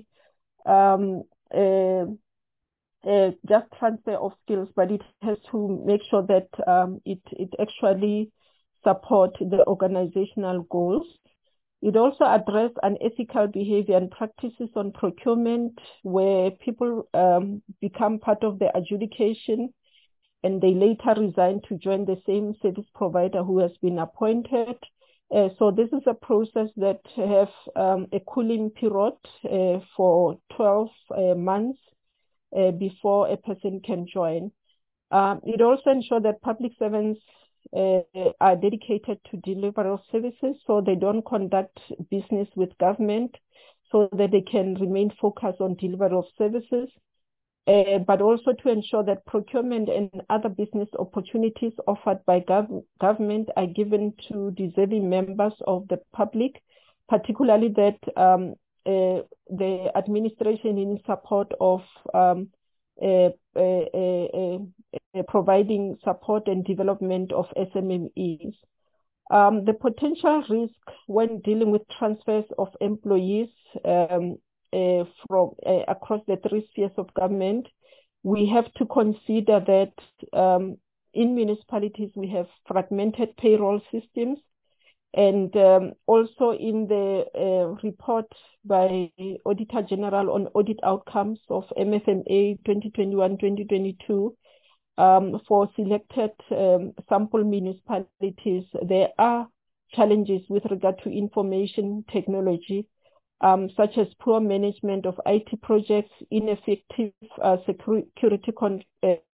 just transfer of skills, but it has to make sure that it actually supports the organizational goals. It also addressed unethical behavior and practices on procurement where people become part of the adjudication and they later resign to join the same service provider who has been appointed. So this is a process that have a cooling period for 12 months before a person can join. It also ensures that public servants are dedicated to delivery of services, so they don't conduct business with government, so that they can remain focused on delivery of services, but also to ensure that procurement and other business opportunities offered by government are given to deserving members of the public, particularly that the administration in support of providing support and development of SMMEs. The potential risk when dealing with transfers of employees from across the three spheres of government, we have to consider that in municipalities we have fragmented payroll systems. And also in the report by Auditor General on audit outcomes of MFMA 2021-2022, for selected sample municipalities, there are challenges with regard to information technology, such as poor management of IT projects, ineffective security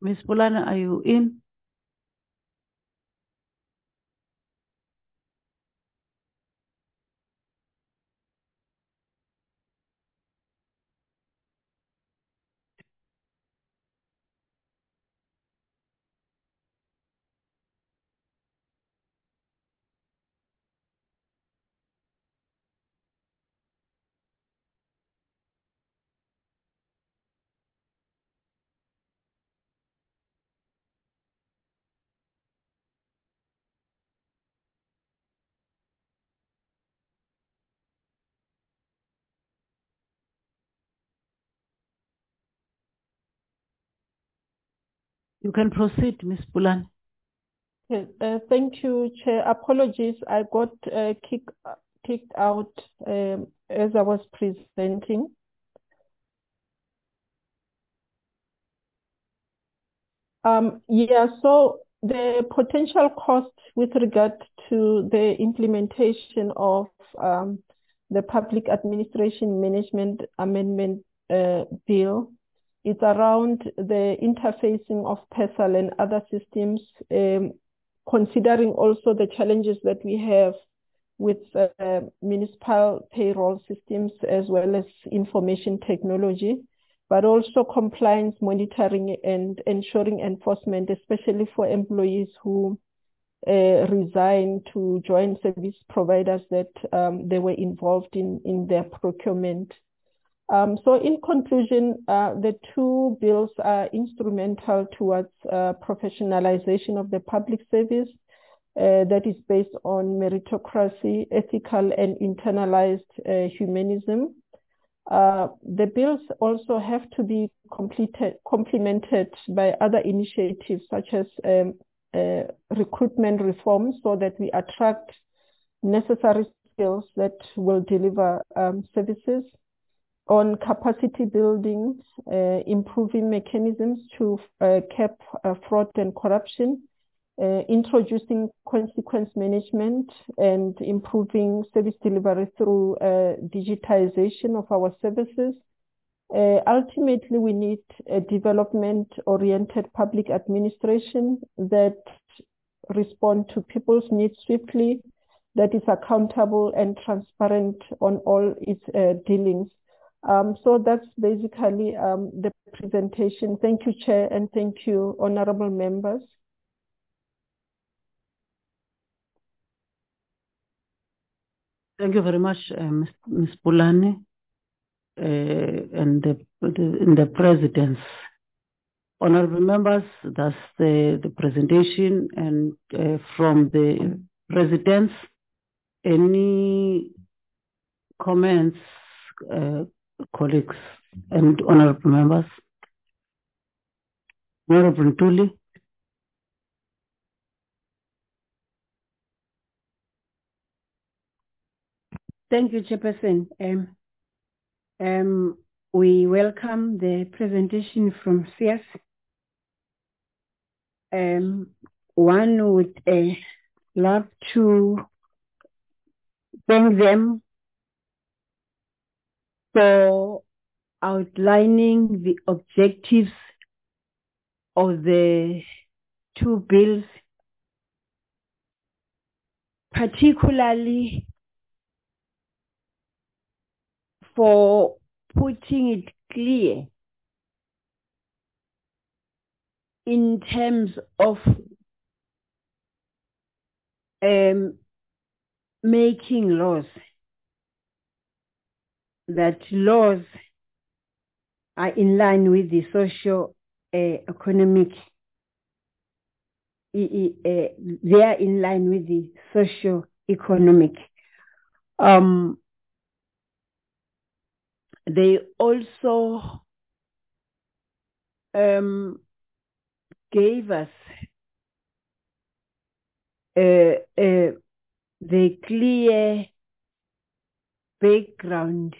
Ms. Bulana, are you in? You can proceed, Ms. Bulana. Yes, thank you, Chair. Apologies, I got kicked out as I was presenting. So the potential cost with regard to the implementation of the Public Administration Management Amendment Bill is around the interfacing of PESAL and other systems, considering also the challenges that we have with municipal payroll systems as well as information technology, but also compliance monitoring and ensuring enforcement, especially for employees who resign to join service providers that they were involved in their procurement. So in conclusion, the two bills are instrumental towards professionalization of the public service that is based on meritocracy, ethical and internalized humanism. The bills also have to be complemented by other initiatives such as recruitment reforms so that we attract necessary skills that will deliver services, on capacity building, improving mechanisms to cap fraud and corruption, introducing consequence management and improving service delivery through digitization of our services. Ultimately, we need a development-oriented public administration that responds to people's needs swiftly, that is accountable and transparent on all its dealings. So that's basically the presentation. Thank you, Chair, and thank you, honorable members. Thank you very much, Ms. Bulane, and the President's. Honorable members, that's the presentation, and from the President's, any comments, colleagues and honorable members? Honorable Ntuli. Thank you, Chairperson. We welcome the presentation from CS. One would love to thank them for outlining the objectives of the two bills, particularly for putting it clear in terms of making laws, that laws are in line with the socio-economic, they are in line with the socio-economic. They also gave us the clear background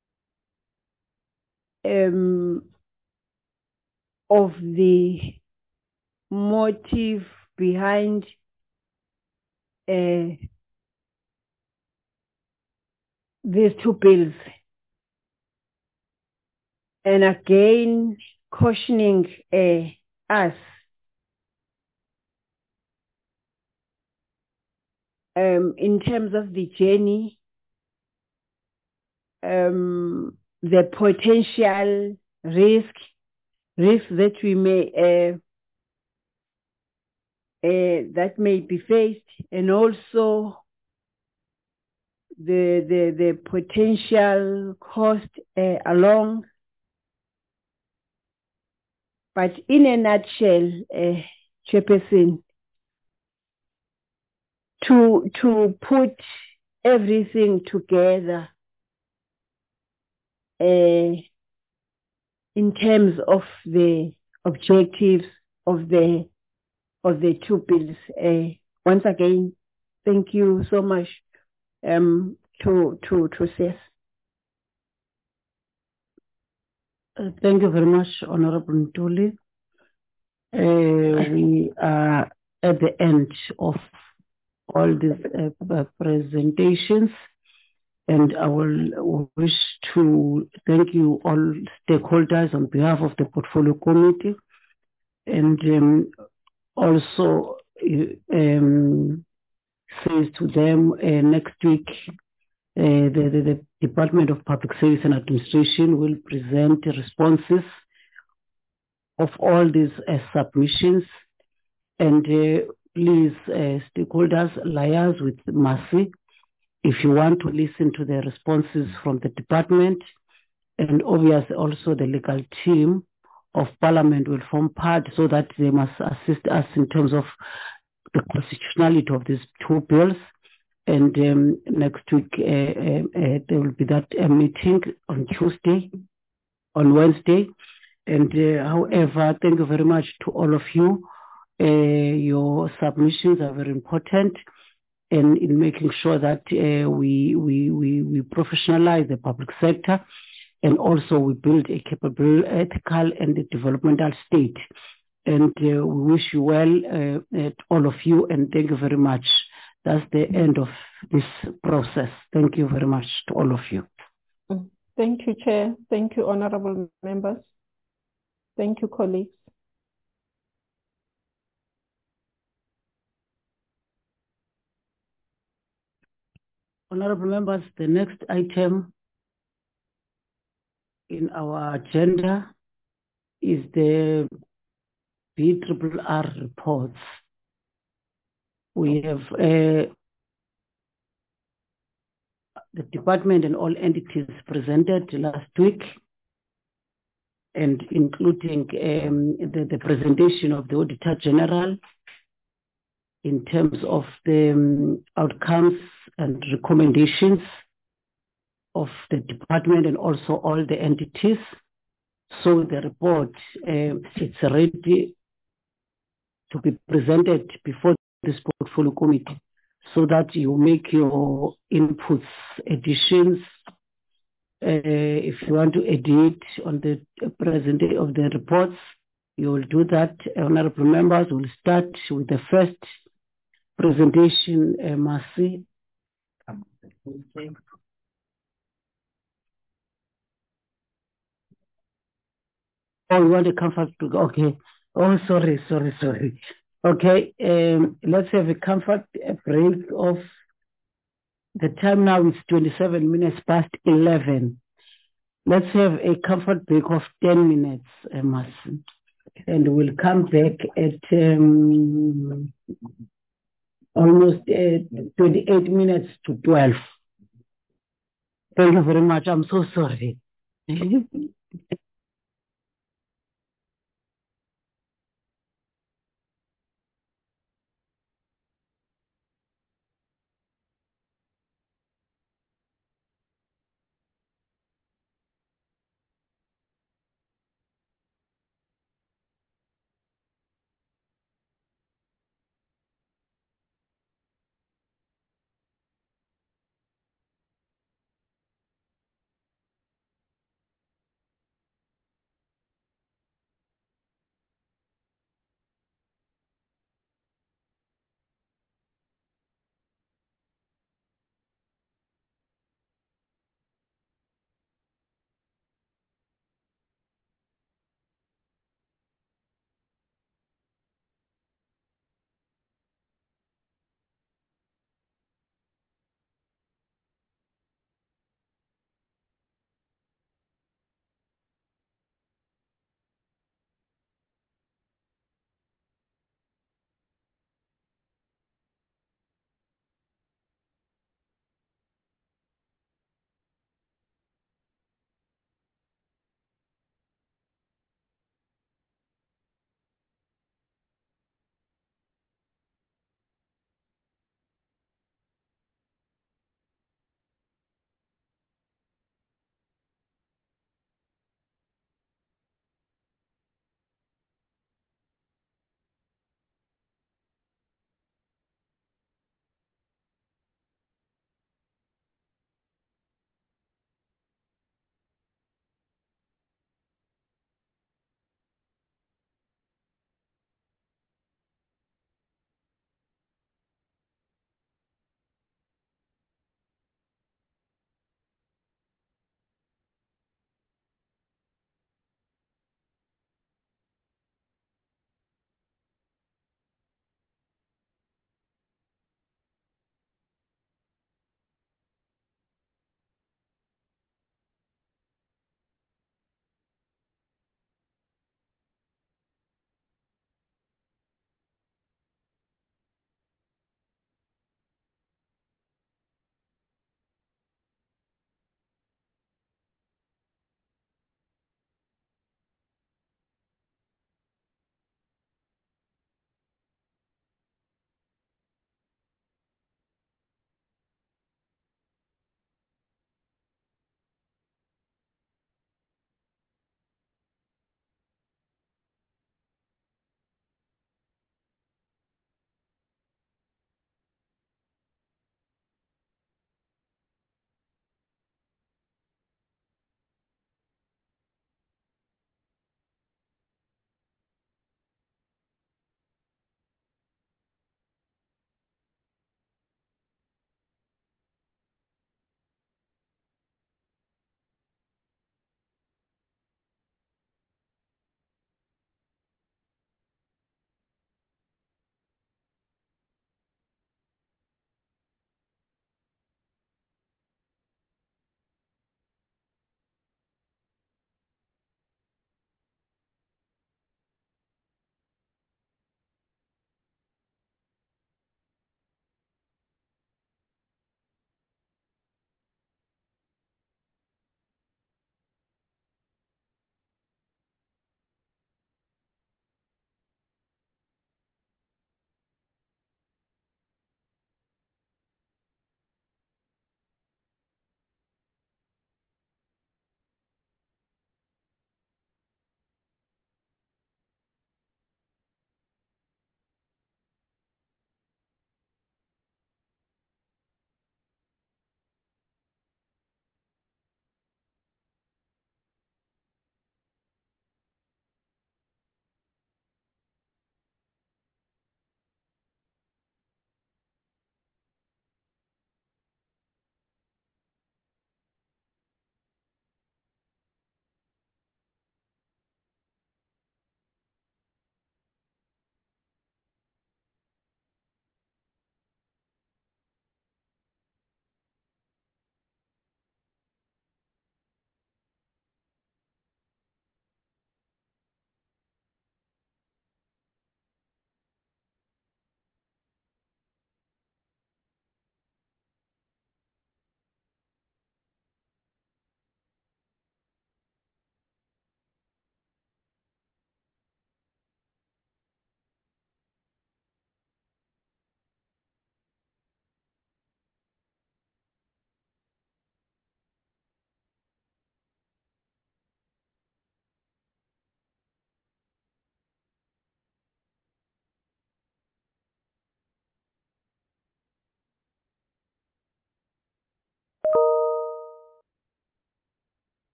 of the motive behind these two bills. And again, cautioning us in terms of the journey, the potential risks that we may that may be faced, and also the potential cost along. But in a nutshell, Chairperson, to put everything together in terms of the objectives of the two bills. Once again, thank you so much to Seth. Thank you very much, Honorable Ntuli. We are at the end of all these presentations, and I will wish to thank you all stakeholders on behalf of the Portfolio Committee, and also says to them next week the Department of Public Service and Administration will present the responses of all these submissions, and please stakeholders liaise with Mercy if you want to listen to the responses from the department, and obviously also the legal team of Parliament will form part so that they must assist us in terms of the constitutionality of these two bills. And next week there will be that meeting on Tuesday, on Wednesday. And however, thank you very much to all of you. Your submissions are very important in making sure that we professionalize the public sector, and also we build a capable, ethical, and developmental state. And we wish you well, all of you, and thank you very much. That's the end of this process. Thank you very much to all of you. Thank you, Chair. Thank you, honorable members. Thank you, colleagues. Honorable members, the next item in our agenda is the BRRR reports. We have the department and all entities presented last week, and including the presentation of the Auditor General in terms of the outcomes and recommendations of the department and also all the entities. So the report, it's ready to be presented before this Portfolio Committee, so that you make your inputs, additions. If you want to edit on the presentation of the reports, you will do that. Honorable members, will start with the first presentation, Mercy. Oh, you want to comfort to go? Okay. Oh, sorry. Okay, let's have a comfort break of the time now. It's 27 minutes past 11. Let's have a comfort break of 10 minutes, Mercy. And we'll come back at almost 28 minutes to 12. Thank you very much. I'm so sorry.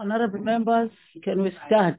Honorable members, can we start?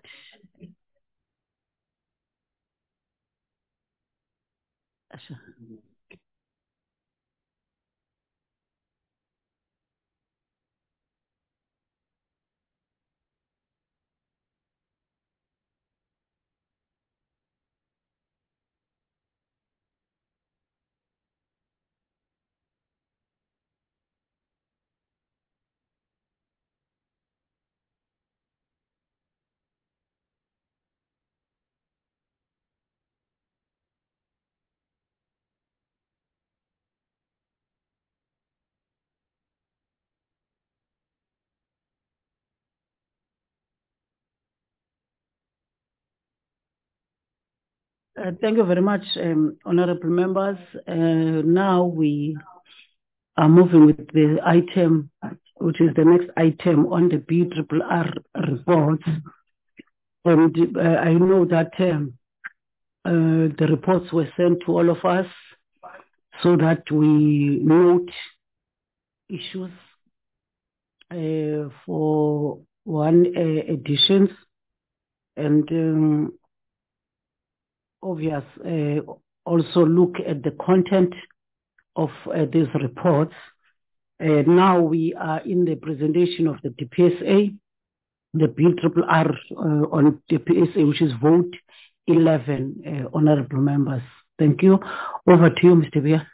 Thank you very much, honorable members. Now we are moving with the item, which is the next item on the BRRR reports. And I know that the reports were sent to all of us so that we note issues for one editions and obvious also look at the content of these reports. Now we are in the presentation of the DPSA, the BRRR on DPSA, which is vote 11, honorable members. Thank you. Over to you, Mr. Bia.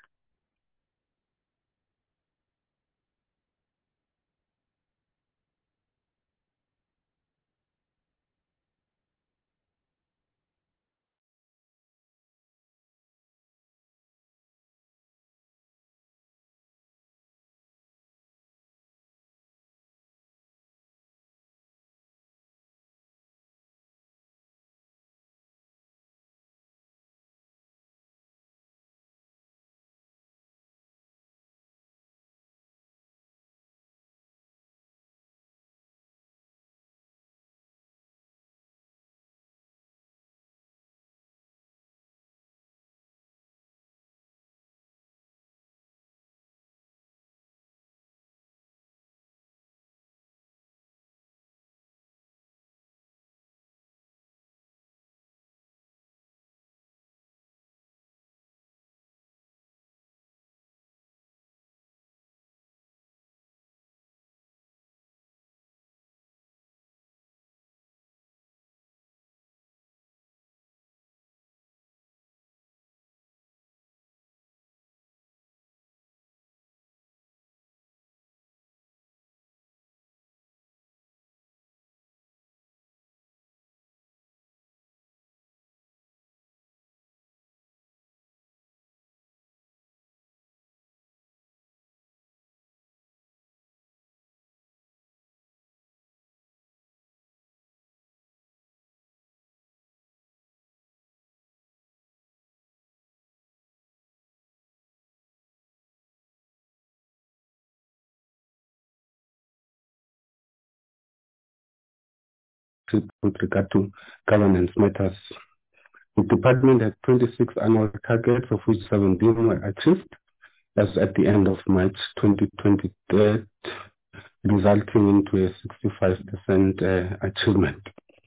With regard to governance matters. The department has 26 annual targets, of which 17 were achieved as at the end of March 2023, resulting into a 65% achievement.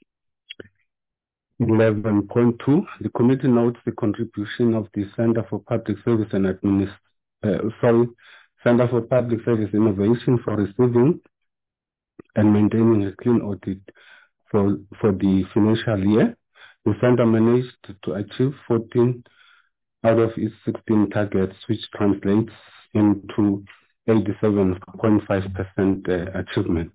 11.2, the committee notes the contribution of the Center for Public Service and Center for Public Service Innovation for receiving and maintaining a clean audit for the financial year. The center managed to achieve 14 out of its 16 targets, which translates into 87.5% achievement.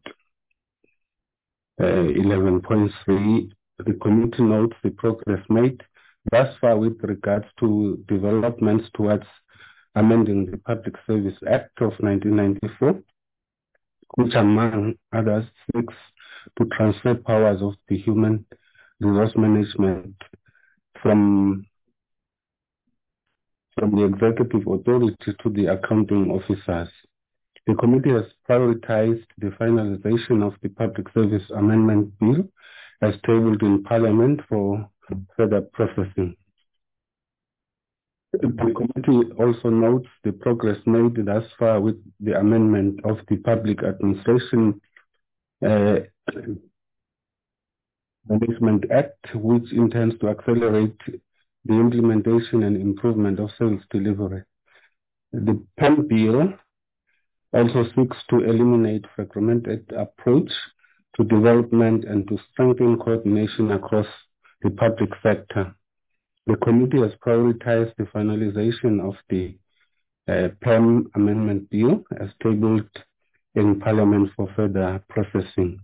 11.3, the committee notes the progress made thus far with regards to developments towards amending the Public Service Act of 1994, which among others seeks to transfer powers of the human resource management from the executive authority to the accounting officers. The committee has prioritized the finalization of the Public Service Amendment Bill as tabled in Parliament for further processing. The committee also notes the progress made thus far with the amendment of the Public Administration Management Act, which intends to accelerate the implementation and improvement of service delivery. The PEM bill also seeks to eliminate fragmented approach to development and to strengthen coordination across the public sector. The committee has prioritized the finalization of the PEM amendment bill as tabled in Parliament for further processing.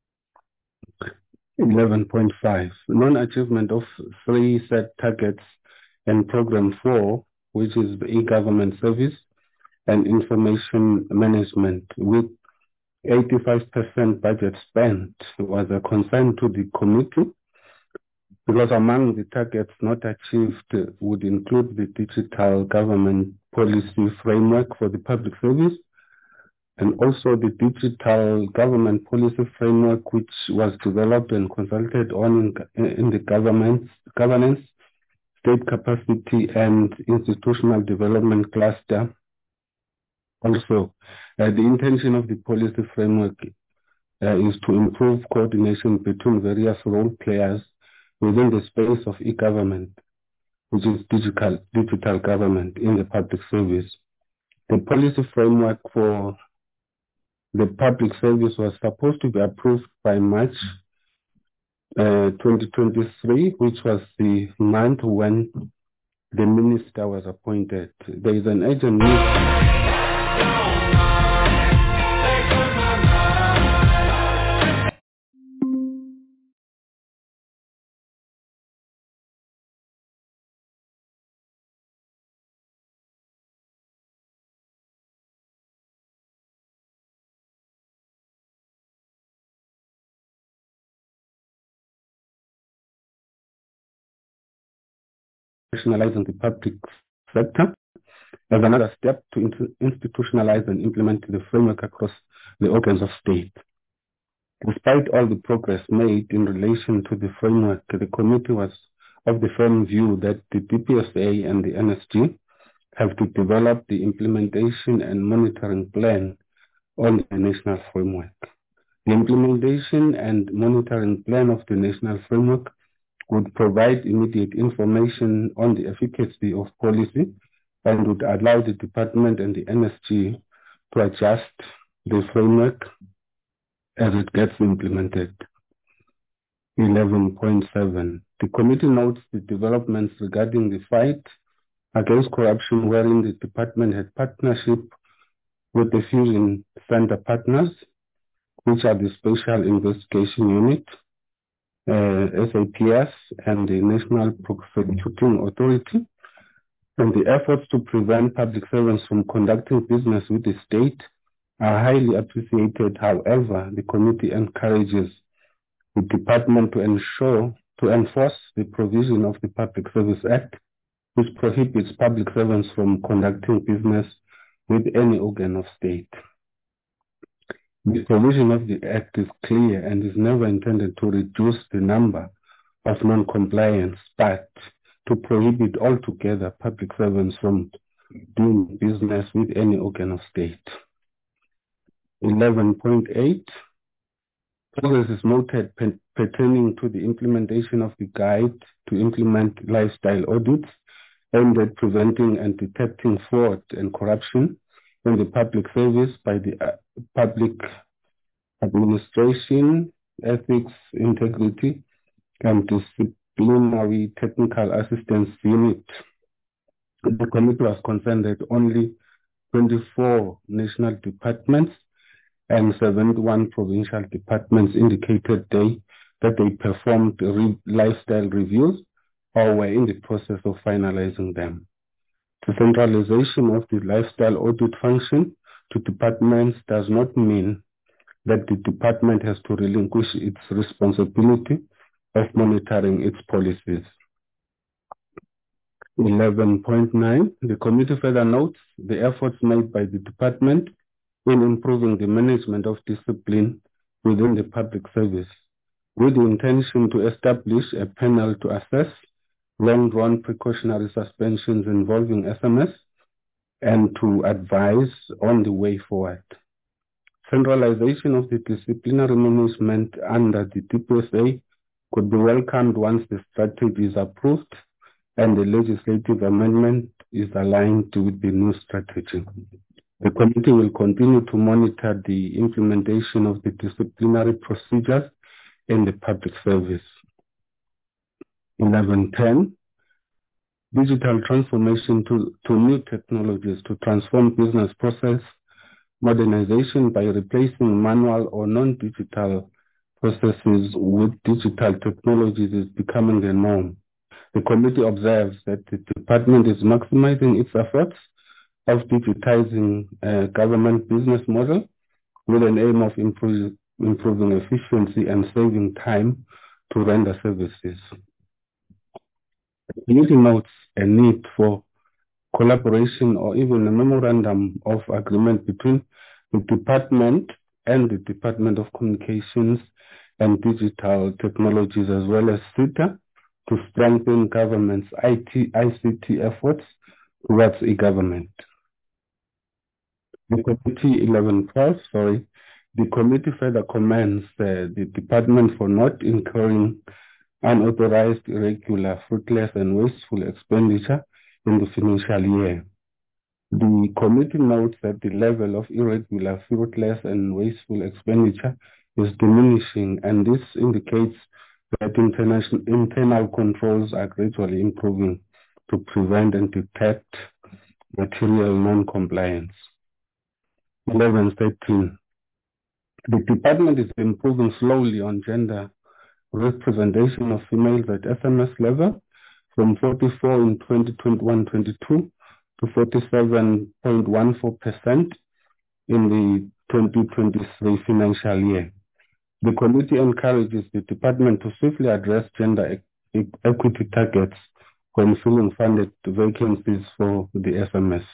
11.5, non-achievement of 3 set targets in Program 4, which is the e-government service and information management, with 85% budget spent, was a concern to the committee, because among the targets not achieved would include the digital government policy framework for the public service, and also the digital government policy framework, which was developed and consulted on in the governance, state capacity and institutional development cluster. Also, the intention of the policy framework is to improve coordination between various role players within the space of e-government, which is digital government in the public service. The policy framework for the public service was supposed to be approved by March 2023, which was the month when the minister was appointed. There is an urgent need. Institutionalizing the public sector as another step to institutionalize and implement the framework across the organs of state. Despite all the progress made in relation to the framework, the committee was of the firm view that the DPSA and the NSG have to develop the implementation and monitoring plan on the national framework. The implementation and monitoring plan of the national framework would provide immediate information on the efficacy of policy and would allow the department and the NSG to adjust the framework as it gets implemented. 11.7. The committee notes the developments regarding the fight against corruption, wherein the department had partnership with the Fusion Center partners, which are the Special Investigation Unit, SAPS, and the National Prosecuting Authority, and the efforts to prevent public servants from conducting business with the state are highly appreciated. However, the committee encourages the department to enforce the provision of the Public Service Act, which prohibits public servants from conducting business with any organ of state. The provision of the Act is clear and is never intended to reduce the number of non-compliance, but to prohibit altogether public servants from doing business with any organ of state. 11.8. Progress is noted pertaining to the implementation of the guide to implement lifestyle audits aimed at preventing and detecting fraud and corruption in the public service by the Public Administration, Ethics, Integrity, and Disciplinary Technical Assistance Unit. The committee was concerned that only 24 national departments and 71 provincial departments indicated that they performed lifestyle reviews or were in the process of finalizing them. The centralization of the lifestyle audit function to departments does not mean that the department has to relinquish its responsibility of monitoring its policies. 11.9. The committee further notes the efforts made by the department in improving the management of discipline within the public service, with the intention to establish a panel to assess long-run precautionary suspensions involving SMS and to advise on the way forward. Centralization of the disciplinary management under the DPSA could be welcomed once the strategy is approved and the legislative amendment is aligned with the new strategy. The committee will continue to monitor the implementation of the disciplinary procedures in the public service. 11.10, digital transformation to new technologies to transform business process modernization by replacing manual or non-digital processes with digital technologies is becoming the norm. The committee observes that the department is maximizing its efforts of digitizing government business model with an aim of improving efficiency and saving time to render services. The committee notes a need for collaboration or even a memorandum of agreement between the department and the Department of Communications and Digital Technologies as well as SETA to strengthen government's ICT efforts towards e-government. The committee 11.12, the committee further commends the department for not incurring unauthorized, irregular, fruitless and wasteful expenditure in the financial year. The committee notes that the level of irregular, fruitless and wasteful expenditure is diminishing, and this indicates that internal controls are gradually improving to prevent and detect material non-compliance. 11.13. The department is improving slowly on gender representation of females at SMS level from 44 in 2021-22 to 47.14% in the 2023 financial year. The committee encourages the department to swiftly address gender equity targets when filling funded vacancies for the SMS.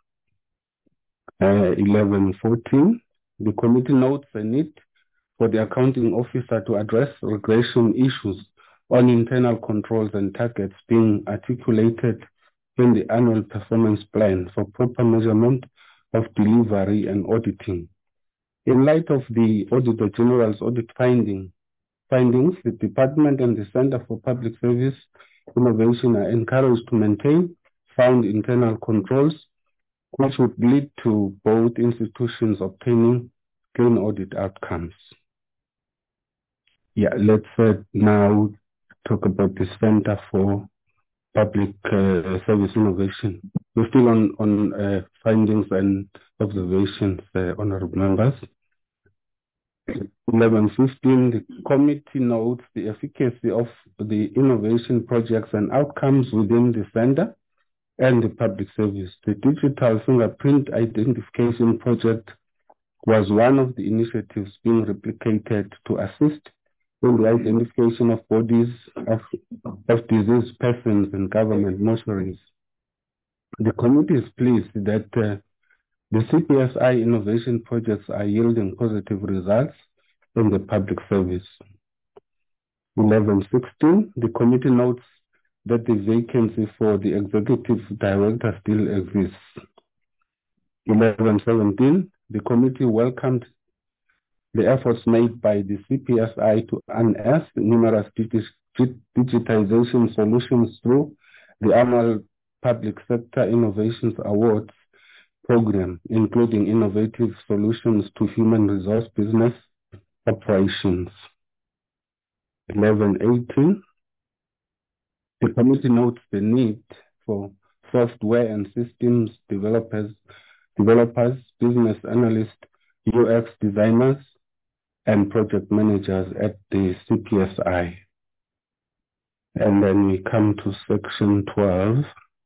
11.14. The committee notes a need for the accounting officer to address regression issues on internal controls and targets being articulated in the annual performance plan for proper measurement of delivery and auditing. In light of the Auditor General's audit findings, the department and the Center for Public Service Innovation are encouraged to maintain sound internal controls, which would lead to both institutions obtaining clean audit outcomes. Yeah, let's now talk about the Center for Public Service Innovation. We're still on findings and observations, honorable members. 11.15, the committee notes the efficacy of the innovation projects and outcomes within the center and the public service. The digital fingerprint identification project was one of the initiatives being replicated to assist in the identification of bodies of diseased persons in government mortuaries. The committee is pleased that the CPSI innovation projects are yielding positive results in the public service. 11.16, the committee notes that the vacancy for the executive director still exists. 11.17, the committee welcomed the efforts made by the CPSI to unearth numerous digitization solutions through the annual Public Sector Innovations Awards program, including innovative solutions to human resource business operations. 11.18, the committee notes the need for software and systems developers, business analysts, UX designers, and project managers at the CPSI. And then we come to section 12,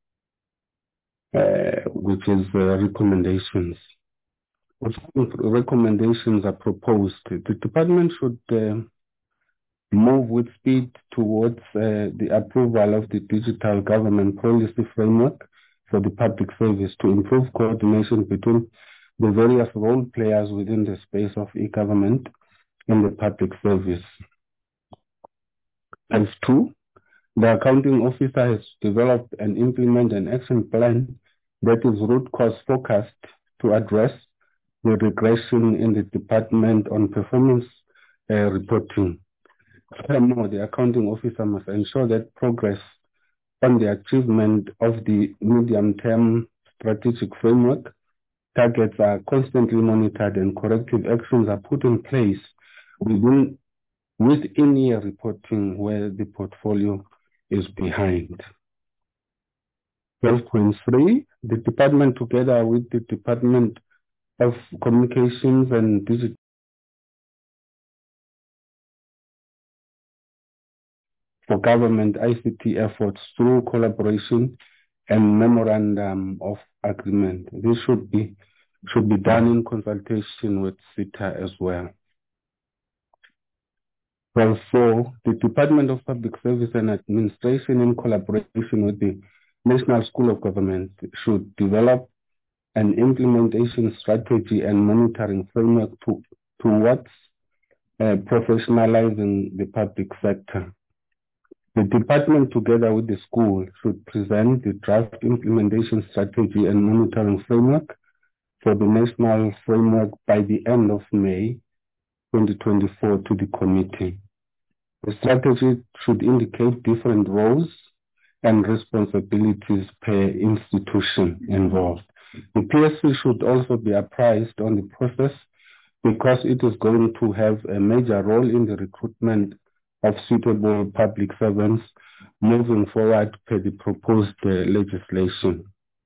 which is recommendations. Recommendations are proposed. The department should move with speed towards the approval of the digital government policy framework for the public service to improve coordination between the various role players within the space of e-government in the public service. As 2, the accounting officer has developed and implement an action plan that is root cause focused to address the regression in the department on performance reporting. Furthermore, the accounting officer must ensure that progress on the achievement of the medium-term strategic framework targets are constantly monitored and corrective actions are put in place within year reporting where the portfolio is behind. 12.3, the department, together with the Department of Communications and Digital, for government ICT efforts through collaboration and memorandum of agreement. This should be done in consultation with SETA as well. 12.4, the Department of Public Service and Administration, in collaboration with the National School of Government, should develop an implementation strategy and monitoring framework towards professionalizing the public sector. The department, together with the school, should present the draft implementation strategy and monitoring framework for the national framework by the end of May 2024 to the committee. The strategy should indicate different roles and responsibilities per institution involved. The PSC should also be apprised on the process because it is going to have a major role in the recruitment of suitable public servants moving forward per the proposed legislation.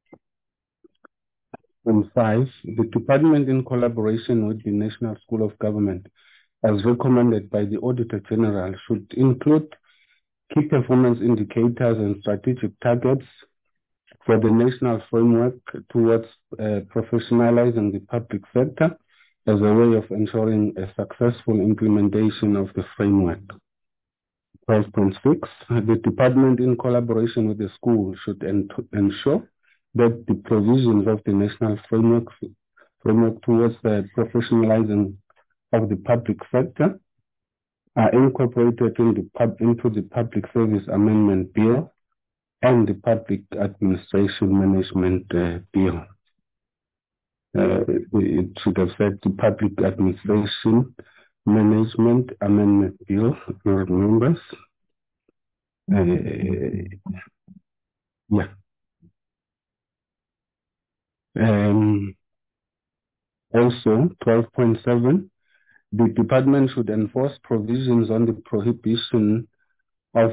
5, the department, in collaboration with the National School of Government, as recommended by the Auditor General, should include key performance indicators and strategic targets for the national framework towards professionalizing the public sector as a way of ensuring a successful implementation of the framework. 12.6, the department, in collaboration with the school, should ensure that the provisions of the national framework towards the professionalizing of the public sector are incorporated into the Public Service Amendment Bill and the Public Administration Management Bill. It should have said the Public Administration Management Amendment Bill, if you remember. Also, 12.7, the department should enforce provisions on the prohibition of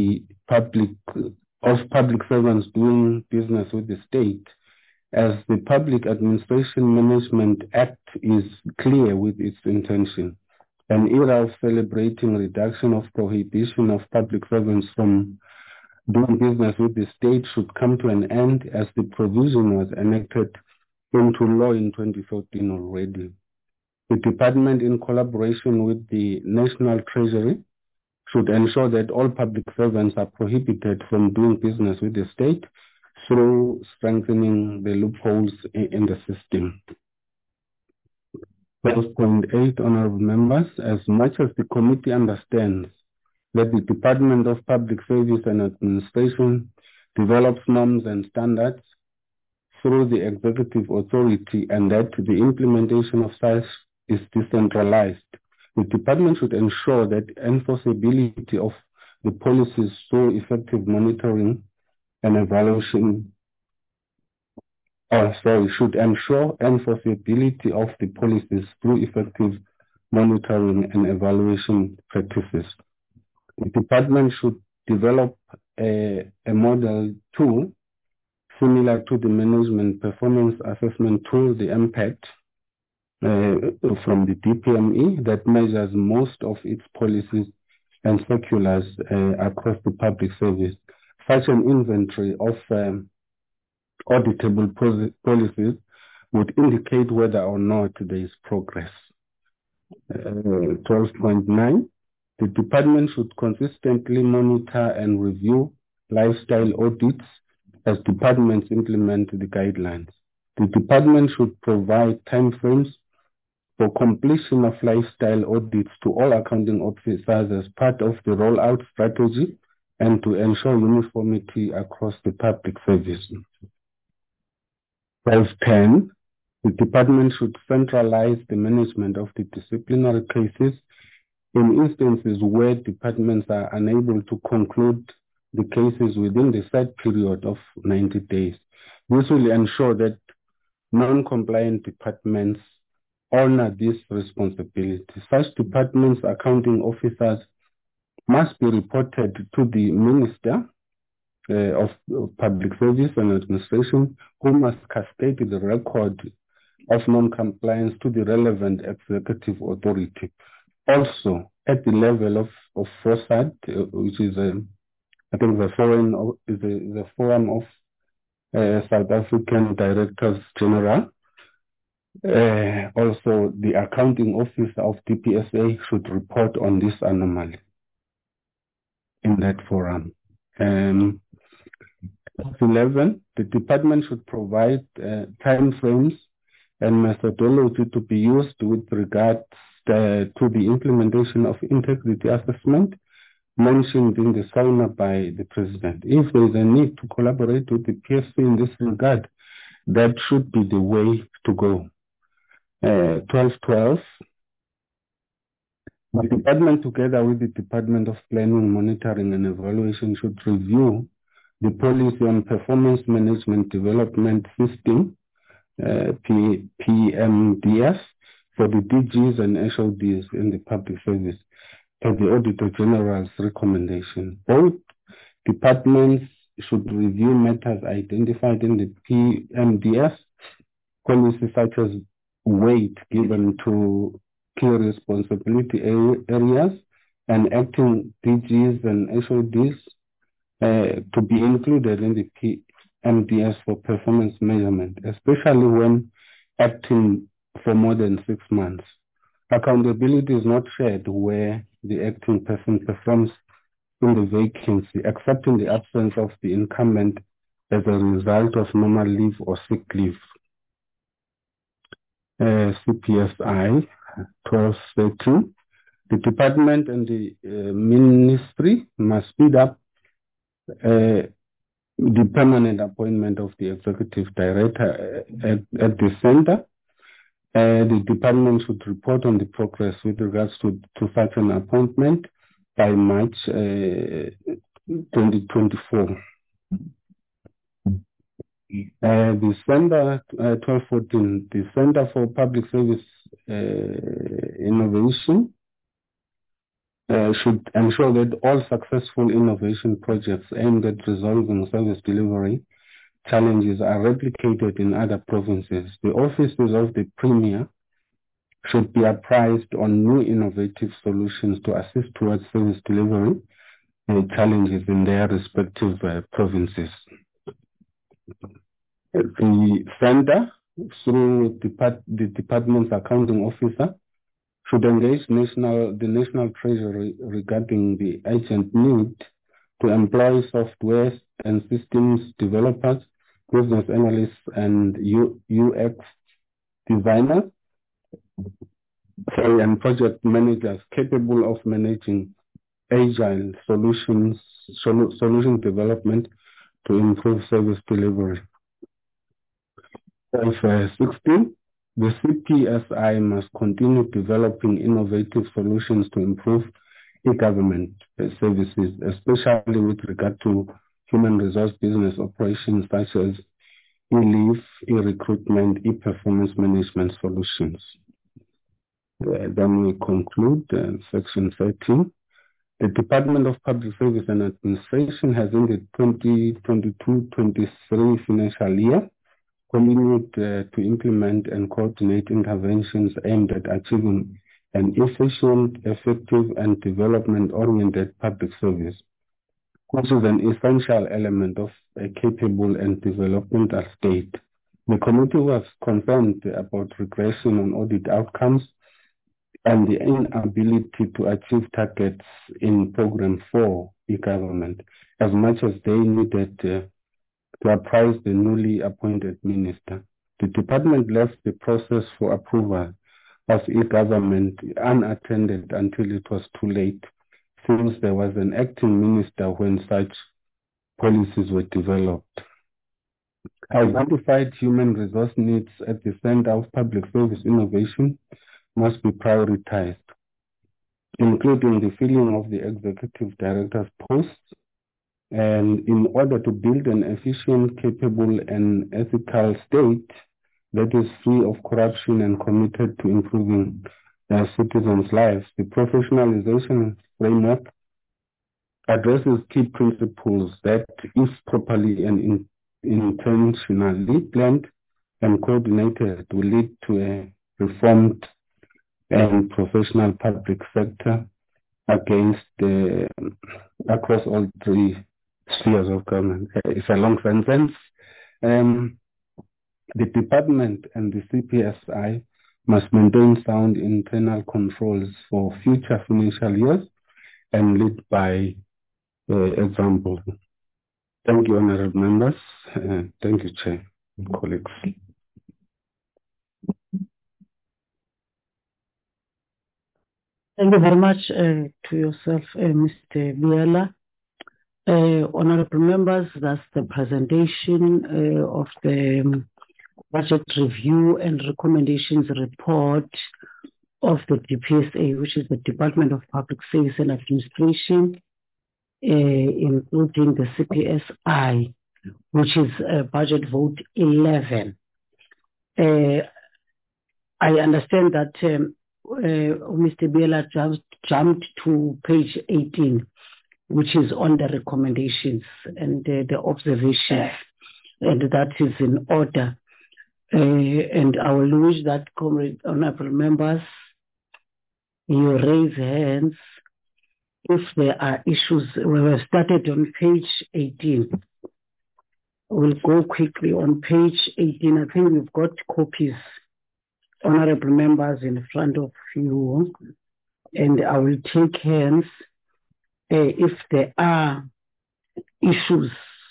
public servants doing business with the state, as the Public Administration Management Act is clear with its intention. An era of celebrating reduction of prohibition of public servants from doing business with the state should come to an end, as the provision was enacted into law in 2014 already. The department, in collaboration with the National Treasury, should ensure that all public servants are prohibited from doing business with the state through strengthening the loopholes in the system. 12.8, honorable members, as much as the committee understands that the Department of Public Service and Administration develops norms and standards through the executive authority and that the implementation of such is decentralized, the department should ensure that enforceability of the policies through effective monitoring and evaluation should ensure enforceability of the policies through effective monitoring and evaluation practices. The department should develop a model tool similar to the Management Performance Assessment tool, the MPACT, from the DPME, that measures most of its policies and circulars across the public service. Such an inventory of auditable policies would indicate whether or not there is progress. 12.9, the department should consistently monitor and review lifestyle audits as departments implement the guidelines. The department should provide timeframes for completion of lifestyle audits to all accounting officers as part of the rollout strategy and to ensure uniformity across the public service. 12.10, The department should centralize the management of the disciplinary cases in instances where departments are unable to conclude the cases within the set period of 90 days. This will ensure that non-compliant departments honor this responsibility. Such departments' accounting officers must be reported to the Minister of Public Service and Administration, who must cascade the record of non-compliance to the relevant executive authority. Also, at the level of FOSAD, which is, I think, the Forum of South African Directors General, also the accounting officer of DPSA should report on this anomaly in that forum. 11, the department should provide time frames and methodology to be used with regards to the implementation of integrity assessment mentioned in the sign-up by the President. If there is a need to collaborate with the PSC in this regard, that should be the way to go. 12.12, the department, together with the Department of Planning, Monitoring and Evaluation, should review the policy on performance management development system, PMDS, for the DGs and HODs in the public service, per the Auditor General's recommendation. Both departments should review matters identified in the PMDS policy, such as weight given to key responsibility areas and acting DGs and HODs to be included in the PMDS for performance measurement, especially when acting for more than 6 months. Accountability is not shared where the acting person performs in the vacancy, except in the absence of the incumbent as a result of normal leave or sick leave. CPSI 12.13, the department and the ministry must speed up the permanent appointment of the executive director at the center. The department should report on the progress with regards to such an appointment by March 2024. The Center 12.14, the Center for Public Service Innovation should ensure that all successful innovation projects aimed at resolving service delivery challenges are replicated in other provinces. The offices of the Premier should be apprised on new innovative solutions to assist towards service delivery challenges in their respective provinces. The Center, through the department's accounting officer, should engage the National Treasury regarding the urgent need to employ software and systems developers, business analysts, and UX designers, and project managers capable of managing agile solution development to improve service delivery. 16, the CPSI must continue developing innovative solutions to improve e-government services, especially with regard to human resource business operations such as e-leave, e-recruitment, e-performance management solutions. Then we conclude section 13. The Department of Public Service and Administration has in the 2022-23 financial year continued to implement and coordinate interventions aimed at achieving an efficient, effective, and development-oriented public service, which is an essential element of a capable and developmental state. The committee was concerned about regression on audit outcomes and the inability to achieve targets in Program 4 e-government, as much as they needed to apprise the newly appointed minister. The department left the process for approval of e-government unattended until it was too late, since there was an acting minister when such policies were developed. Identified human resource needs at the center of public service innovation must be prioritized, including the filling of the executive director's posts. And in order to build an efficient, capable, and ethical state that is free of corruption and committed to improving their citizens' lives, the professionalization framework addresses key principles that, if properly and intentionally planned and coordinated, will lead to a reformed and professional public sector across all three spheres of government. It's a long sentence. The department and the CPSI must maintain sound internal controls for future financial years and lead by example. Thank you, honorable members. Thank you, Chair and colleagues. Thank you very much to yourself, Mr. Biela. Honorable members, that's the presentation of the budget review and recommendations report of the DPSA, which is the Department of Public Service and Administration, including the CPSI, which is budget vote 11. I understand that Mr. Biela just jumped to page 18, which is on the recommendations and the observations, and that is in order. And I will wish that, honorable members, you raise hands if there are issues. We have started on page 18. We'll go quickly on page 18. I think we've got copies, honorable members, in front of you, and I will take hands if there are issues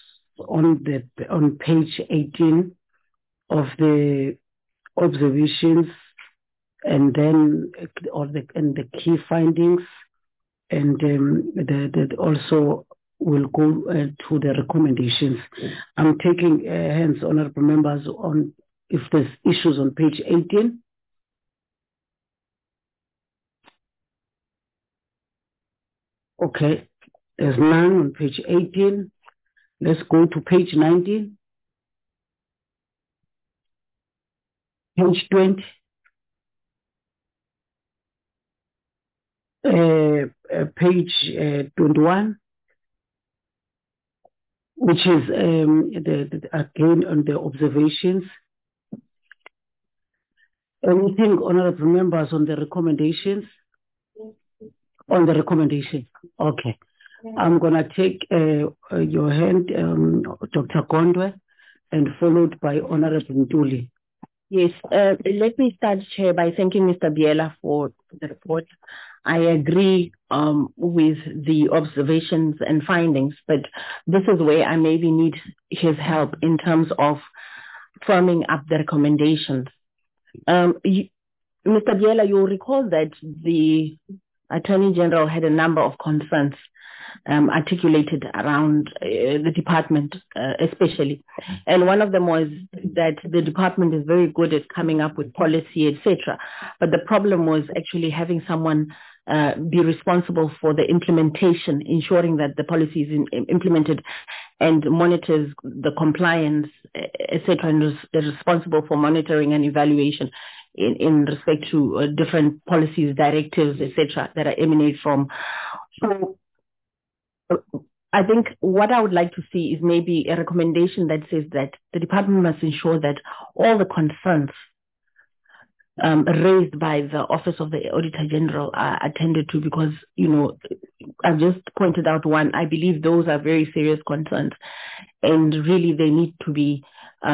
on page 18 of the observations, and then the key findings, and also will go to the recommendations. I'm taking hands, honorable members, on if there's issues on page 18. Okay, there's none on page 18. Let's go to page 19. Page 20. Page 21, which is again on the observations. Anything, honorable members, on the recommendations? On the recommendation. Okay. I'm going to take your hand, Dr. Gondwe, and followed by Honorable Ntuli. Yes, let me start, Chair, by thanking Mr. Biela for the report. I agree with the observations and findings, but this is where I maybe need his help in terms of firming up the recommendations. Mr. Biela, you'll recall that the Attorney General had a number of concerns articulated around the department, especially. And one of them was that the department is very good at coming up with policy, etc. But the problem was actually having someone be responsible for the implementation, ensuring that the policy is implemented and monitors the compliance, etc., and is responsible for monitoring and evaluation in respect to different policies, directives, etc., that are emanate from. So I think what I would like to see is maybe a recommendation that says that the department must ensure that all the concerns raised by the Office of the Auditor General are attended to, because, you know, I've just pointed out one. I believe those are very serious concerns, and really they need to be,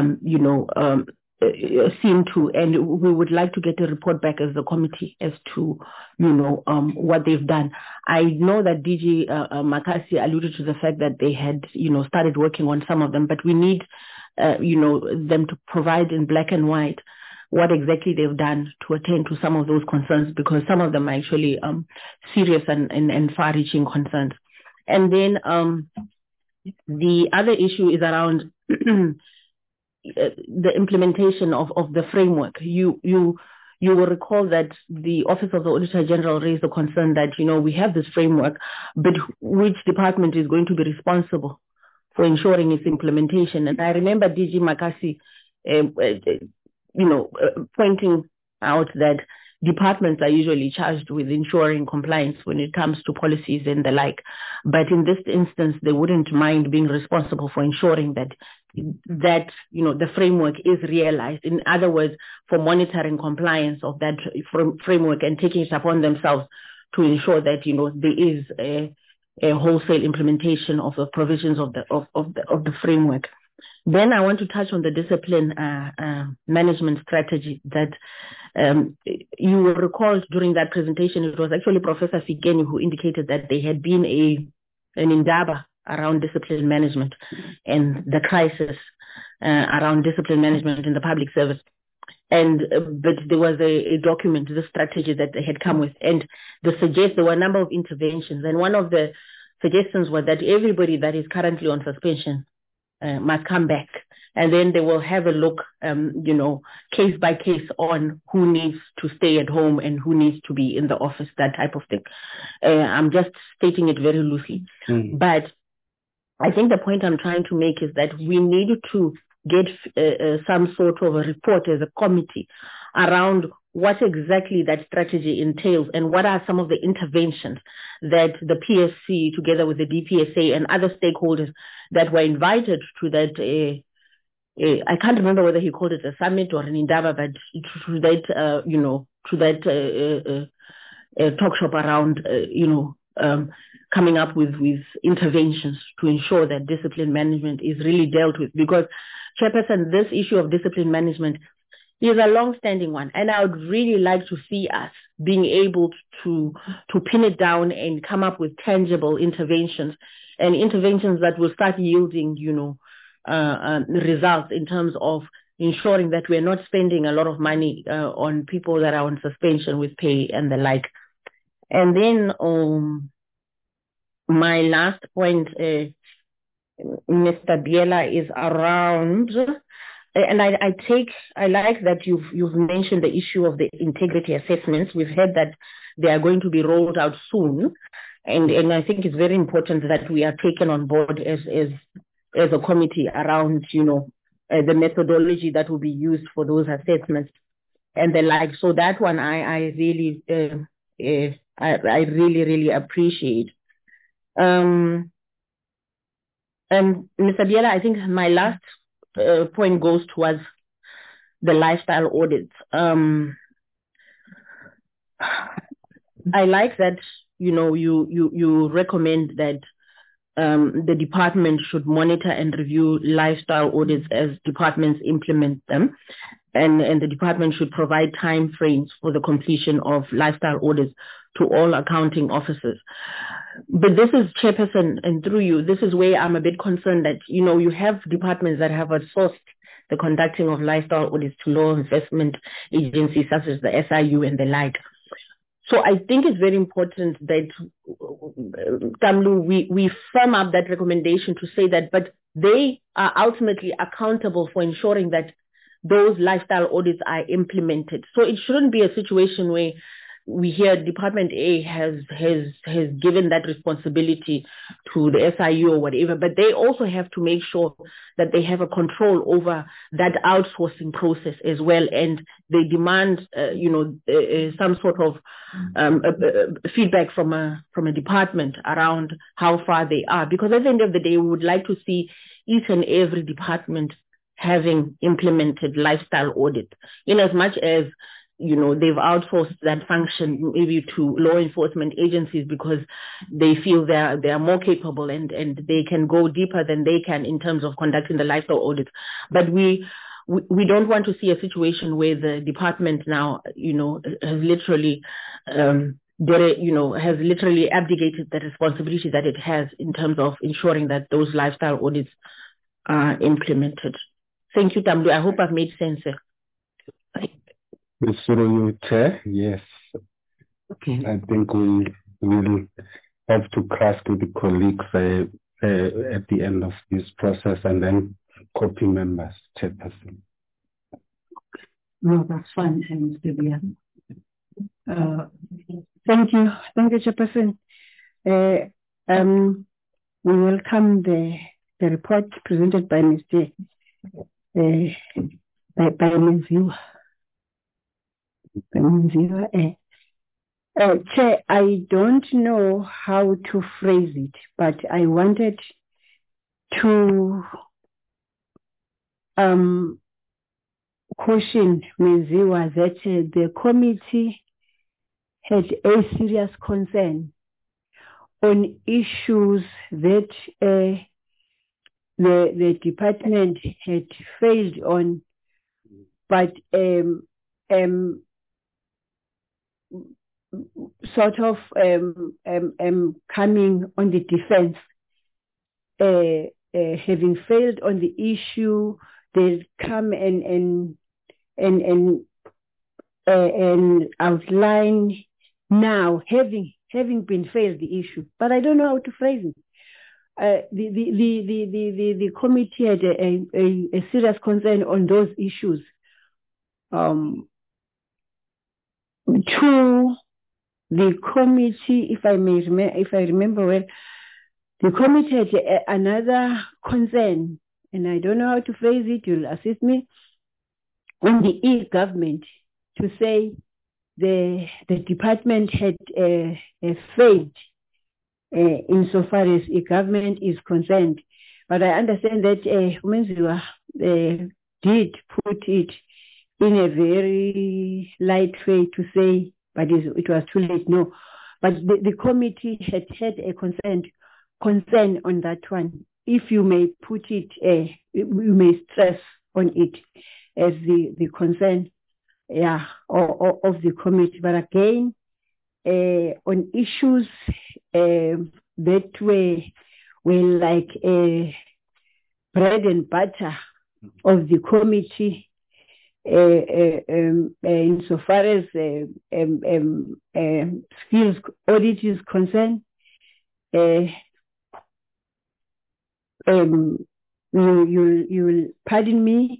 seen to, and we would like to get a report back as the committee as to, what they've done. I know that DG Makasi alluded to the fact that they had, started working on some of them, but we need, them to provide in black and white what exactly they've done to attend to some of those concerns, because some of them are actually serious and far-reaching concerns. And then the other issue is around the implementation of the framework. You will recall that the Office of the Auditor General raised the concern that, we have this framework, but which department is going to be responsible for ensuring its implementation? And I remember DG Makasi, pointing out that departments are usually charged with ensuring compliance when it comes to policies and the like. But in this instance, they wouldn't mind being responsible for ensuring that the framework is realized. In other words, for monitoring compliance of that framework and taking it upon themselves to ensure that, there is a wholesale implementation of the provisions of the framework. Then I want to touch on the discipline management strategy that you will recall during that presentation. It was actually Professor Fikeni who indicated that there had been an indaba around discipline management and the crisis around discipline management in the public service. But there was a document, the strategy that they had come with, and there were a number of interventions. And one of the suggestions was that everybody that is currently on suspension must come back, and then they will have a look, case by case on who needs to stay at home and who needs to be in the office, that type of thing. I'm just stating it very loosely. But I think the point I'm trying to make is that we need to get some sort of a report as a committee around what exactly that strategy entails and what are some of the interventions that the PSC, together with the DPSA and other stakeholders that were invited to that, I can't remember whether he called it a summit or an indaba, but to that, talk shop around, coming up with interventions to ensure that discipline management is really dealt with. Because, Chairperson, this issue of discipline management is a long-standing one, and I would really like to see us being able to pin it down and come up with tangible interventions, and interventions that will start yielding, results in terms of ensuring that we're not spending a lot of money on people that are on suspension with pay and the like. And then my last point, Mr. Biela, is around, and I like that you've mentioned the issue of the integrity assessments. We've heard that they are going to be rolled out soon, and I think it's very important that we are taken on board as a committee around, the methodology that will be used for those assessments and the like. So that one I really really appreciate. And Mr. Biela, I think my last point goes towards the lifestyle audits. I like that, you recommend that the department should monitor and review lifestyle audits as departments implement them. And the department should provide time frames for the completion of lifestyle audits to all accounting officers. But this is, Chairperson, and through you, this is where I'm a bit concerned that, you have departments that have outsourced the conducting of lifestyle audits to law enforcement agencies such as the SIU and the like. So I think it's very important that, Tamlu, we firm up that recommendation to say that, but they are ultimately accountable for ensuring that those lifestyle audits are implemented. So it shouldn't be a situation where we hear Department A has given that responsibility to the SIU or whatever, but they also have to make sure that they have a control over that outsourcing process as well, and they demand, some sort of feedback from a department around how far they are, because at the end of the day, we would like to see each and every department having implemented lifestyle audit, in as much as they've outsourced that function maybe to law enforcement agencies because they feel they are more capable and they can go deeper than they can in terms of conducting the lifestyle audit. But we don't want to see a situation where the department now, has literally abdicated the responsibility that it has in terms of ensuring that those lifestyle audits are implemented. Thank you, Tamlu. I hope I've made sense. Mr. Chair, yes. Okay. I think we will have to craft with the colleagues at the end of this process and then copy members, Chairperson. No, that's fine, Mr. Bia. Thank you, Chairperson. We welcome the report presented by Mr. by Menziwa. Chair, I don't know how to phrase it, but I wanted to caution Menziwa that the committee had a serious concern on issues that the department had failed on, but sort of coming on the defense, having failed on the issue, they come and outline now having been failed the issue. But I don't know how to phrase it. The committee had a serious concern on those issues. To the committee, if I remember well, the committee had another concern, and I don't know how to phrase it. You'll assist me on the e-government, to say the department had failed insofar as e-government is concerned. But I understand that Menziwa did put it in a very light way to say, but it was too late. No, but the committee had a concern on that one. If you may put it, you may stress on it as the concern, of the committee. But again, on issues that were like bread and butter of the committee, insofar as skills audit is concerned, you'll pardon me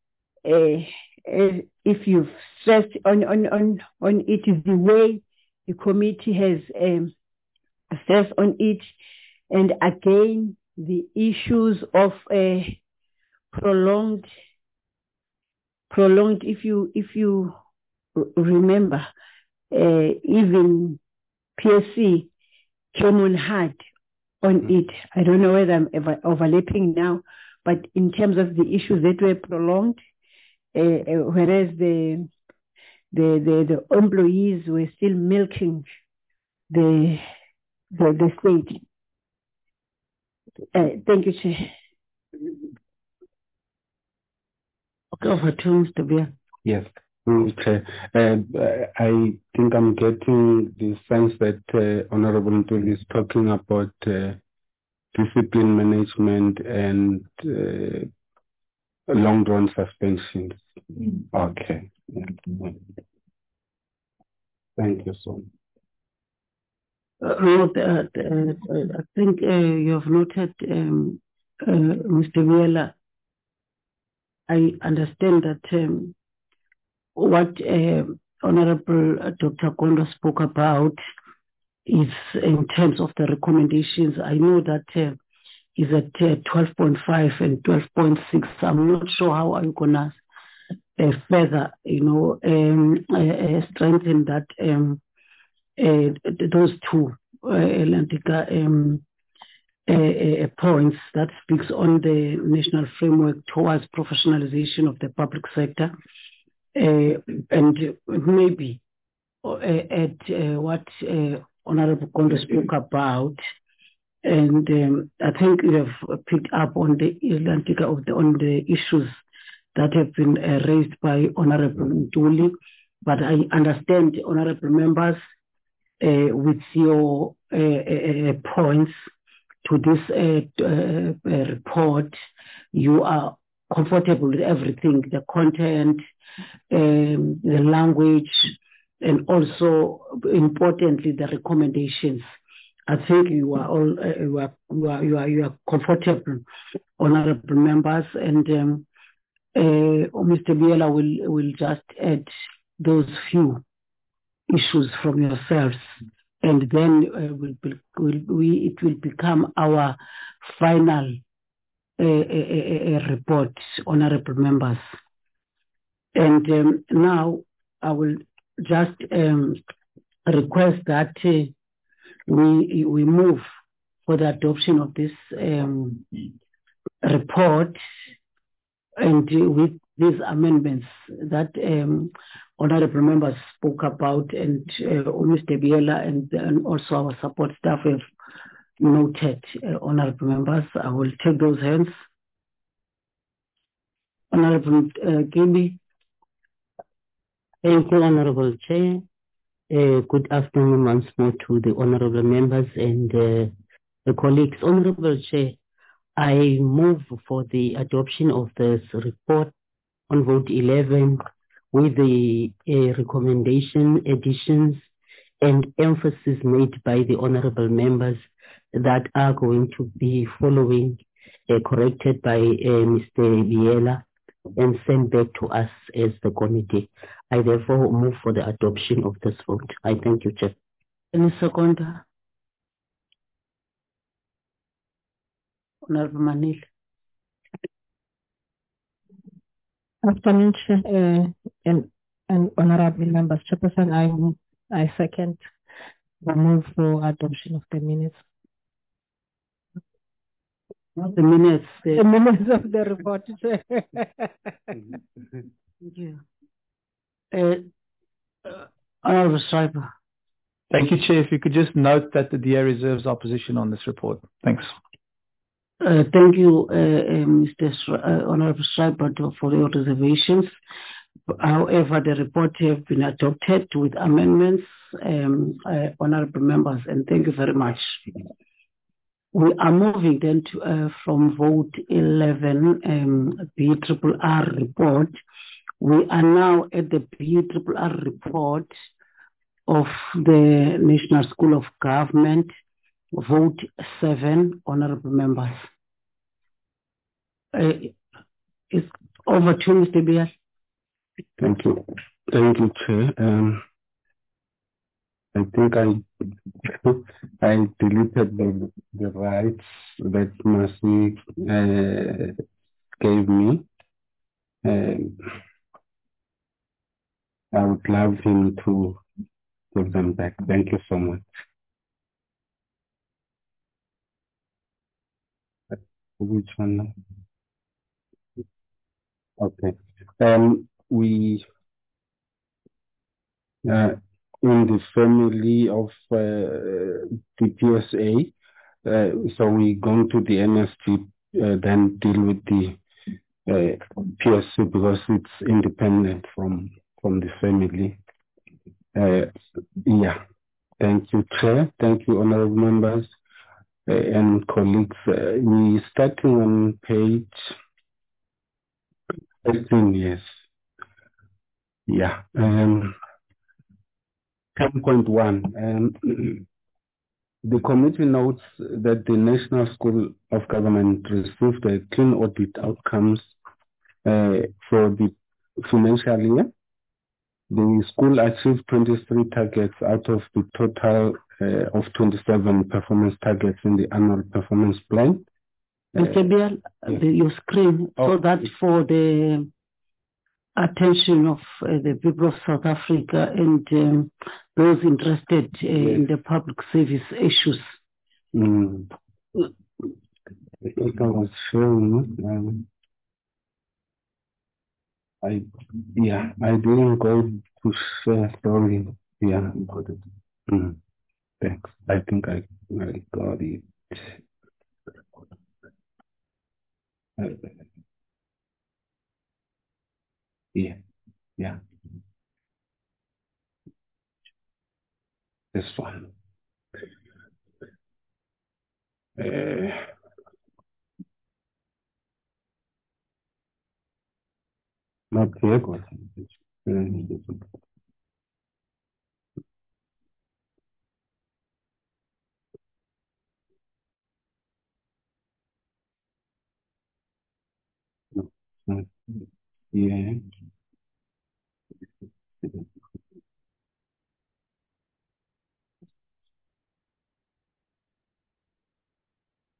if you've stressed on it, is the way the committee has stressed on it, and again the issues of prolonged. If you remember, even PSC came on hard on it. I don't know whether I'm overlapping now, but in terms of the issues that were prolonged, whereas the employees were still milking the state. Thank you, Chair. Okay, over to Mr. Bia. Yes, Chair. I think I'm getting the sense that Honorable Ntuli is talking about discipline management and long-run suspensions. Okay. Thank you so much. I think you have noted, Mr. Viela, I understand that what Honorable Dr. Kondo spoke about is in terms of the recommendations. I know that is at 12.5 and 12.6. I'm not sure how I'm gonna further, strengthen that those two points that speaks on the national framework towards professionalization of the public sector, and maybe at what Honorable Kondo spoke about, and I think you have picked up on the on the issues that have been raised by Honorable Ntuli, but I understand, honorable members, with your points to this report. You are comfortable with everything, the content, the language, and also importantly the recommendations. I think you are all you are comfortable, honourable members, and Mr. Biela will just add those few issues from yourselves, and then it will become our final report, honourable members. And now I will just request that we move for the adoption of this report, and with these amendments that honourable members spoke about, and Mr. Biela and also our support staff have noted, honourable members. I will take those hands. Honourable Gimbi. Thank you, Honourable Chair. Good afternoon once more to the honourable members and the colleagues. Honourable Chair, I move for the adoption of this report on vote 11 with the recommendation, additions and emphasis made by the honourable members that are going to be following, corrected by Mr. Biela and sent back to us as the committee. I therefore move for the adoption of this vote. I thank you, Chair. Any second? Honourable Manil. Afternoon, Chair, and honourable members. Chairperson, I second the move for adoption of the minutes. The minutes. The minutes of the report. Thank you. Honourable Schreiber. Thank you, Chair. If you could just note that the DA reserves opposition on this report. Thanks. Thank you, Mr. Honourable Schreiber, for your reservations. However, the report has been adopted with amendments, honourable members, and thank you very much. We are moving then to, from vote 11, BRRR report. We are now at the BRRR report of the National School of Government, vote 7, honourable members. It's over to Mr. Biel. Thank you. Thank you, Chair. I think I deleted the rights that Mercy gave me. I would love him to give them back. Thank you so much. Which one? Okay. We in the family of the PSA, so we're going to the NSG, then deal with the PSC because it's independent from the family. Yeah. Thank you, Chair. Thank you, honourable members and colleagues. We're starting on page 13, yes. Yeah. 10.1. The committee notes that the National School of Government received a clean audit outcomes for the financial year. The school achieved 23 targets out of the total of 27 performance targets in the annual performance plan. Mr. Biel, your screen, so that for the attention of the people of South Africa and those interested in the public service issues. I think I was showing, I didn't go to share, sorry. Yeah, got it. Thanks. I think I got it. Yeah. This one. Not here, but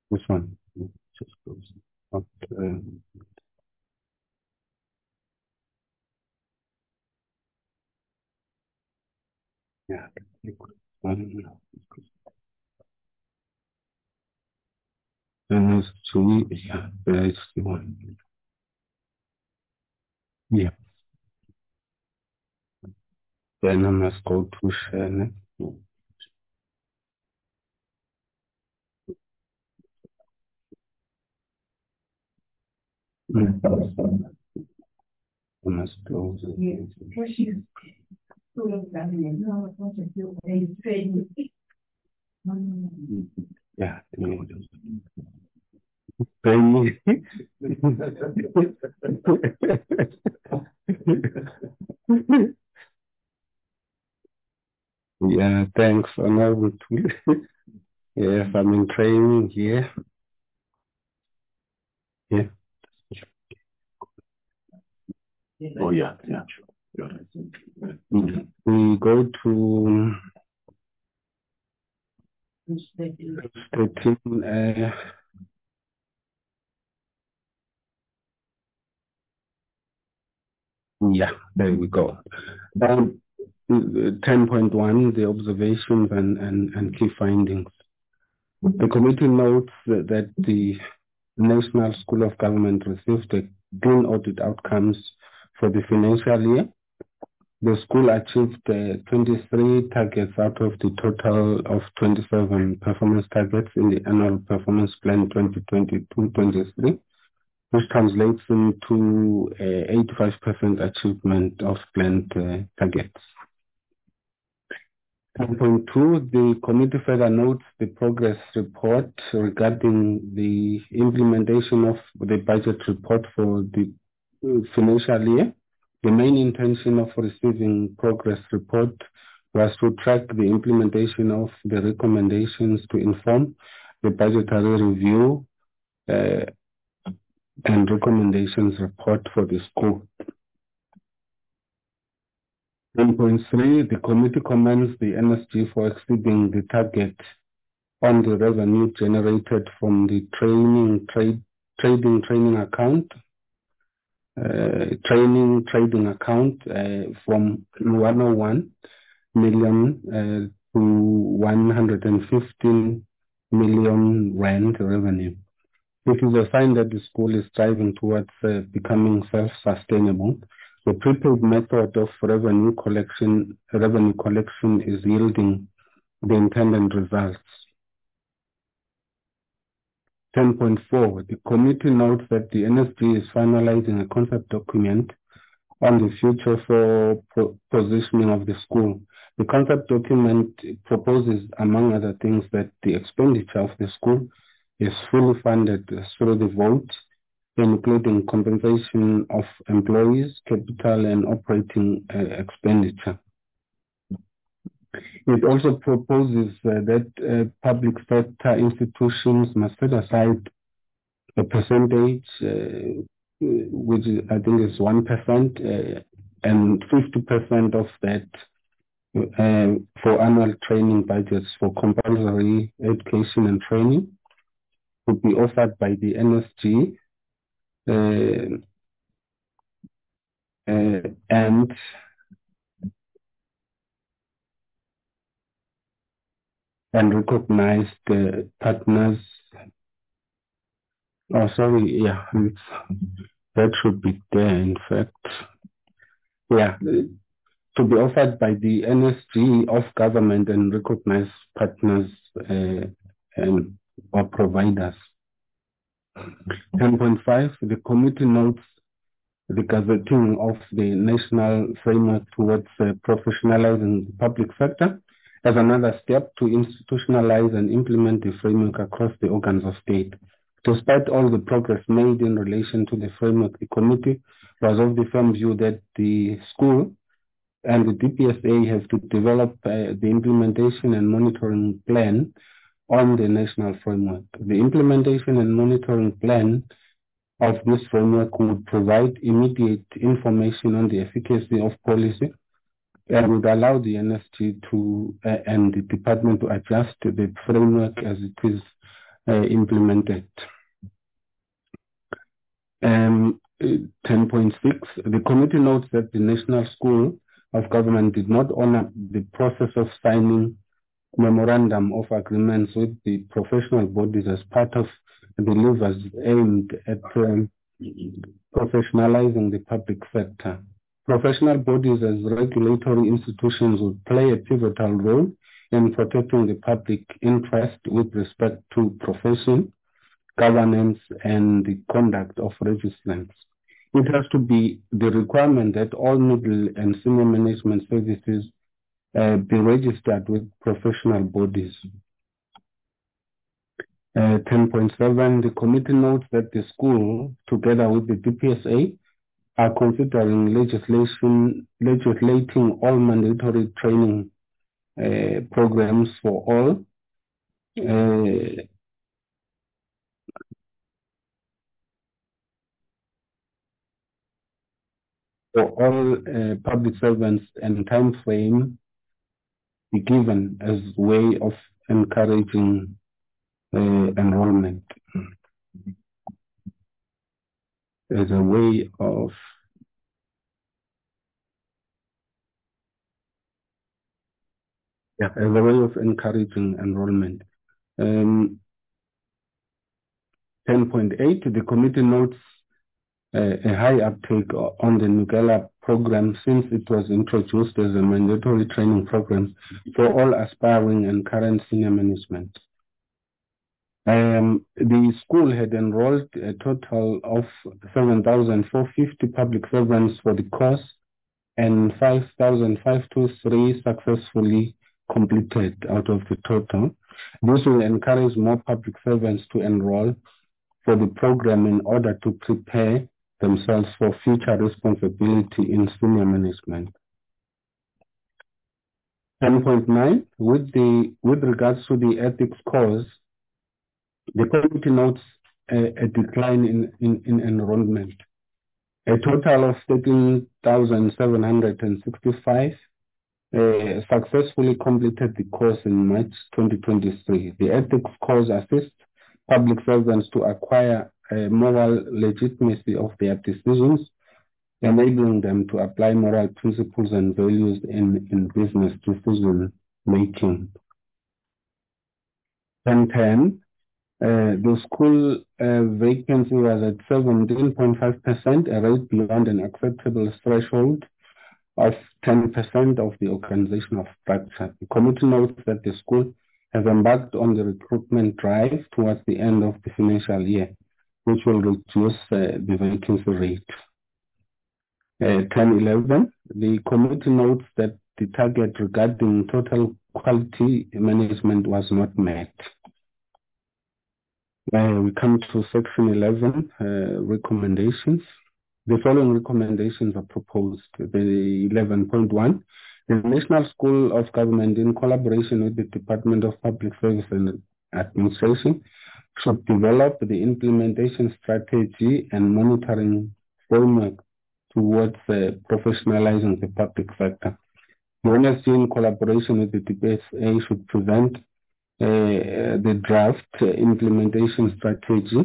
This one. Just close. Okay. Yeah. Then there's two. Yeah, there's the one. Yeah. Then I must go to share. I must close it. Yeah. Yeah, thanks, Honorable. Yes, I'm in training here. Yeah. Oh, yeah, yeah, sure. We go to 13, yeah, there we go. 10.1, the observations and key findings. The committee notes that the National School of Government received the clean audit outcomes for the financial year. The school achieved 23 targets out of the total of 27 performance targets in the annual performance plan 2022-23, which translates into 85% achievement of planned targets. 10.2, the committee further notes the progress report regarding the implementation of the budget report for the financial year. The main intention of receiving progress report was to track the implementation of the recommendations to inform the budgetary review and recommendations report for the school. 10.3, the committee commends the NSG for exceeding the target on the revenue generated from the trading account, from 101 million to 115 million rand revenue. It is a sign that the school is striving towards becoming self-sustainable. The prepaid method of revenue collection is yielding the intended results. 10.4, the committee notes that the NSG is finalizing a concept document on the future for positioning of the school. The concept document proposes, among other things, that the expenditure of the school is fully funded through the vote, including compensation of employees, capital, and operating expenditure. It also proposes that public sector institutions must set aside a percentage, which I think is 1%, and 50% of that for annual training budgets for compulsory education and training would be offered by the NSG. And recognized partners. Oh, sorry, yeah, that should be there, in fact. Yeah, to be offered by the NSG of government and recognized partners or providers. 10.5, the committee notes the gazetting of the national framework towards professionalizing the public sector as another step to institutionalize and implement the framework across the organs of state. Despite all the progress made in relation to the framework, the committee was of the firm view that the school and the DPSA have to develop the implementation and monitoring plan on the national framework. The implementation and monitoring plan of this framework would provide immediate information on the efficacy of policy and would allow the NSG to and the department to adjust the framework as it is implemented. 10.6, the committee notes that the National School of Government did not honor the process of signing memorandum of agreements with the professional bodies as part of the levers aimed at professionalizing the public sector. Professional bodies as regulatory institutions would play a pivotal role in protecting the public interest with respect to profession, governance, and the conduct of registrants. It has to be the requirement that all middle and senior management services be registered with professional bodies. 10.7, the committee notes that the school, together with the DPSA, are considering legislating all mandatory training programs for all public servants, and time frame be given as way of encouraging enrollment. As a way of encouraging enrollment. 10.8, the committee notes a high uptake on the Nugela program since it was introduced as a mandatory training program for all aspiring and current senior management. The school had enrolled a total of 7,450 public servants for the course, and 5,523 successfully completed out of the total. This will encourage more public servants to enroll for the program in order to prepare themselves for future responsibility in senior management. 10.9, with regards to the ethics course, the committee notes a decline in enrollment. A total of 13,765 successfully completed the course in March 2023. The ethics course assists public servants to acquire moral legitimacy of their decisions, enabling them to apply moral principles and values in business decision making. 10.10, the school vacancy was at 17.5%, a rate beyond an acceptable threshold of 10% of the organizational structure. The committee notes that the school has embarked on the recruitment drive towards the end of the financial year, which will reduce the vacancy rate. 10.11, the committee notes that the target regarding total quality management was not met. We come to section 11, recommendations. The following recommendations are proposed. The 11.1, the National School of Government, in collaboration with the Department of Public Service and Administration, should develop the implementation strategy and monitoring framework towards professionalizing the public sector. The NSG, in collaboration with the DPSA, should present the draft implementation strategy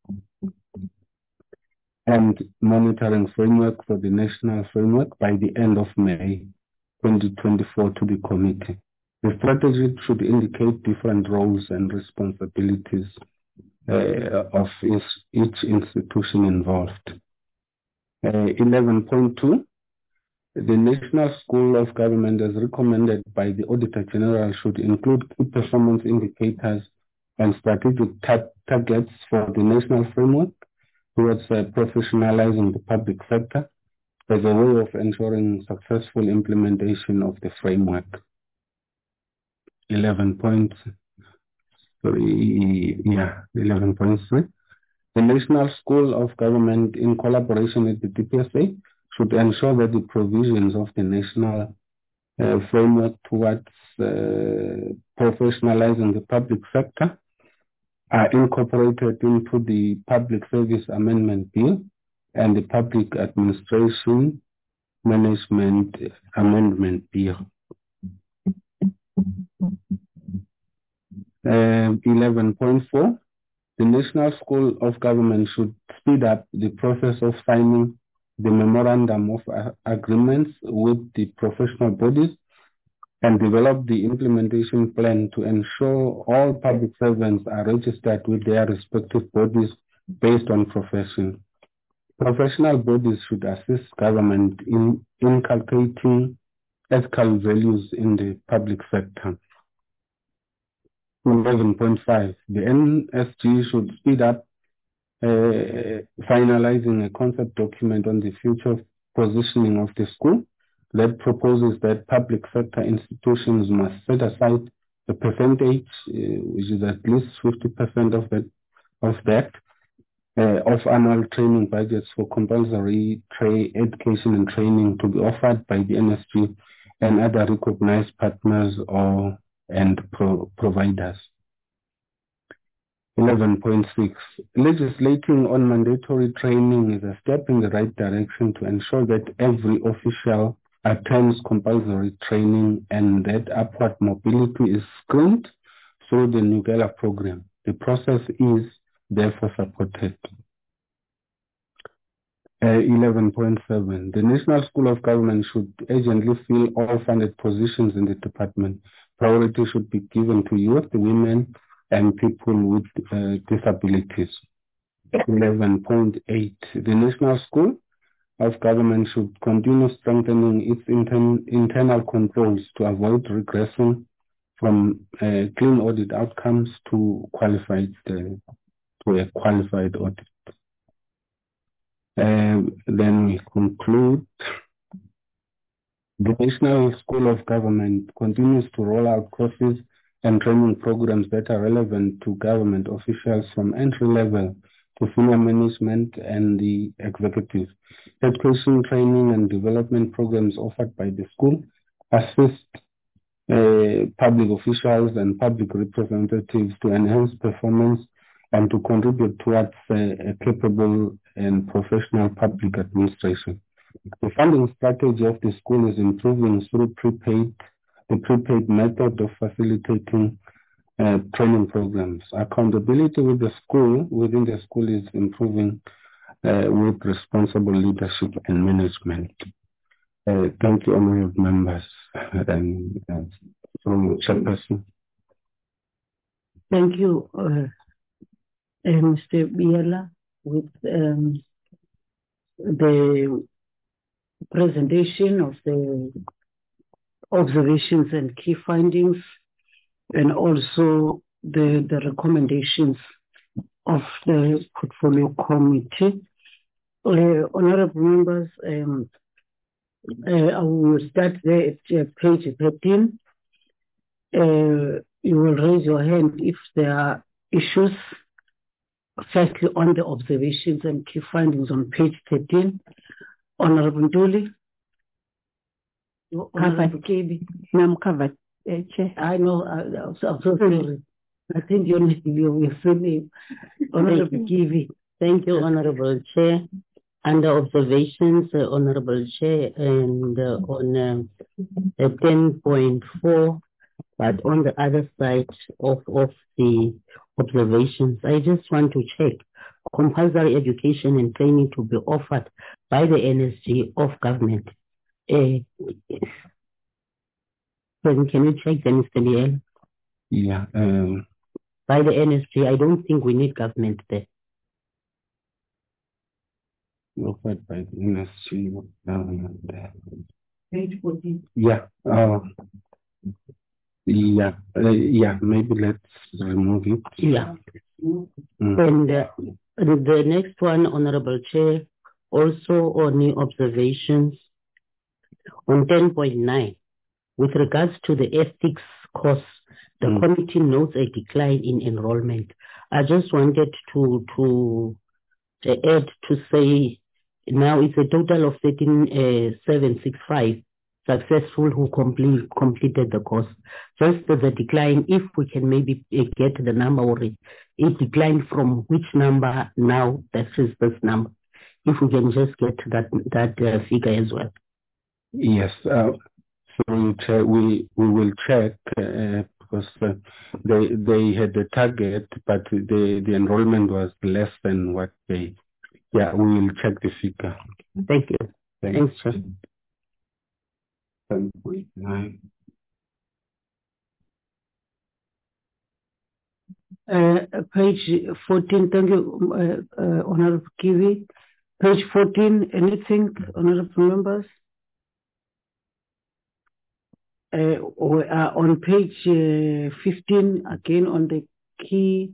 and monitoring framework for the national framework by the end of May 2024 to the committee. The strategy should indicate different roles and responsibilities of each institution involved. 11.2, the National School of Government, as recommended by the Auditor General, should include key performance indicators and strategic targets for the national framework towards professionalizing the public sector as a way of ensuring successful implementation of the framework. 11.3. The National School of Government, in collaboration with the DPSA, should ensure that the provisions of the national framework towards professionalizing the public sector are incorporated into the Public Service Amendment Bill and the Public Administration Management Amendment Bill. 11.4. The National School of Government should speed up the process of signing the memorandum of agreements with the professional bodies and develop the implementation plan to ensure all public servants are registered with their respective bodies based on profession. Professional bodies should assist government in inculcating ethical values in the public sector. 11.5. The NSG should speed up finalizing a concept document on the future positioning of the school that proposes that public sector institutions must set aside a percentage, which is at least 50% of annual training budgets for compulsory education and training to be offered by the NSG and other recognized partners and providers. 11.6. Legislating on mandatory training is a step in the right direction to ensure that every official attends compulsory training and that upward mobility is screened through the Nugela program. The process is therefore supported. 11.7. The National School of Government should urgently fill all funded positions in the department. Priority should be given to youth, women, and people with disabilities. 11.8. The National School of Government should continue strengthening its internal controls to avoid regressing from clean audit outcomes to a qualified audit. Then we conclude. The National School of Government continues to roll out courses and training programs that are relevant to government officials from entry level to senior management and the executive. Education, training, and development programs offered by the school assist public officials and public representatives to enhance performance and to contribute towards a capable and professional public administration. The funding strategy of the school is improving through the prepaid method of facilitating training programs. Accountability within the school is improving with responsible leadership and management. Thank you, honorable members. And from Chairperson. Thank you, Mr. Biela, with the presentation of the observations and key findings, and also the recommendations of the portfolio committee. Honorable members, I will start there at page 13. You will raise your hand if there are issues. Firstly, on the observations and key findings on page 13. Honorable Nduli. Honorable KB. I'm covered, Chair. I know, I'm so sorry. I think you need to be with me. Honorable KB. Thank you, Honorable Chair. Under observations, Honorable Chair, and on 10.4, but on the other side of the observations, I just want to check compulsory education and training to be offered by the NSG of government. Can you check that, Mr. Biel? Yeah. By the NSG, I don't think we need government there. Offered by the NSG of government there. Page 14. Yeah. Yeah, maybe let's remove it. Yeah. And the next one, Honorable Chair, also on the observations on 10.9, with regards to the ethics course, the committee notes a decline in enrollment. I just wanted to add to say now it's a total of 13,765 successful who completed the course. Just the decline, if we can maybe get the number, or it declined from which number now that is this number. If we can just get that figure as well. Yes. So we will check because they had the target, but the enrollment was less than what they. Yeah, we will check the figure. Thank you. Thanks. Page 14, thank you, Honorable Kiwi. Page 14, anything, Honorable Members? We are on page 15, again on the key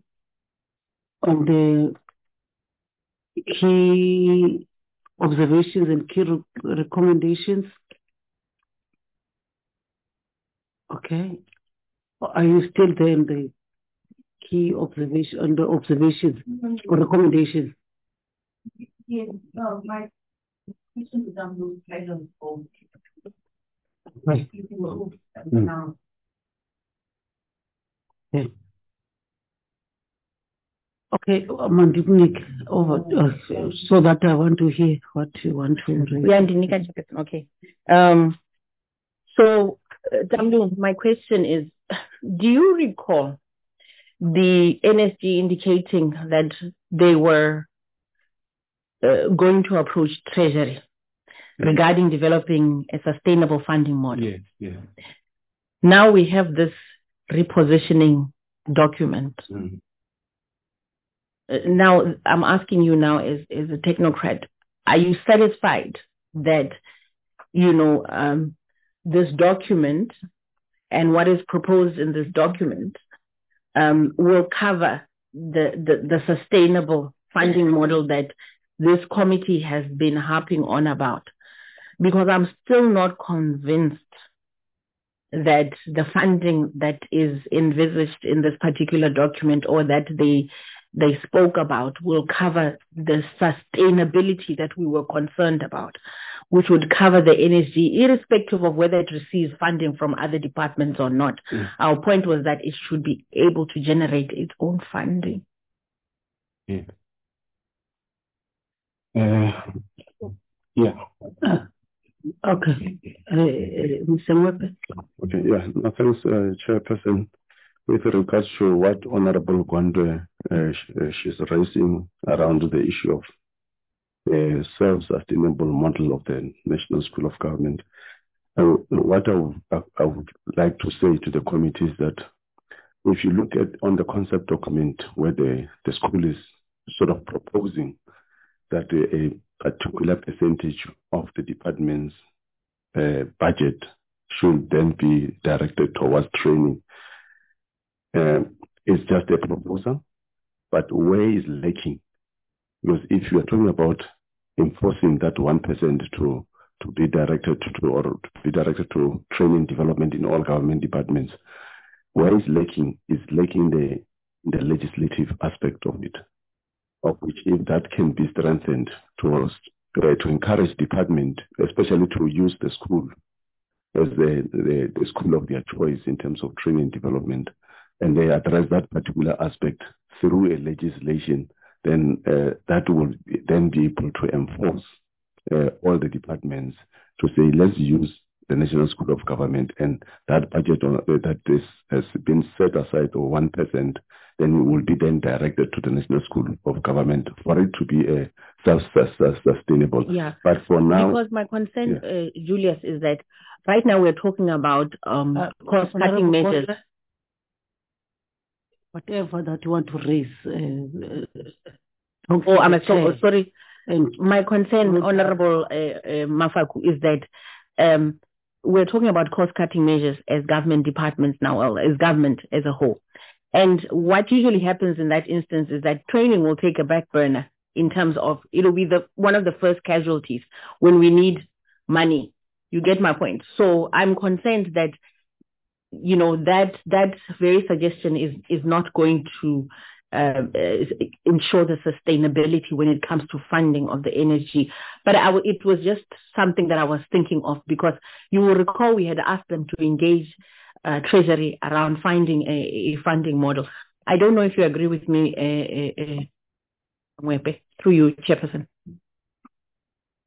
observations and key recommendations. Okay. Are you still there in the key observation, on the observations or recommendations? Yes, no, my question is on those items of Right. now. Okay. Okay, Mandipnik, over, so that I want to hear what you want to read. Yeah, Ndinika, okay. So, Tamdu, my question is, do you recall the NSG indicating that they were going to approach Treasury regarding developing a sustainable funding model? Yes, yeah. Now we have this repositioning document. Now, I'm asking you now as a technocrat, are you satisfied that, this document and what is proposed in this document will cover the sustainable funding model that this committee has been harping on about? Because I'm still not convinced that the funding that is envisaged in this particular document or that they spoke about will cover the sustainability that we were concerned about, which would cover the NSG irrespective of whether it receives funding from other departments or not. Our point was that it should be able to generate its own funding. Yeah. Okay. Mr. Mwepe. Okay, yeah. No, thanks, Chairperson. With regards to what Honorable Gwandwe she's raising around the issue of the self-sustainable model of the National School of Government, what I would like to say to the committee is that if you look at on the concept document where the school is sort of proposing that a particular percentage of the department's budget should then be directed towards training. It's just a proposal, but where is lacking? Because if you are talking about enforcing that 1% to be directed to training development in all government departments, where is lacking? Is lacking the legislative aspect of it, of which if that can be strengthened to encourage department, especially to use the school as the school of their choice in terms of training development, and they address that particular aspect through a legislation, then that will then be able to enforce all the departments to say, let's use the National School of Government, and that budget that has been set aside, or 1%, then it will be then directed to the National School of Government for it to be a self-sustainable. Yeah. But for now, because my concern, Julius, is that right now we're talking about cost-cutting measures. Whatever that you want to raise. I'm sorry. My concern, Honorable Mafaku, is that we're talking about cost-cutting measures as government departments now, as government as a whole. And what usually happens in that instance is that training will take a back burner in terms of, it'll be one of the first casualties when we need money. You get my point. So I'm concerned that, that very suggestion is not going to ensure the sustainability when it comes to funding of the energy. But it was just something that I was thinking of, because you will recall we had asked them to engage Treasury around finding a funding model. I don't know if you agree with me, Mwepe, through you, Chairperson.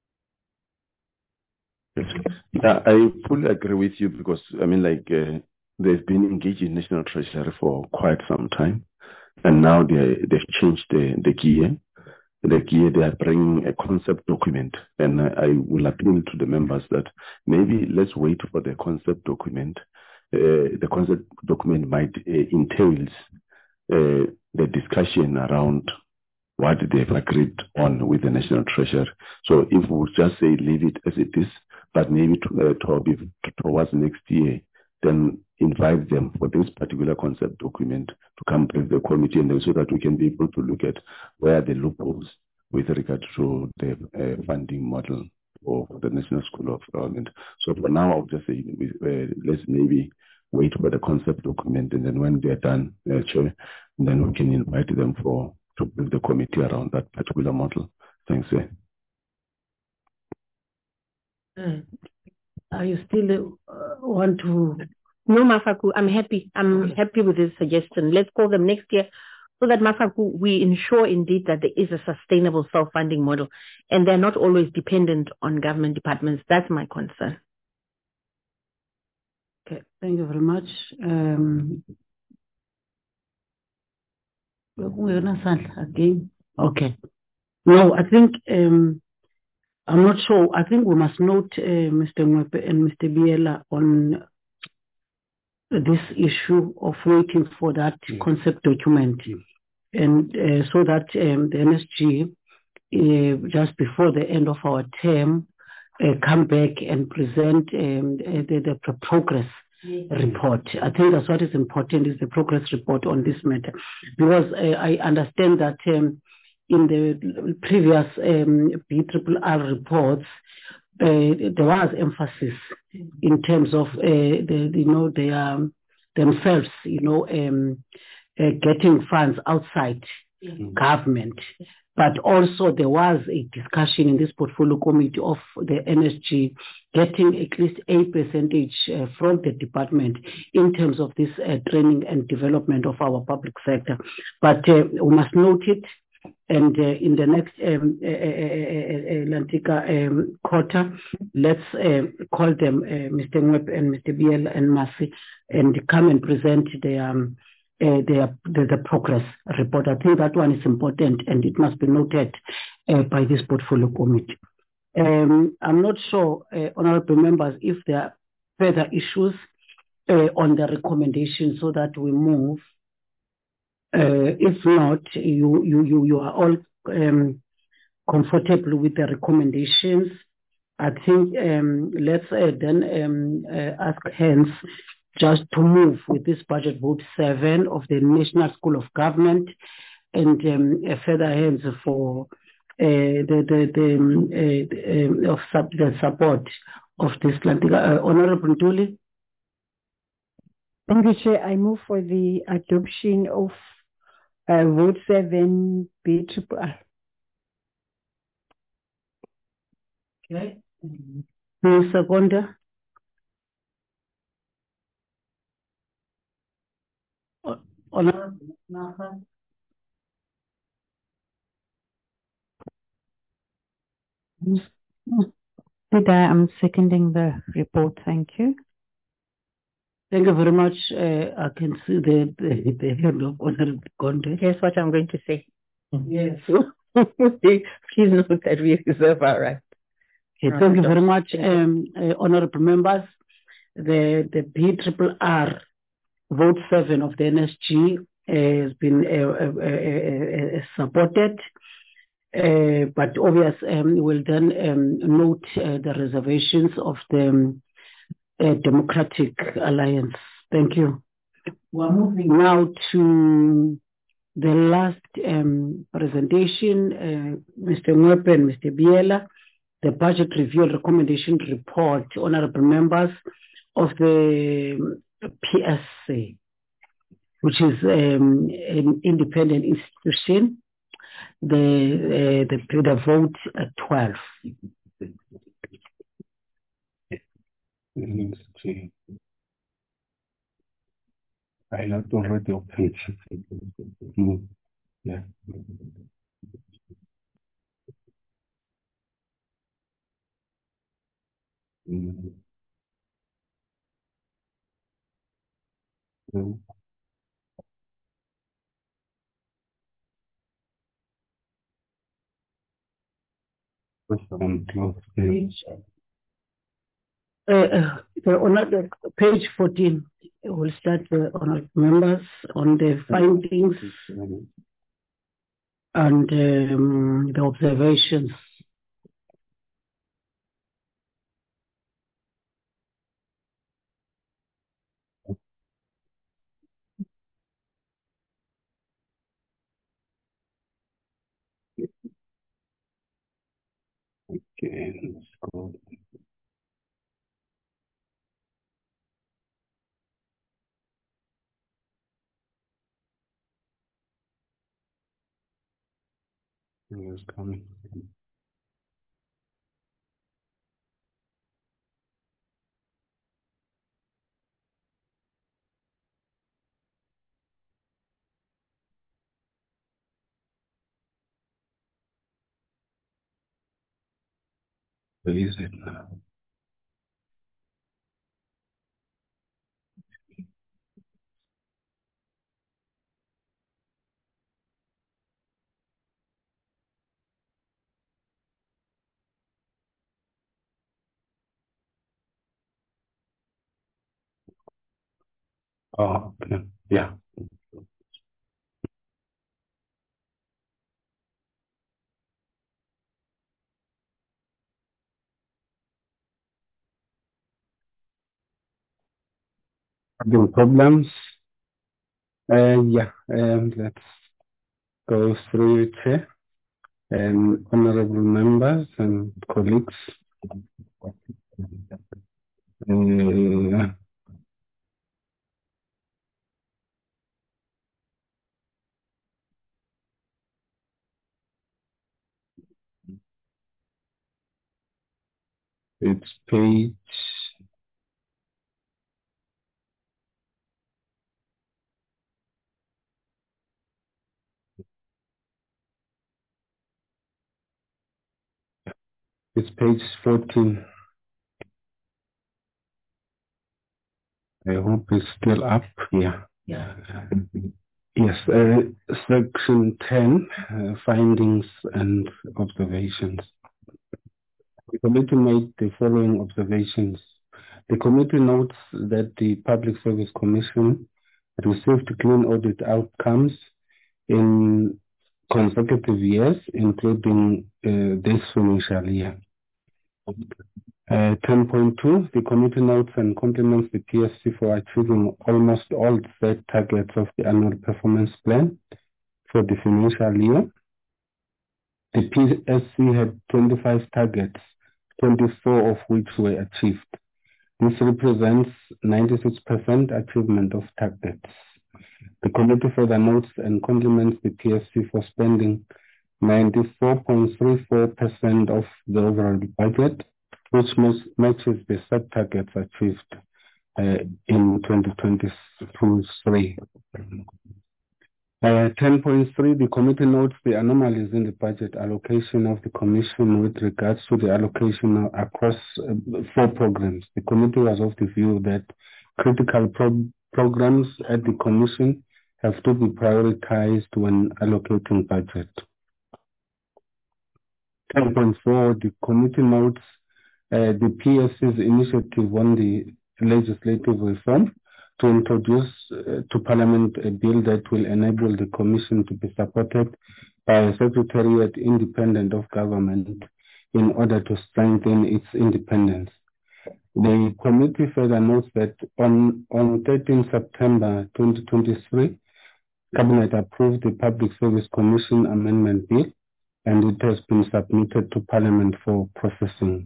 Yeah, I fully agree with you, because they've been engaged in National Treasury for quite some time, and now they've changed the gear. The gear, they are bringing a concept document, and I will appeal to the members that maybe let's wait for the concept document. The concept document might entails the discussion around what they've agreed on with the National Treasury. So if we just say leave it as it is, but maybe towards next year, then invite them for this particular concept document to come to the committee, and so that we can be able to look at where the loopholes with regard to the funding model of the National School of Government. So for now, I'll just say let's maybe wait for the concept document, and then when they're done, Chair, then we can invite them to build the committee around that particular model. Thanks, sir. Are you still want to? No, Mafaku, I'm happy. I'm happy with this suggestion. Let's call them next year so that, Mafaku, we ensure indeed that there is a sustainable self-funding model and they're not always dependent on government departments. That's my concern. Okay, thank you very much. Again. Okay. No, I think I'm not sure. I think we must note Mr. Mwepe and Mr. Biela on this issue of waiting for that concept document, and so that the NSG, just before the end of our term, come back and present the progress report. I think that's what is important, is the progress report on this matter, because I understand that in the previous BRRR reports, there was emphasis in terms of themselves, getting funds outside government. But also there was a discussion in this portfolio committee of the NSG getting at least 8% from the department in terms of this training and development of our public sector. But we must note it. And in the next Lantika quarter, let's call them Mr. Mwepe and Mr. Biel and Masi, and come and present the progress report. I think that one is important, and it must be noted by this portfolio committee. I'm not sure, honorable members, if there are further issues on the recommendation so that we move. If not, you are all comfortable with the recommendations. I think let's then ask hands just to move with this budget vote 7 of the National School of Government, and further hands for the support of this. Honorable Ntuli. Thank you, Chair. I move for the adoption of vote 7 BRRR. Okay. Mr. Gonda. Honorable Nathan. I'm seconding the report. Thank you. Thank you very much. I can see the hand of Honorable Gonda. Here's what I'm going to say. Yes. Please note that we reserve our right. Okay, thank you very much, honorable members. The BRRR vote 7 of the NSG has been supported, but obviously we'll then note the reservations of the Democratic Alliance. Thank you. We're moving now to the last presentation, Mr. Mwepe and Mr. Biela, the budget review and recommendation report, honorable members of the PSC, which is an independent institution. The vote at 12. I have already opened. Yeah. On page 14, we'll start on members on the findings and the observations. Okay, let's go. It's coming. Where is it now? Oh, okay. Yeah. Having problems? Yeah. Let's go through it here. Honorable members and colleagues. It's page 14. I hope it's still up. Yeah. Yes. Section 10, findings and observations. The committee made the following observations. The committee notes that the Public Service Commission received clean audit outcomes in consecutive years, including this financial year. 10.2, the committee notes and compliments the PSC for achieving almost all set targets of the annual performance plan for the financial year. The PSC had 25 targets, 24 of which were achieved. This represents 96% achievement of targets. The committee further notes and compliments the PSC for spending 94.34% of the overall budget, which matches the set targets achieved in 2023. 10.3, the committee notes the anomalies in the budget allocation of the Commission with regards to the allocation across 4 programs. The committee was of the view that critical programs at the Commission have to be prioritized when allocating budget. 10.4, the committee notes the PSC's initiative on the legislative reform to introduce to Parliament a bill that will enable the Commission to be supported by a secretariat independent of government in order to strengthen its independence. The committee further notes that on 13 September 2023, Cabinet approved the Public Service Commission Amendment Bill, and it has been submitted to Parliament for processing.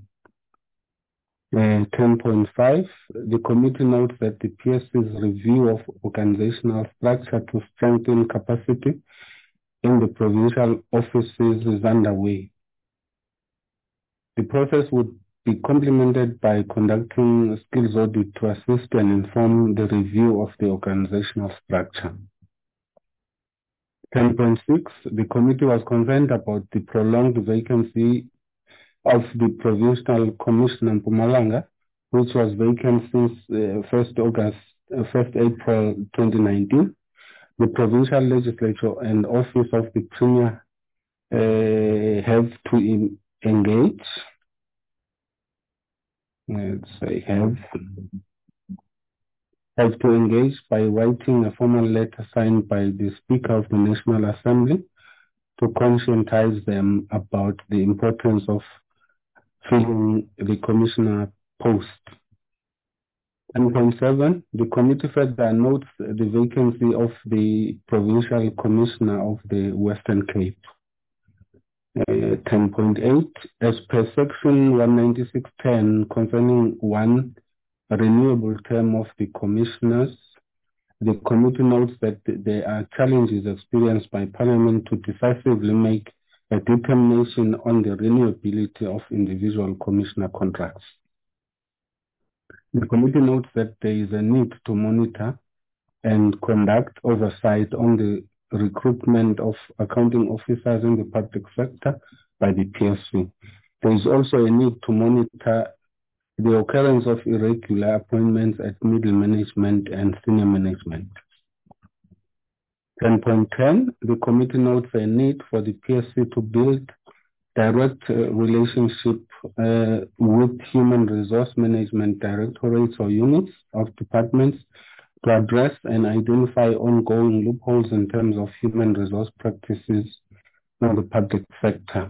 10.5, the committee notes that the PSC's review of organizational structure to strengthen capacity in the provincial offices is underway. The process would be complemented by conducting a skills audit to assist and inform the review of the organizational structure. 10.6, the committee was concerned about the prolonged vacancy of the Provincial Commission in Mpumalanga, which was vacant since 1st August 1st April 2019, the provincial legislature and office of the Premier have to engage. Let's say have to engage by writing a formal letter signed by the Speaker of the National Assembly to conscientize them about the importance of filling the commissioner post. 10.7, the committee further notes the vacancy of the provincial commissioner of the Western Cape. 10.8, as per section 196.10 concerning one renewable term of the commissioners, the committee notes that there are challenges experienced by Parliament to decisively make a determination on the renewability of individual commissioner contracts. The committee notes that there is a need to monitor and conduct oversight on the recruitment of accounting officers in the public sector by the PSC. There is also a need to monitor the occurrence of irregular appointments at middle management and senior management. 10.10, the committee notes a need for the PSC to build direct relationship with human resource management directorates or units of departments to address and identify ongoing loopholes in terms of human resource practices in the public sector.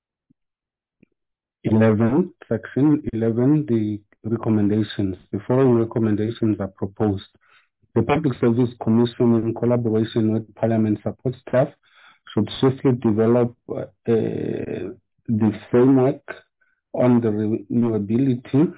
11, section 11, the recommendations. The following recommendations are proposed. The Public Service Commission, in collaboration with Parliament support staff, should swiftly develop the framework on the renewability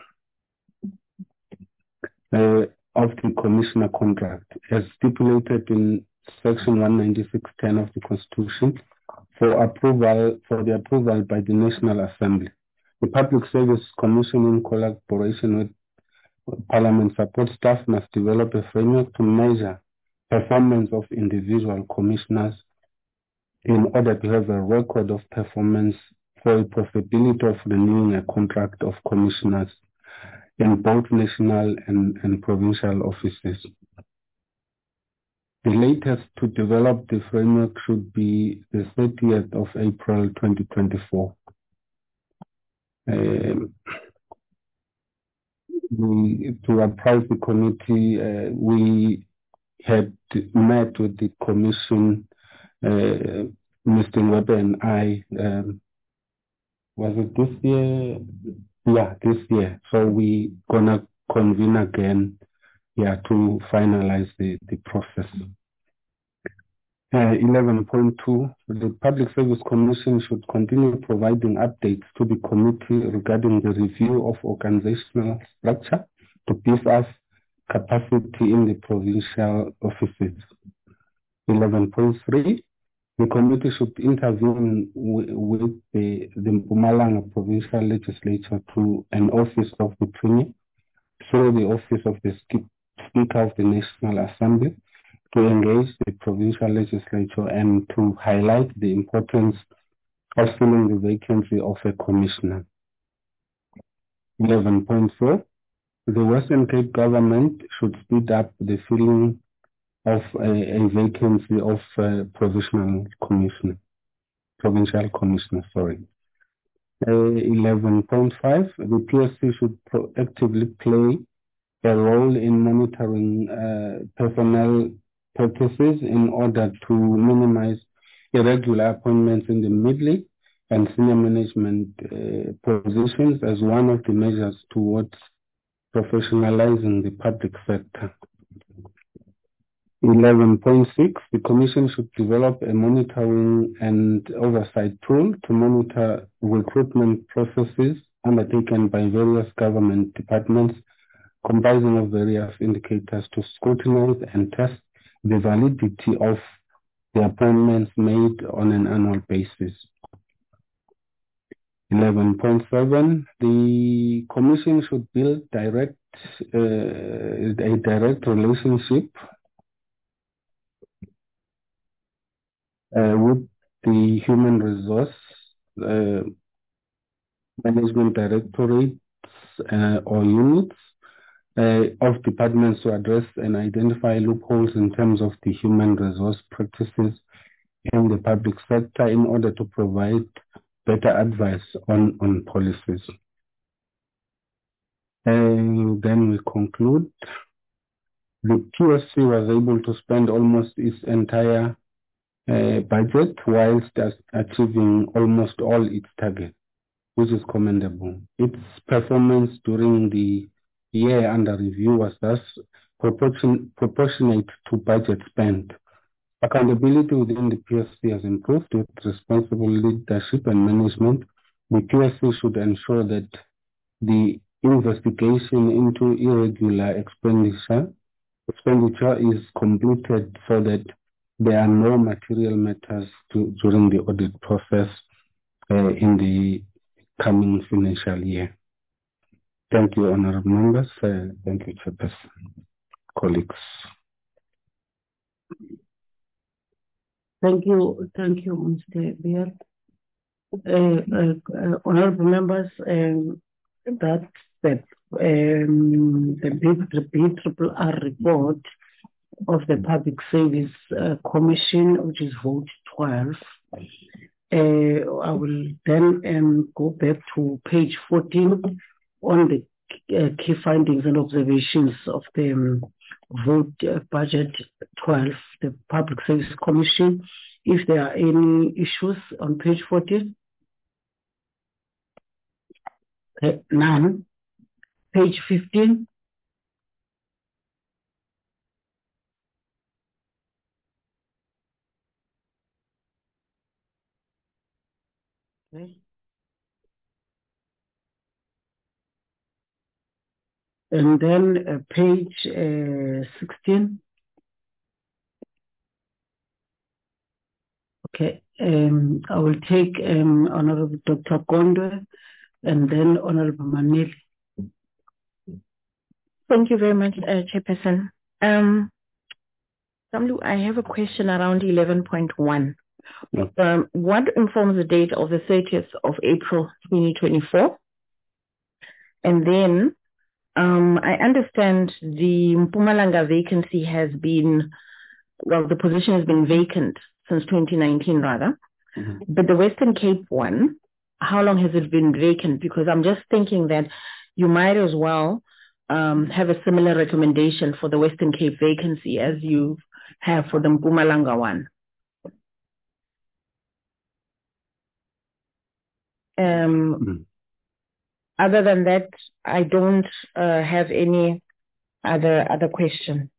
of the commissioner contract, as stipulated in section 196.10 of the Constitution, for the approval by the National Assembly. The Public Service Commission, in collaboration with Parliament support staff, must develop a framework to measure performance of individual commissioners in order to have a record of performance for a possibility of renewing a contract of commissioners in both national and provincial offices. The latest to develop the framework should be the 30th of April 2024. To apprise the committee, we had met with the commission, Mr. Weber and I, was it this year? Yeah, this year. So we gonna convene again, to finalize the process. 11.2, the Public Service Commission should continue providing updates to the committee regarding the review of organizational structure to beef up capacity in the provincial offices. 11.3, the committee should intervene with the Mpumalanga Provincial Legislature to an office of the Premier through the office of the Speaker of the National Assembly to engage the provincial legislature and to highlight the importance of filling the vacancy of a commissioner. 11.4, the Western Cape government should speed up the filling of a vacancy of provincial commissioner. 11.5, the PSC should proactively play a role in monitoring personnel practices in order to minimize irregular appointments in the middle and senior management positions as one of the measures towards professionalizing the public sector. 11.6, the Commission should develop a monitoring and oversight tool to monitor recruitment processes undertaken by various government departments, comprising of various indicators to scrutinize and test the validity of the appointments made on an annual basis. 11.7, the Commission should build a direct relationship with the Human Resource Management Directorates or units of departments to address and identify loopholes in terms of the human resource practices in the public sector in order to provide better advice on policies. And then we conclude. The PSC was able to spend almost its entire budget whilst achieving almost all its targets, which is commendable. Its performance during the year under review was thus proportionate to budget spent. Accountability within the PSC has improved with responsible leadership and management. The PSC should ensure that the investigation into irregular expenditure is completed so that there are no material matters during the audit process in the coming financial year. Thank you, honorable members. Thank you, Chairperson, colleagues. Thank you, Mr. Biel. Honorable members, that's the BRRR report of the Public Service Commission, which is vote 12. I will then go back to page 14 on the key findings and observations of the vote budget 12, the Public Service Commission. If there are any issues on page 14. None. Page 15. Okay. And then page 16. Okay. I will take Honorable Dr. Gondwe and then Honorable Maneli. Thank you very much, Chairperson. Samlu, I have a question around 11.1. What informs the date of the 30th of April 2024? And then I understand the Mpumalanga vacancy has been, well, the position has been vacant since 2019 rather. Mm-hmm. But the Western Cape one, how long has it been vacant? Because I'm just thinking that you might as well have a similar recommendation for the Western Cape vacancy as you have for the Mpumalanga one. Other than that, I don't have any other question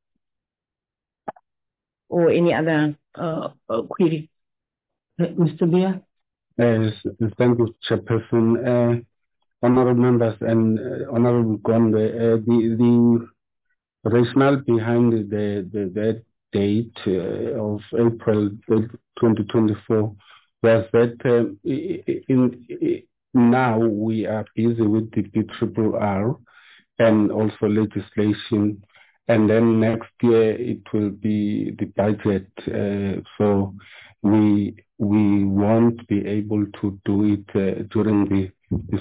or any other query. Mr. Biel? Yes, thank you, Chairperson. Honorable members and Honorable Gondwe, the rationale behind that date of April 2024 was that now we are busy with the BRRR and also legislation, and then next year it will be the budget. So we won't be able to do it during the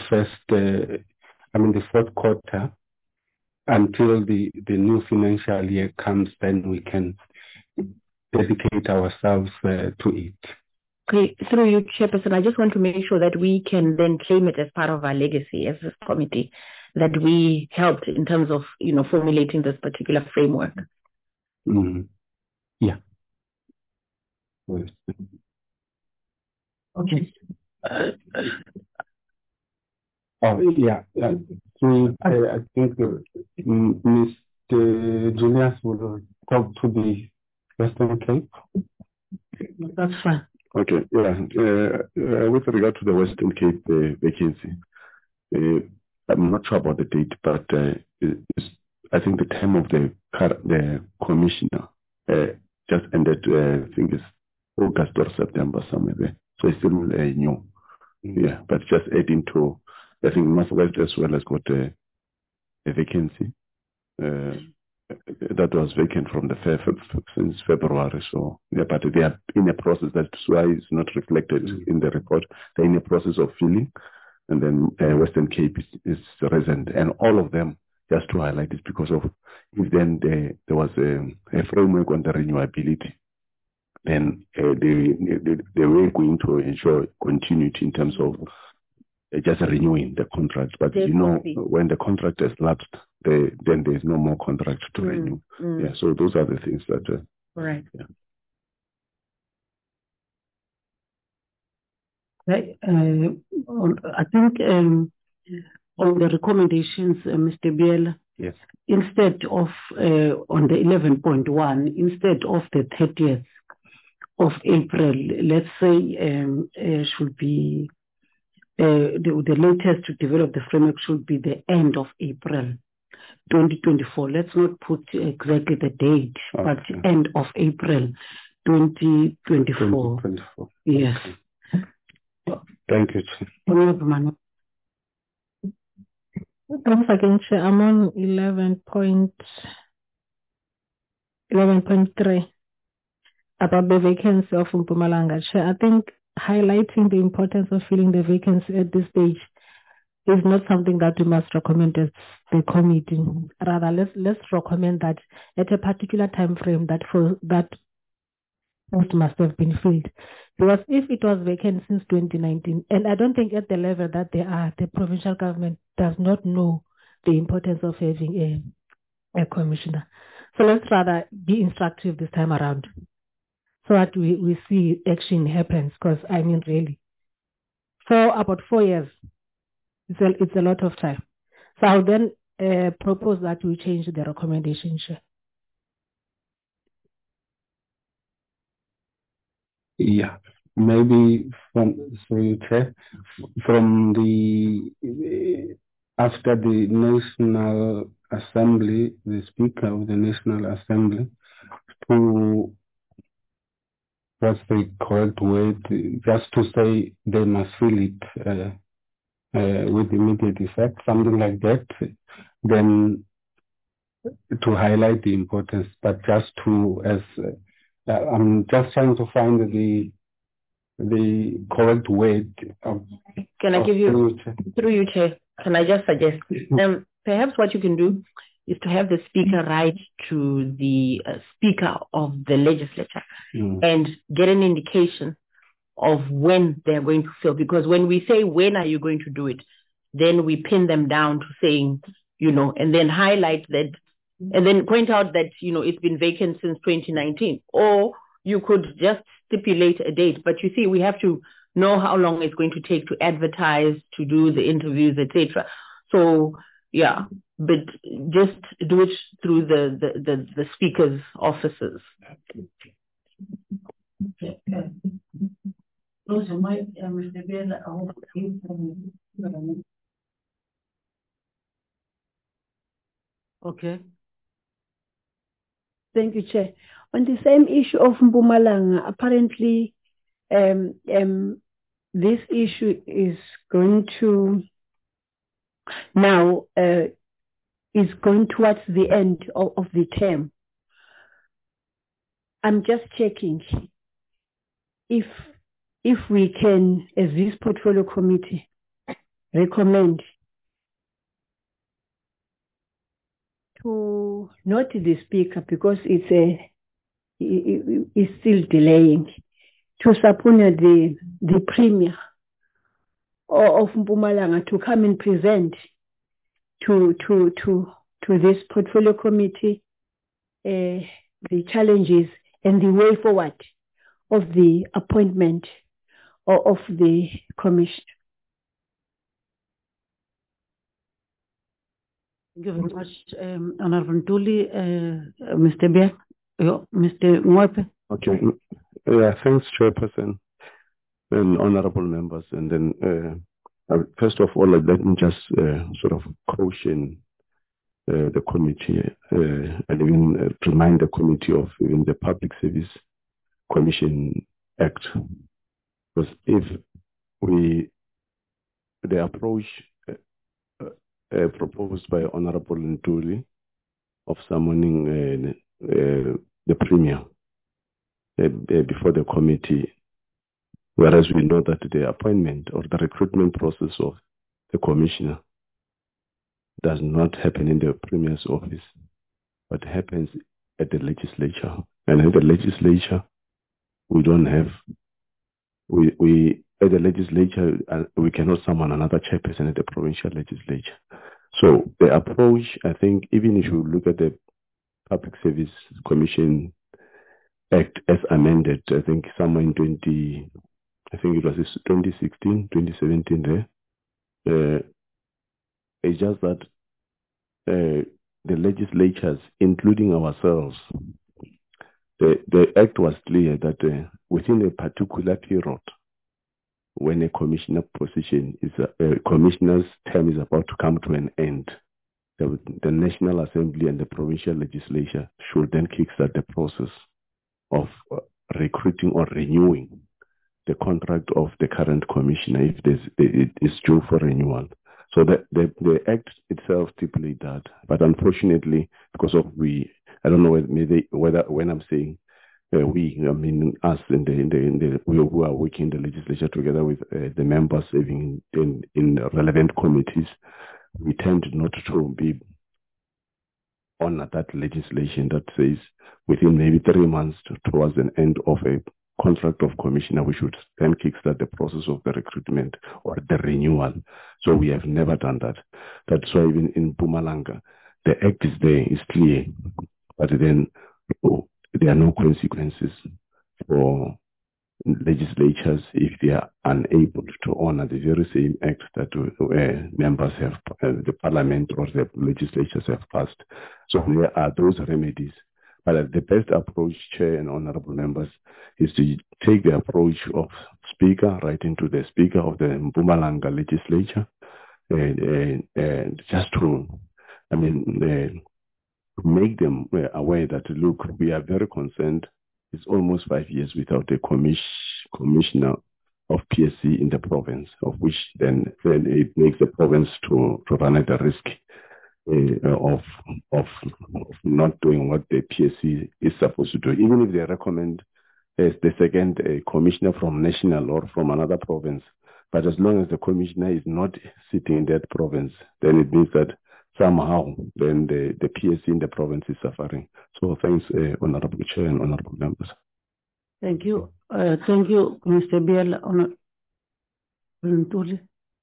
fourth quarter until the new financial year comes. Then we can dedicate ourselves to it. Okay, through you, Chairperson, I just want to make sure that we can then claim it as part of our legacy as this committee, that we helped in terms of, formulating this particular framework. Mm-hmm. Yeah. Okay. Yeah. I think Mr. Julius will talk to the Western Cape. That's fine. Okay. Yeah. With regard to the Western Cape vacancy, I'm not sure about the date, but I think the term of the commissioner just ended. I think it's August or September, somewhere there. So it's still new. Yeah, but just adding to, I think Northwest as well has got a vacancy that was vacant from since February. So yeah, but they are in a process. That's why it's not reflected in the report. They're in a process of filling, and then Western Cape is resident, and all of them just to highlight it because of if then there was a framework on the renewability, then they were going to ensure continuity in terms of just renewing the contract. But when the contract has lapsed, then there's no more contract to renew. Yeah, so those are the things that. Right. Yeah. I think on the recommendations, Mr. Biela, yes. Instead of on the 11.1, instead of the 30th of April, let's say should be the latest to develop the framework should be the end of April 2024. Let's not put exactly the date, but end of April 2024. Yes. Thank you. Once again, Chair, I'm on 11.3 about the vacancy of Mpumalanga. Chair, I think highlighting the importance of filling the vacancy at this stage is not something that we must recommend as the committee. Rather, let's recommend that at a particular time frame that post must have been filled. Because if it was vacant since 2019, and I don't think at the level that they are, the provincial government does not know the importance of having a commissioner. So let's rather be instructive this time around so that we see action happens. Because, I mean, really, for about 4 years, it's a lot of time. So I'll then propose that we change the recommendation. Yeah, maybe from the after the National Assembly, the Speaker of the National Assembly, to what's the correct word? Just to say they must fill it with immediate effect, something like that. Then to highlight the importance, but just to I'm just trying to find the correct word. Can I give you, through you, Chair, can I just suggest, perhaps what you can do is to have the Speaker write to the Speaker of the Legislature and get an indication of when they're going to fill. Because when we say, when are you going to do it, then we pin them down to saying, and then highlight that, and then point out that, it's been vacant since 2019. Or you could just stipulate a date. But you see, we have to know how long it's going to take to advertise, to do the interviews, etc. So, yeah, but just do it through the Speaker's offices. Okay. Thank you, Chair. On the same issue of Mpumalanga, apparently this issue is going to now is going towards the end of the term. I'm just checking if we can, as this portfolio committee, recommend to not the Speaker, because it's still delaying, to subpoena the Premier of Mpumalanga to come and present to this portfolio committee the challenges and the way forward of the appointment of the commission. Thank you very much, Honorable Ntuli. Mr. Biela, Mr. Mwepe. Okay. Yeah, thanks, Chairperson and honorable members. And then, first of all, let me just sort of caution the committee and even remind the committee of even the Public Service Commission Act. Because if the approach proposed by Honorable Ntuli of summoning the Premier before the committee, whereas we know that the appointment or the recruitment process of the commissioner does not happen in the Premier's office, but happens at the legislature. And at the legislature, we don't have, at the legislature, we cannot summon another chairperson at the provincial legislature. So the approach, I think, even if you look at the Public Service Commission Act as amended, I think somewhere in 2016, 2017 there, it's just that the legislatures, including ourselves, the act was clear that within a particular period, when a commissioner position is a commissioner's term is about to come to an end, the National Assembly and the provincial legislature should then kickstart the process of recruiting or renewing the contract of the current commissioner if it is due for renewal. So the act itself stipulates that, but unfortunately, because of I don't know whether when I'm saying we, I mean us we who are working in the legislature together with the members serving in relevant committees, we tend not to be on that legislation that says within maybe 3 months towards the end of a contract of commissioner, we should then kickstart the process of the recruitment or the renewal. So we have never done that. That's why even in Mpumalanga, the act is there, is clear, but then there are no consequences for legislatures if they are unable to honor the very same act that members have, the parliament or the legislatures have passed. So there are those remedies. But the best approach, Chair and honorable members, is to take the approach of Speaker, writing to the Speaker of the Mpumalanga legislature, and just to, make them aware that, look, we are very concerned. It's almost 5 years without a commissioner of PSC in the province, of which then it makes the province to run at the risk of not doing what the PSC is supposed to do. Even if they recommend as the second commissioner from national or from another province, but as long as the commissioner is not sitting in that province, then it means that somehow then the PSC in the province is suffering. So thanks, Honorable Chair and Honorable Members. Thank you. Thank you, Mr. Biel. Honorable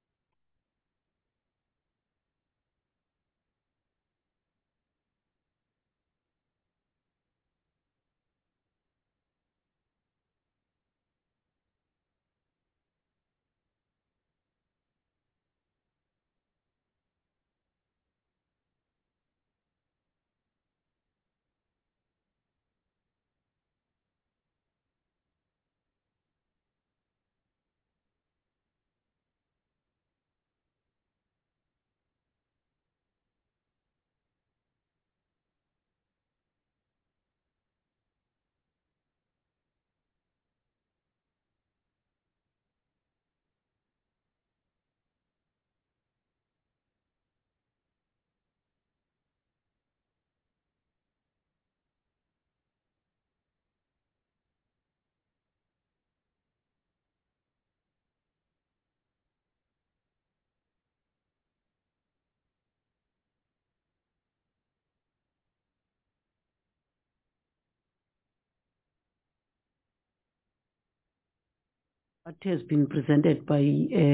what has been presented by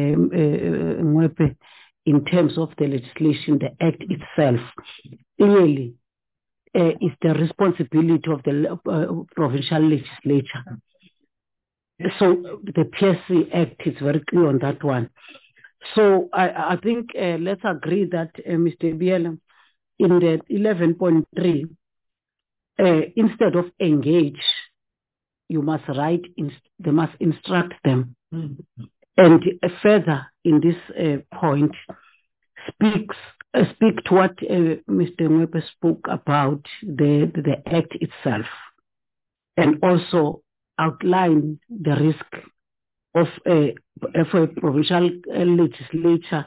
Mwepe in terms of the legislation, the act itself, clearly is the responsibility of the provincial legislature. So the PSC Act is very clear on that one. So I think let's agree that Mr. Biel, in the 11.3, instead of engage, you must write, they must instruct them. And further in this point, speak to what Mr. Mwepe spoke about, the act itself, and also outline the risk of for a provincial legislature.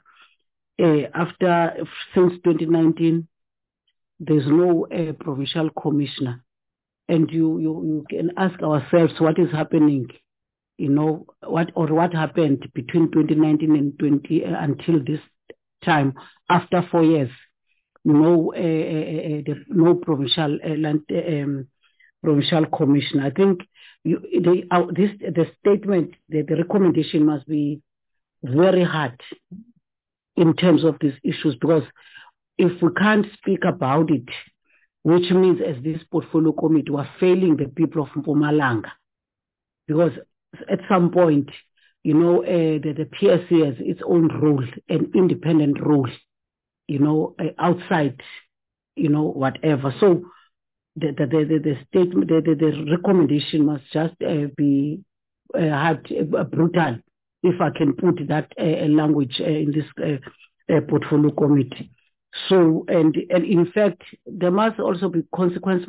Since 2019, there's no provincial commissioner. And you can ask ourselves what is happening, what happened between 2019 and until this time after 4 years. No provincial provincial commission. I think the statement, the recommendation must be very hard in terms of these issues, because if we can't speak about it, which means as this portfolio committee, we are failing the people of Mpumalanga, because at some point, the PSC has its own role, an independent role, outside, whatever. So the statement, the recommendation must just be brutal, if I can put that language in this portfolio committee. So, and in fact, there must also be consequence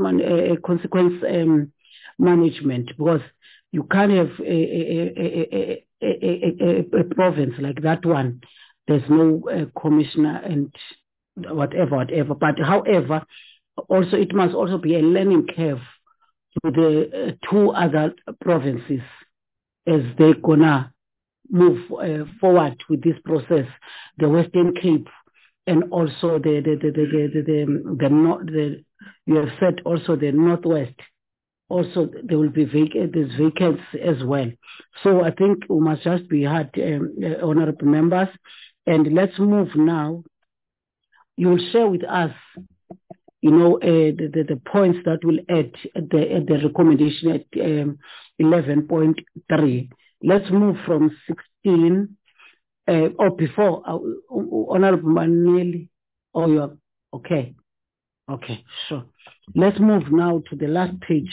management, because you can't have a province like that one. There's no commissioner and whatever. But however, also it must also be a learning curve to the two other provinces as they're gonna move forward with this process, the Western Cape, and also the you have said also the Northwest. Also, there will be there's vacancies as well. So I think we must just be hard, honorable members, and let's move now. You will share with us, the points that will add at the recommendation at 11.3. Let's move from 16. Or before, Honorable Maneli, you're okay. Okay, sure. Let's move now to the last page,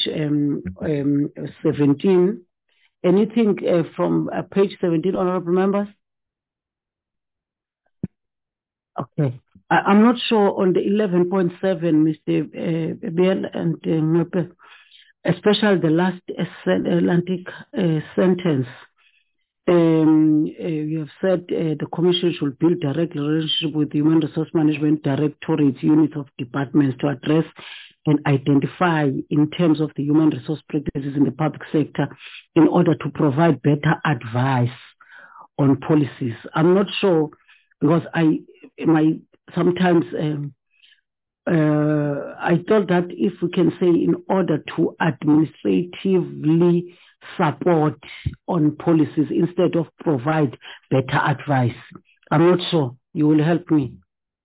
17. Anything from page 17, Honorable Members? Okay. I'm not sure on the 11.7, Mr. Biel and Mwepe, especially the last Atlantic sentence. You have said the Commission should build direct relationship with the Human Resource Management Directorate units of departments to address and identify in terms of the human resource practices in the public sector in order to provide better advice on policies. I'm not sure, because sometimes I thought that if we can say in order to administratively support on policies instead of provide better advice. I'm not sure. You will help me.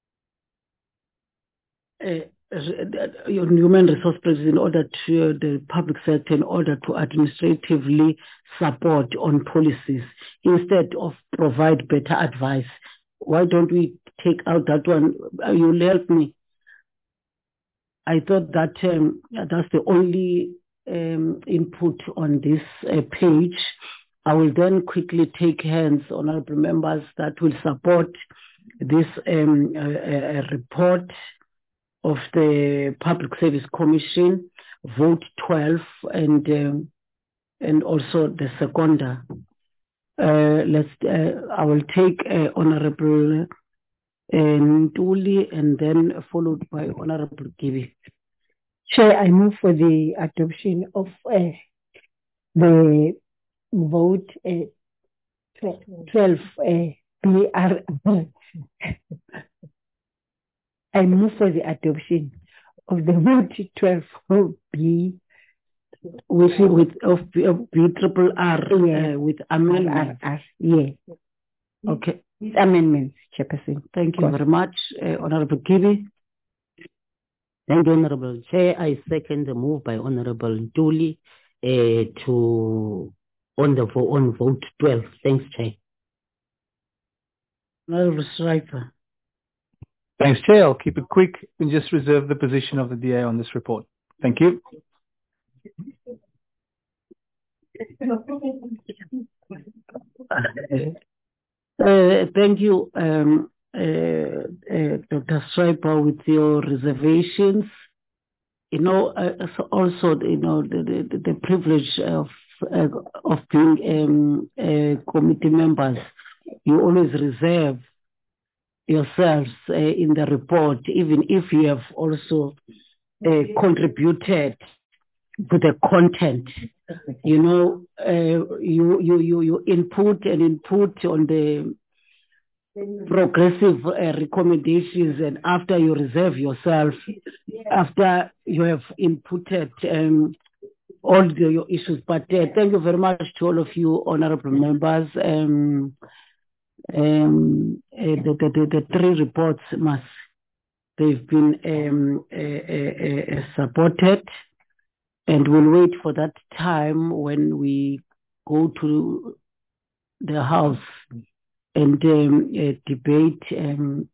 Human resource practices in order to the public sector, in order to administratively support on policies instead of provide better advice. Why don't we take out that one? You will help me. I thought that that's the only input on this page. I will then quickly take hands, honorable members, that will support this report of the Public Service Commission, vote 12, and also the seconder. I will take Honorable Ntuli and then followed by Honorable Gibi. Chair, I move for the adoption of the vote 12 BR. I move for the adoption of the vote 12 B with amendment. Yeah. Okay. Amendments, Chairperson. Thank you very much, Honorable Gibi. Thank you, Honorable Chair. I second the move by Honorable Ntuli on vote 12. Thanks, Chair. Honorable Schreiber. Thanks, Chair. I'll keep it quick and just reserve the position of the DA on this report. Thank you. Thank you, Dr. Schreiber, with your reservations. Also, the privilege of being committee members, you always reserve yourselves in the report, even if you have also contributed to the content. You input on the progressive recommendations, and after you reserve yourself, after you have inputted all your issues. But thank you very much to all of you, honorable members. The three reports they've been supported, and we'll wait for that time when we go to the House and debate, and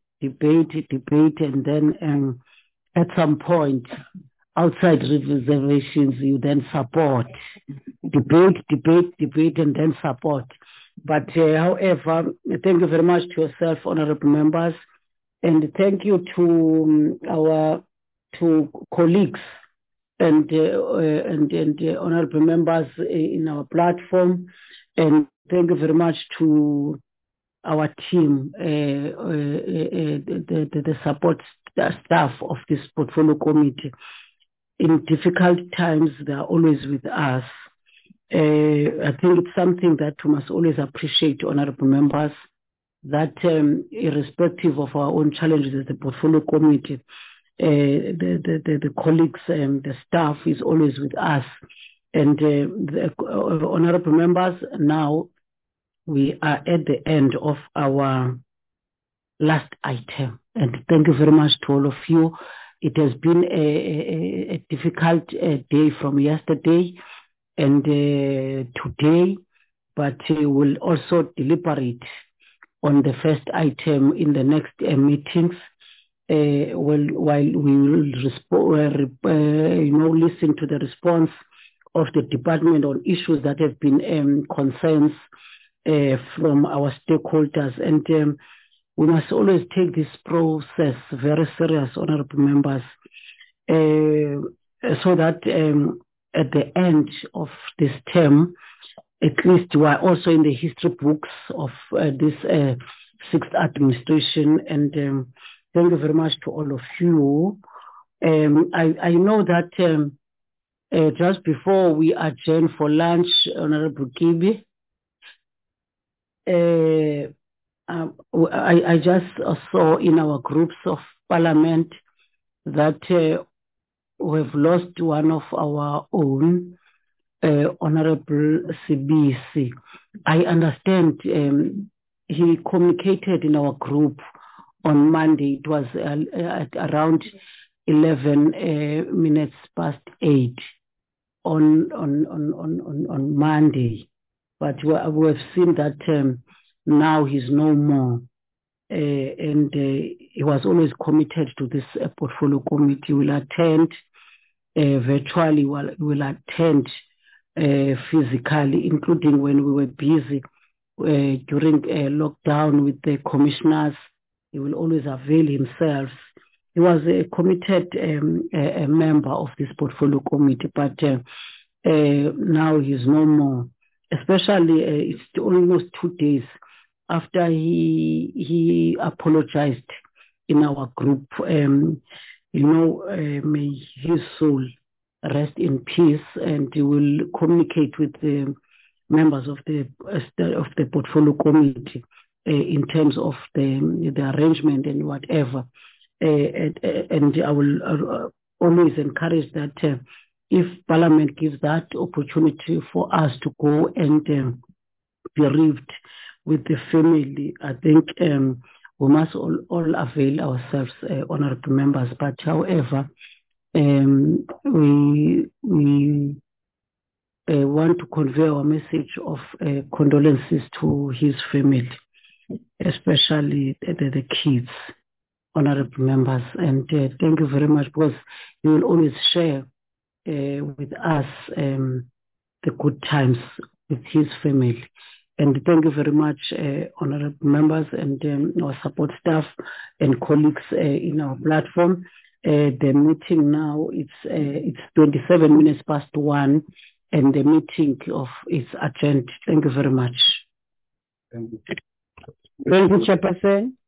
then at some point, outside reservations, you then support. Debate, and then support. But however, thank you very much to yourself, honorable members, and thank you to our colleagues and honorable members in our platform, and thank you very much to our team, the support staff of this portfolio committee. In difficult times, they are always with us. I think it's something that we must always appreciate, honorable members, that irrespective of our own challenges as the portfolio committee, the colleagues and the staff is always with us. And the honorable members, now we are at the end of our last item. And thank you very much to all of you. It has been a difficult day from yesterday and today, but we will also deliberate on the first item in the next meetings. While we will listen to the response of the department on issues that have been concerns from our stakeholders, and we must always take this process very serious, honorable members, so that at the end of this term, at least we are also in the history books of this sixth administration. And thank you very much to all of you. I know that just before we adjourn for lunch, Honorable Kibi, I just saw in our groups of parliament that we've lost one of our own, Honorable Sibisi. I understand he communicated in our group on Monday. It was at around 8:11 on Monday. But we have seen that now he's no more. And he was always committed to this portfolio committee. Will attend virtually, will attend physically, including when we were busy during lockdown with the commissioners. He will always avail himself. He was a committed a member of this portfolio committee, but now he's no more. Especially, it's almost 2 days after he apologized in our group. May his soul rest in peace, and he will communicate with the members of the portfolio committee in terms of the arrangement and whatever. And I will always encourage that if Parliament gives that opportunity for us to go and bereaved with the family, I think we must all avail ourselves, honorable members. But however, we want to convey our message of condolences to his family, especially the kids, honorable members. And thank you very much, because you will always share with us the good times with his family. And thank you very much, honorable members and our support staff and colleagues in our platform. The meeting now, it's 1:27, and the meeting is adjourned. Thank you very much. Thank you. Thank you, Chairperson.